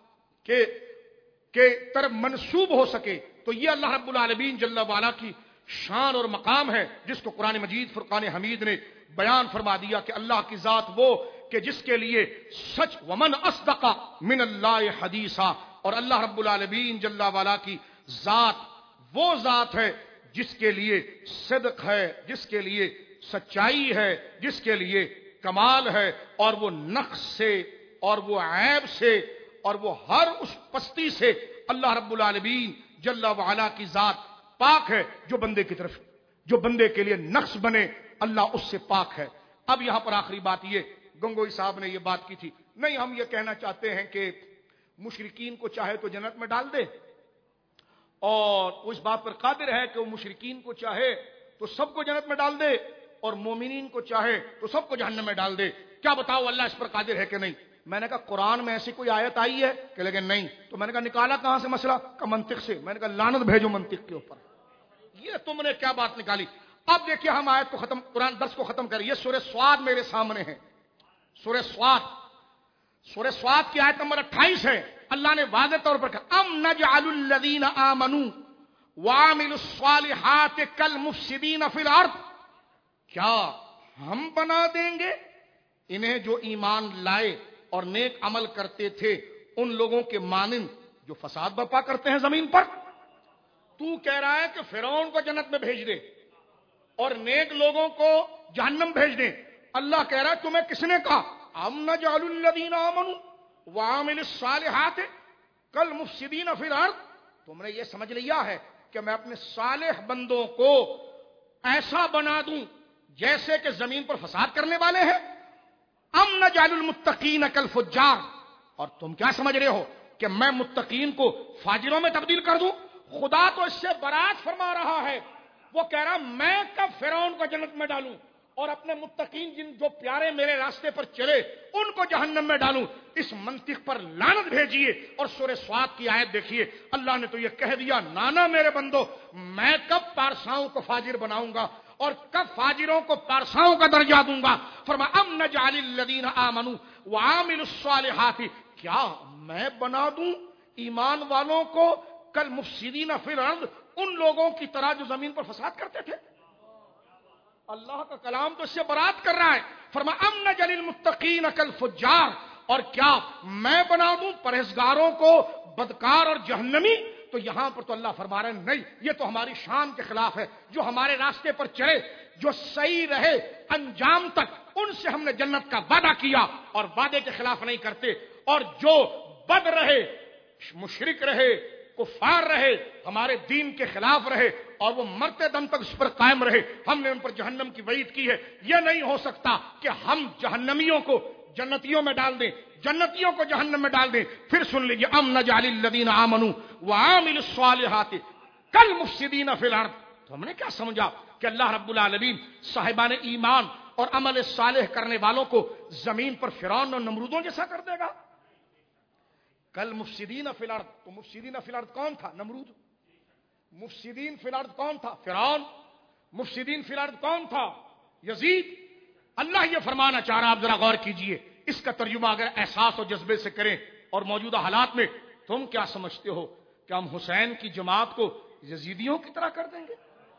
کے طرف منسوب ہو سکے، تو یہ اللہ رب العالمین جل وعلا کی شان اور مقام ہے جس کو قرآن مجید فرقان حمید نے بیان فرما دیا کہ اللہ کی ذات وہ کہ جس کے لیے سچ ومن اصدق من اللہ حدیثا، اور اللہ رب العالمین جل وعلا کی ذات وہ ذات ہے جس کے لیے صدق ہے، جس کے لیے سچائی ہے، جس کے لیے کمال ہے، اور وہ نقص سے اور وہ عیب سے اور وہ ہر اس پستی سے اللہ رب العالمین جل وعلا کی ذات پاک ہے جو بندے کی طرف، جو بندے کے لیے نقص بنے اللہ اس سے پاک ہے۔ اب یہاں پر آخری بات یہ، گنگوئی صاحب نے یہ بات کی تھی، نہیں ہم یہ کہنا چاہتے ہیں کہ مشرکین کو چاہے تو جنت میں ڈال دے، اور اس بات پر قادر ہے کہ وہ مشرکین کو چاہے تو سب کو جنت میں ڈال دے اور مومنین کو چاہے تو سب کو جہنم میں ڈال دے، کیا بتاؤ اللہ اس پر قادر ہے کہ نہیں؟ میں نے کہا قرآن میں ایسی کوئی آیت آئی ہے کہ لیکن نہیں، تو میں نے کہا نکالا کہاں سے مسئلہ؟ کا منطق سے۔ میں نے کہا لعنت بھیجو منطق کے اوپر، یہ تم نے کیا بات نکالی؟ اب دیکھیے ہم آیت کو ختم، قرآن 10 کو ختم کریں، یہ سورہ سواد میرے سامنے ہے، سورہ سواد کی آیت نمبر 28 ہے۔ اللہ نے واضح طور پر کہا ام نجعل الذین آمنوا وعملوا الصالحات کالمفسدین فی الارض، کیا ہم بنا دیں گے انہیں جو ایمان لائے اور نیک عمل کرتے تھے ان لوگوں کے مانند جو فساد برپا کرتے ہیں زمین پر؟ تو کہہ رہا ہے کہ فرعون کو جنت میں بھیج دے اور نیک لوگوں کو جہنم بھیج دیں، اللہ کہہ رہا ہے تمہیں کس نے کہا ام نجعل الذین آمنوا وعملوا الصالحات کالمفسدین فی الارض؟ تم نے یہ سمجھ لیا ہے کہ میں اپنے صالح بندوں کو ایسا بنا دوں جیسے کہ زمین پر فساد کرنے والے ہیں؟ ام نجعل المتقین کالفجار، اور تم کیا سمجھ رہے ہو کہ میں متقین کو فاجروں میں تبدیل کر دوں؟ خدا تو اس سے برات فرما رہا ہے، وہ کہہ رہا میں کب فرعون کو جنت میں ڈالوں اور اپنے متقین جن جو پیارے میرے راستے پر چلے ان کو جہنم میں ڈالوں؟ اس منطق پر لعنت بھیجیے اور سورہ سواد کی آیت دیکھیے، اللہ نے تو یہ کہہ دیا نانا میرے بندو، میں کب پارساؤں کو فاجر بناؤں گا اور کب فاجروں کو پارساؤں کا درجہ دوں گا؟ فرمایا ام نجعل الذین آمنوا وعملوا الصالحات، کیا میں بنا دوں ایمان والوں کو کالمفسدین فی الارض، ان لوگوں کی طرح جو زمین پر فساد کرتے تھے؟ اللہ کا کلام تو اس سے برات کر رہا ہے، فرمایا ام نجعل المتقین کالفجار، اور کیا میں بنا دوں پرہیزگاروں کو بدکار اور جہنمی؟ تو یہاں پر تو اللہ فرما رہے ہیں نہیں، یہ تو ہماری شان کے خلاف ہے، جو ہمارے راستے پر چلے، جو صحیح رہے انجام تک، ان سے ہم نے جنت کا وعدہ کیا اور وعدے کے خلاف نہیں کرتے، اور جو بد رہے، مشرک رہے، کفار رہے، ہمارے دین کے خلاف رہے اور وہ مرتے دم تک اس پر قائم رہے، ہم نے ان پر جہنم کی وعید کی ہے۔ یہ نہیں ہو سکتا کہ ہم جہنمیوں کو جنتیوں میں ڈال دیں، جنتیوں کو جہنم میں ڈال دیں۔ پھر سن لیجیے ام نجعل الذین آمنوا وعملوا الصالحات کالمفسدین فی الارض، تو ہم نے کیا سمجھا کہ اللہ رب العالمین صاحبان ایمان اور عمل صالح کرنے والوں کو زمین پر فرعون اور نمرودوں جیسا کر دے گا؟ کالمفسدین فی الارض، تو مفسدین فی الارض کون تھا؟ نمرود۔ مفسدین فی الارض کون تھا؟ فرعون۔ مفسدین فی الارض کون تھا؟ یزید۔ اللہ یہ فرمانا چاہ رہا، آپ ذرا غور کیجئے، اس کا ترجمہ اگر احساس اور جذبے سے کریں اور موجودہ حالات میں، تم کیا سمجھتے ہو کہ ہم حسین کی جماعت کو یزیدیوں کی طرح کر دیں گے؟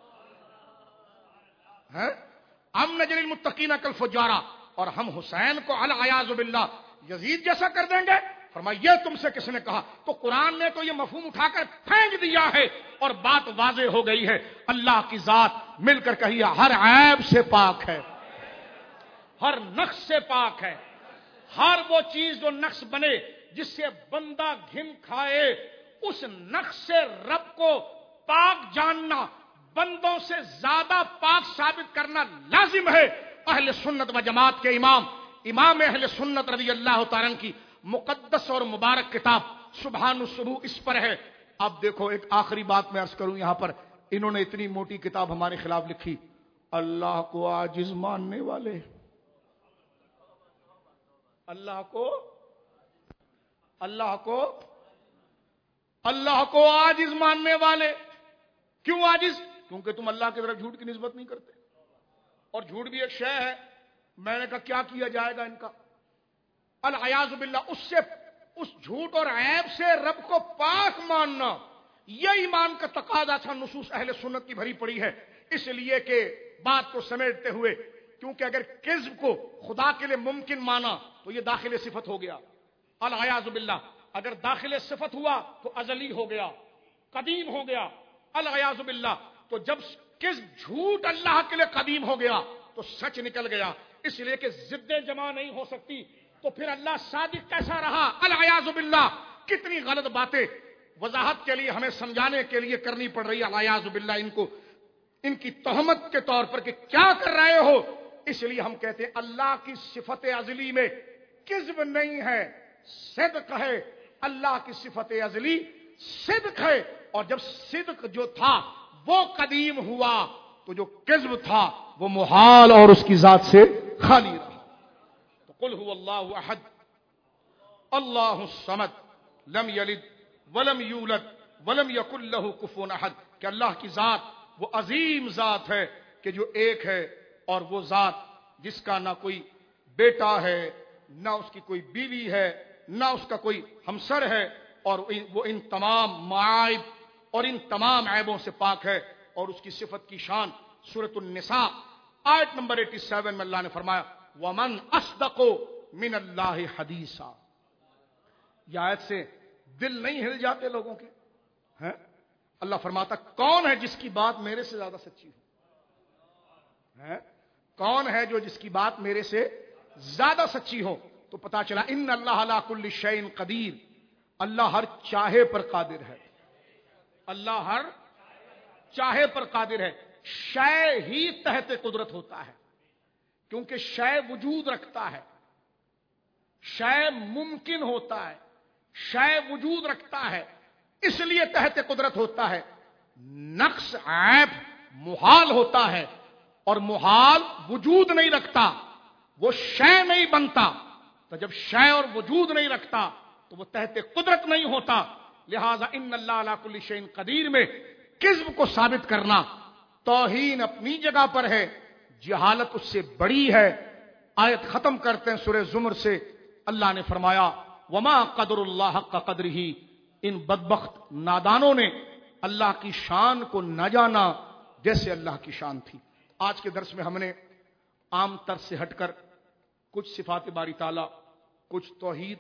ام نجعل المتقین کالفجار، اور ہم حسین کو العیاذ باللہ یزید جیسا کر دیں گے؟ فرمایا یہ تم سے کس نے کہا؟ تو قرآن نے تو یہ مفہوم اٹھا کر پھینک دیا ہے اور بات واضح ہو گئی ہے، اللہ کی ذات مل کر کہیے ہر عیب سے پاک ہے، ہر نقص سے پاک ہے، ہر وہ چیز جو نقص بنے جس سے بندہ گھن کھائے، اس نقص سے رب کو پاک جاننا، بندوں سے زیادہ پاک ثابت کرنا لازم ہے۔ اہل سنت و جماعت کے امام اہل سنت رضی اللہ تعالیٰ عنہ کی مقدس اور مبارک کتاب سبحان الصبح اس پر ہے. اب دیکھو ایک آخری بات میں عرض کروں یہاں پر, انہوں نے اتنی موٹی کتاب ہمارے خلاف لکھی, اللہ کو عاجز ماننے والے, اللہ کو عاجز ماننے والے. کیوں عاجز؟ کیونکہ تم اللہ کی طرف جھوٹ کی نسبت نہیں کرتے, اور جھوٹ بھی ایک شے ہے. میں نے کہا کیا کیا جائے گا ان کا؟ العیاذ باللہ, اس جھوٹ اور عیب سے رب کو پاک ماننا, یہ ایمان کا تقاضا تھا. نصوص اہل سنت کی بھری پڑی ہے. اس لیے کہ بات کو سمیٹتے ہوئے, کیونکہ اگر کذب کو خدا کے لیے ممکن مانا تو یہ داخل صفت ہو گیا, العیاذ باللہ. اگر داخل صفت ہوا تو ازلی ہو گیا, قدیم ہو گیا, العیاذ باللہ. تو جب کذب جھوٹ اللہ کے لیے قدیم ہو گیا تو سچ نکل گیا. اس لیے کہ ضدیں جمع نہیں ہو سکتی, تو پھر اللہ صادق کیسا رہا؟ العیاذ باللہ. کتنی غلط باتیں وضاحت کے لیے ہمیں سمجھانے کے لیے کرنی پڑ رہی ہے. العیاذ باللہ ان کو, ان کی تہمت کے طور پر کہ کیا کر رہے ہو. اس لیے ہم کہتے ہیں اللہ کی صفت ازلی میں کذب نہیں ہے, صدق ہے. اللہ کی صفت ازلی صدق ہے, اور جب صدق جو تھا وہ قدیم ہوا تو جو کذب تھا وہ محال اور اس کی ذات سے خالی رہا. تو قل هو اللہ احد اللہ الصمد لم یلد ولم یولد ولم یکن له کفوا احد, کہ اللہ کی ذات وہ عظیم ذات ہے کہ جو ایک ہے, اور وہ ذات جس کا نہ کوئی بیٹا ہے, نہ اس کی کوئی بیوی ہے, نہ اس کا کوئی ہمسر ہے, اور وہ ان تمام معائب اور ان تمام عیبوں سے پاک ہے. اور اس کی صفت کی شان سورۃ النساء آیت نمبر 87 میں اللہ نے فرمایا وَمَنْ أَصْدَقُ مِنَ اللَّهِ حَدِيثًا. یہ آیت سے دل نہیں ہل جاتے لوگوں کے ہیں؟ اللہ فرماتا کون ہے جس کی بات میرے سے زیادہ سچی ہو؟ کون ہے جو جس کی بات میرے سے زیادہ سچی ہو؟ تو پتا چلا ان اللہ علی کل شیء قدیر, اللہ ہر چاہے پر قادر ہے. اللہ ہر چاہے پر قادر ہے. شے ہی تحت قدرت ہوتا ہے, کیونکہ شے وجود رکھتا ہے, شے ممکن ہوتا ہے, شے وجود رکھتا ہے, اس لیے تحت قدرت ہوتا ہے. نقص عیب محال ہوتا ہے, اور محال وجود نہیں رکھتا, وہ شے نہیں بنتا. تو جب شے اور وجود نہیں رکھتا تو وہ تحت قدرت نہیں ہوتا. لہذا ان اللہ علی کل شیء قدیر میں کذب کو ثابت کرنا توہین اپنی جگہ پر ہے, جہالت اس سے بڑی ہے. آیت ختم کرتے ہیں سورہ زمر سے, اللہ نے فرمایا وما قدر اللہ حق قدرہ, ان بدبخت نادانوں نے اللہ کی شان کو نہ جانا جیسے اللہ کی شان تھی. آج کے درس میں ہم نے عام طرز سے ہٹ کر کچھ صفات باری تعالیٰ, کچھ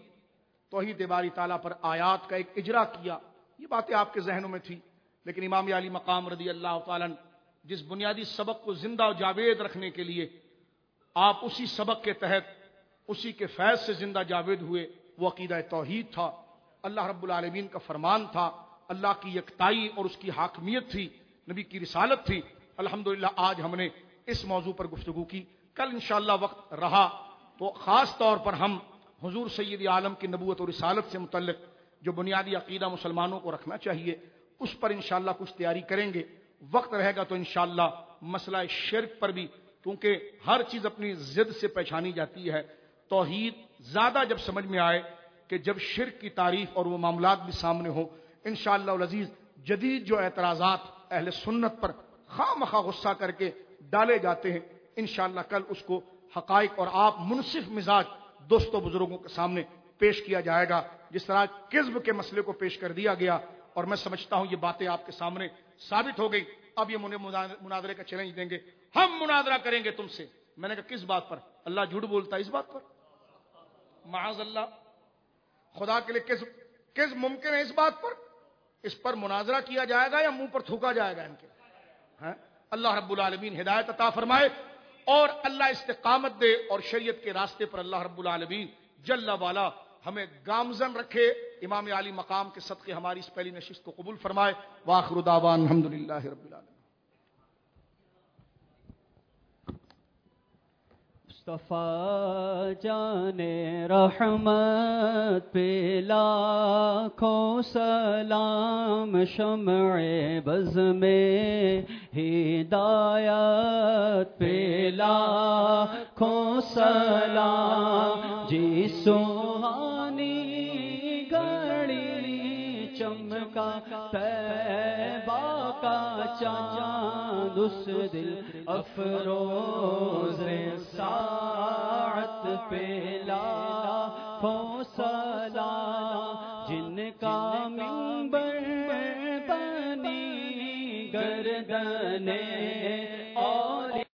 توحید باری تعالیٰ پر آیات کا ایک اجرا کیا. یہ باتیں آپ کے ذہنوں میں تھی, لیکن امام علی مقام رضی اللہ تعالیٰ جس بنیادی سبق کو زندہ و جاوید رکھنے کے لیے آپ اسی سبق کے تحت اسی کے فیض سے زندہ جاوید ہوئے, وہ عقیدہ توحید تھا, اللہ رب العالمین کا فرمان تھا, اللہ کی یکتائی اور اس کی حاکمیت تھی, نبی کی رسالت تھی. الحمدللہ آج ہم نے اس موضوع پر گفتگو کی. کل انشاءاللہ وقت رہا تو خاص طور پر ہم حضور سید عالم کی نبوت اور رسالت سے متعلق جو بنیادی عقیدہ مسلمانوں کو رکھنا چاہیے اس پر انشاءاللہ کچھ تیاری کریں گے. وقت رہے گا تو انشاءاللہ مسئلہ شرک پر بھی, کیونکہ ہر چیز اپنی ضد سے پہچانی جاتی ہے. توحید زیادہ جب سمجھ میں آئے کہ جب شرک کی تعریف اور وہ معاملات بھی سامنے ہوں, انشاءاللہ العزیز جدید جو اعتراضات اہل سنت پر خواہ مخواہ غصہ کر کے ڈالے جاتے ہیں, انشاءاللہ کل اس کو حقائق اور آپ منصف مزاج دوستوں بزرگوں کے سامنے پیش کیا جائے گا, جس طرح کذب کے مسئلے کو پیش کر دیا گیا. اور میں سمجھتا ہوں یہ باتیں آپ کے سامنے ثابت ہو گئی. اب یہ مناظرے کا چیلنج دیں گے, ہم مناظرہ کریں گے تم سے. میں نے کہا کس بات پر؟ اللہ جھوٹ بولتا ہے اس بات پر؟ معاذ اللہ, خدا کے لیے کذب ممکن ہے اس بات پر؟ اس پر مناظرہ کیا جائے گا یا منہ پر تھوکا جائے گا ان کے؟ اللہ رب العالمین ہدایت عطا فرمائے اور اللہ استقامت دے, اور شریعت کے راستے پر اللہ رب العالمین جل والا ہمیں گامزن رکھے. امام علی مقام کے صدقے ہماری اس پہلی نشست کو قبول فرمائے. وآخر دعوان الحمدللہ رب العالمین. مصطفیٰ جان رحمت پہ لاکھوں سلام، شمع بز میں ہدایت پہ لاکھوں سلام، جی سہانی گھڑی چمکا طیبہ کا چاند، اس دل افروز ساعت پہ لاکھوں سلام، جن کا منبر بنی گردن